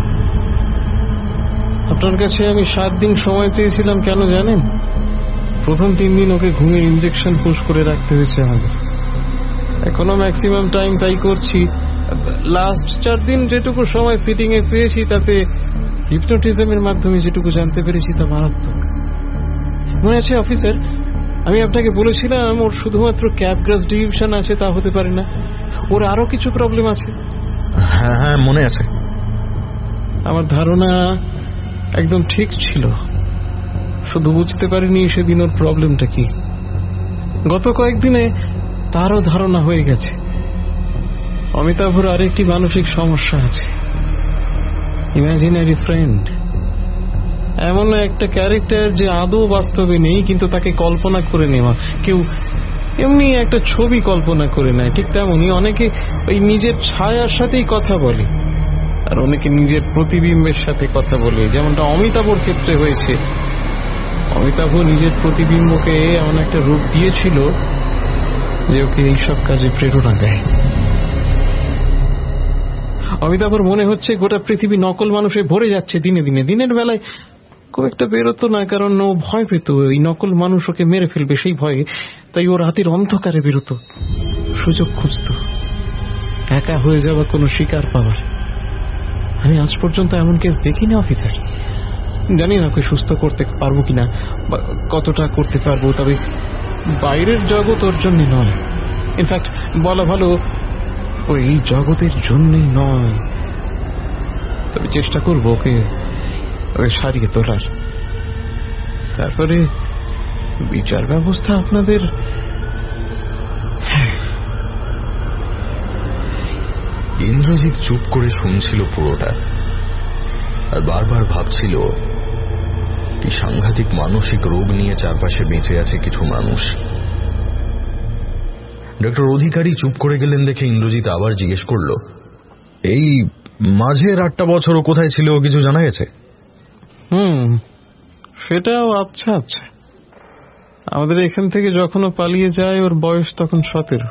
আপনার কাছে আমি 7 দিন সময় চেয়েছিলাম, কেন জানেন? প্রথম 3 দিন ওকে ঘুমের ইঞ্জেকশন পুশ করে রাখতে হয়েছে আমাদের। এখনো ম্যাক্সিমাম টাইম তাই করছি। লাস্ট 4 দিন যেটুকু সময় সিটিং এ পেয়েছি তাতে হিপনোটিজমের মাধ্যমে যেটুকু জানতে পেরেছি তা মারাত্মক। মনে আছে অফিসার, আমি আপনাকে বলেছিলাম ওর শুধুমাত্র ক্যাপগ্রাস ডিভিশন আছে তা হতে পারে না, ওর আরো কিছু প্রবলেম আছে। হ্যাঁ মনে আছে। আমার ধারণা একদম ঠিক ছিল, শুধু বুঝতে পারিনি সেদিন ওর প্রবলেমটা কি। গত কয়েকদিনে তারও ধারণা হয়ে গেছে অমিতাভর আরেকটি মানসিক সমস্যা আছে, ইমাজিনারি ফ্রেন্ড। এমন একটা ক্যারেক্টার যে আদৌ বাস্তবে নেই, কিন্তু তাকে কল্পনা করে নেওয়া। কেউ এমনি একটা ছবি কল্পনা করে নেয়, ঠিক তেমনই অনেকে ওই নিজের ছায়ার সাথেই কথা বলে, আর অনেকে নিজের প্রতিবিম্বের সাথে কথা বলে, যেমনটা অমিতাভর ক্ষেত্রে হয়েছে। অমিতাভ নিজের প্রতিবিম্বকে এমন একটা রূপ দিয়েছিল যে ওকে এইসব কাজে প্রেরণা দেয়। অমিতাভর মনে হচ্ছে গোটা পৃথিবী নকল মানুষে ভরে যাচ্ছে দিনে দিনে। দিনের বেলায় খুব একটা বেরোতো না, কারণ ও ভয় পেত এই নকল মানুষ ওকে মেরে ফেলবে সেই ভয়ে। তাই ও রাতের অন্ধকারে বেরোতো, সুযোগ খুঁজত একা হয়ে যাওয়া কোনো শিকার পাওয়ার। আমি আজ পর্যন্ত এমন কেস দেখিনি অফিসার। জানি না ওকে সুস্থ করতে পারবো কিনা বা কতটা করতে পারবো, তবে বাইরের জগৎ ওর জন্য নয়। ইনফ্যাক্ট বলা ভালো ওই জগতের জন্যই নয়, তবে চেষ্টা করবো ওকে সারিয়ে তোলার। তারপরে বিচার ব্যবস্থা আপনাদের। ইন্দ্রজিৎ চুপ করে শুনছিল পুরোটা, আর বারবার ভাবছিল কি সাংঘাতিক মানসিক রোগ নিয়ে চারপাশে বেঁচে আছে কিছু মানুষ। ডক্টর অধিকারী চুপ করে গেলেন দেখে ইন্দ্রজিৎ আবার জিজ্ঞেস করল, এই মাঝের 8টা বছর ও কোথায় ছিল কিছু জানা গেছে? সেটাও আচ্ছা আচ্ছা। আমাদের এখান থেকে যখন ও পালিয়ে যায় ওর বয়স তখন 17।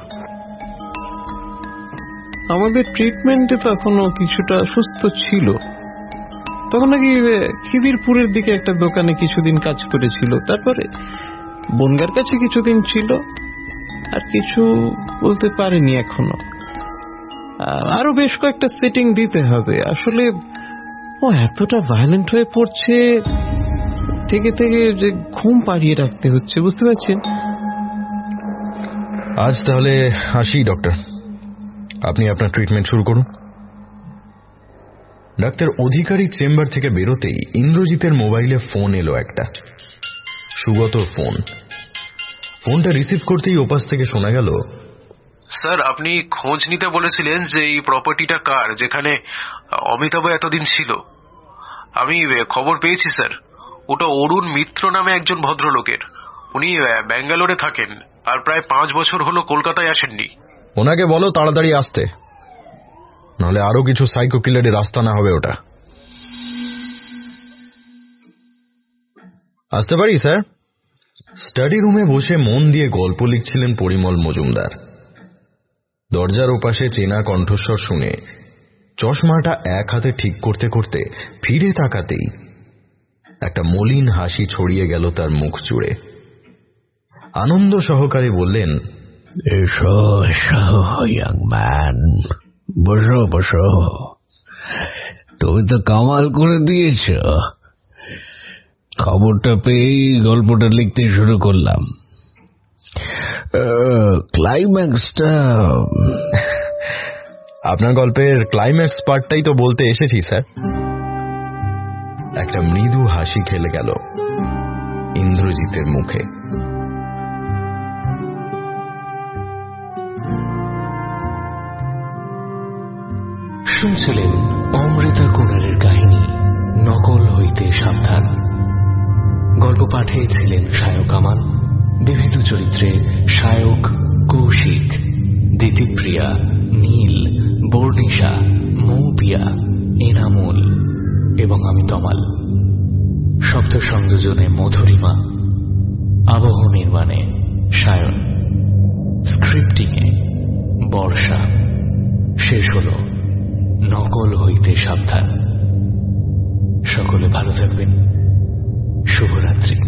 আমাদের ট্রিটমেন্টে তখন ও কিছুটা সুস্থ ছিল। তখন নাকি খিদিরপুরের দিকে একটা দোকানে কিছুদিন কাজ করেছিল, তারপরে বনগার কাছে কিছুদিন ছিল, আর কিছু বলতে পারিনি এখনো। আরো বেশ কয়েকটা সেটিং দিতে হবে। আসলে ও এতটা ভায়োলেন্ট হয়ে পড়ছে, থেকে থেকে যে ঘুম পাড়িয়ে রাখতে হচ্ছে, বুঝতে পারছেন? আজ তাহলে আসি ডক্টর, আপনি আপনার ট্রিটমেন্ট শুরু করুন। ডাক্তার অধিকারী চেম্বার থেকে বেরোতেই ইন্দ্রজিতের মোবাইলে ফোন এলো একটা, সুগতর ফোন। ফোনটা রিসিভ করতেই ওপাশ থেকে শোনা গেল, স্যার আপনি খোঁজ নিতে বলেছিলেন যে এই প্রপার্টিটা কার, যেখানে অমিতাভ এতদিন ছিল। আমি খবর পেয়েছি স্যার, ওটা অরুণ মিত্র নামে একজন ভদ্রলোকের। উনি ব্যাঙ্গালোরে থাকেন, আর প্রায় 5 বছর হলো কলকাতায় আসেননি। ওনাকে বলো তাড়াতাড়ি আসতে, নাহলে আরো কিছু সাইকো কিলারের রাস্তা না হবে ওটা। আসতে পারি স্যার? স্টাডি রুমে বসে মন দিয়ে গল্প লিখছিলেন পরিমল মজুমদার। দরজার ওপাশে চেনা কণ্ঠস্বর শুনে চশমাটা এক হাতে ঠিক করতে করতে ফিরে তাকাতেই একটা মলিন হাসি ছড়িয়ে গেল তার মুখ জুড়ে। আনন্দ সহকারে বললেন, এসো এসো ইয়াং ম্যান, বসো বসো। তুমি তো কামাল করে দিয়েছ। খবরটা পেয়েই গল্পটা লিখতে শুরু করলাম। ক্লাইম্যাক্সটা আপনার গল্পের ক্লাইম্যাক্স পার্টটাই তো বলতে এসেছি স্যার। একটা মৃদু হাসি খেলে গেল ইন্দ্রজিতের মুখে। শুনছিলেন অমৃতা কুমারের কাহিনী নকল হইতে সাবধান। গল্প পাঠে ছিলেন সায়ক আমান, বিভিন্ন চরিত্রে সায়ক কৌশিক, দিতিপ্রিয়া, নীল, বর্ণিশা, মৌপিয়া, এনামুল এবং আমি তমাল। শব্দ সংযোজনে মধুরিমা, আবহ নির্মাণে সায়ন, স্ক্রিপ্টিংয়ে বর্ষা। শেষ হল নকল হইতে সাবধান। সকলে ভালো থাকবেন। শুভরাত্রি।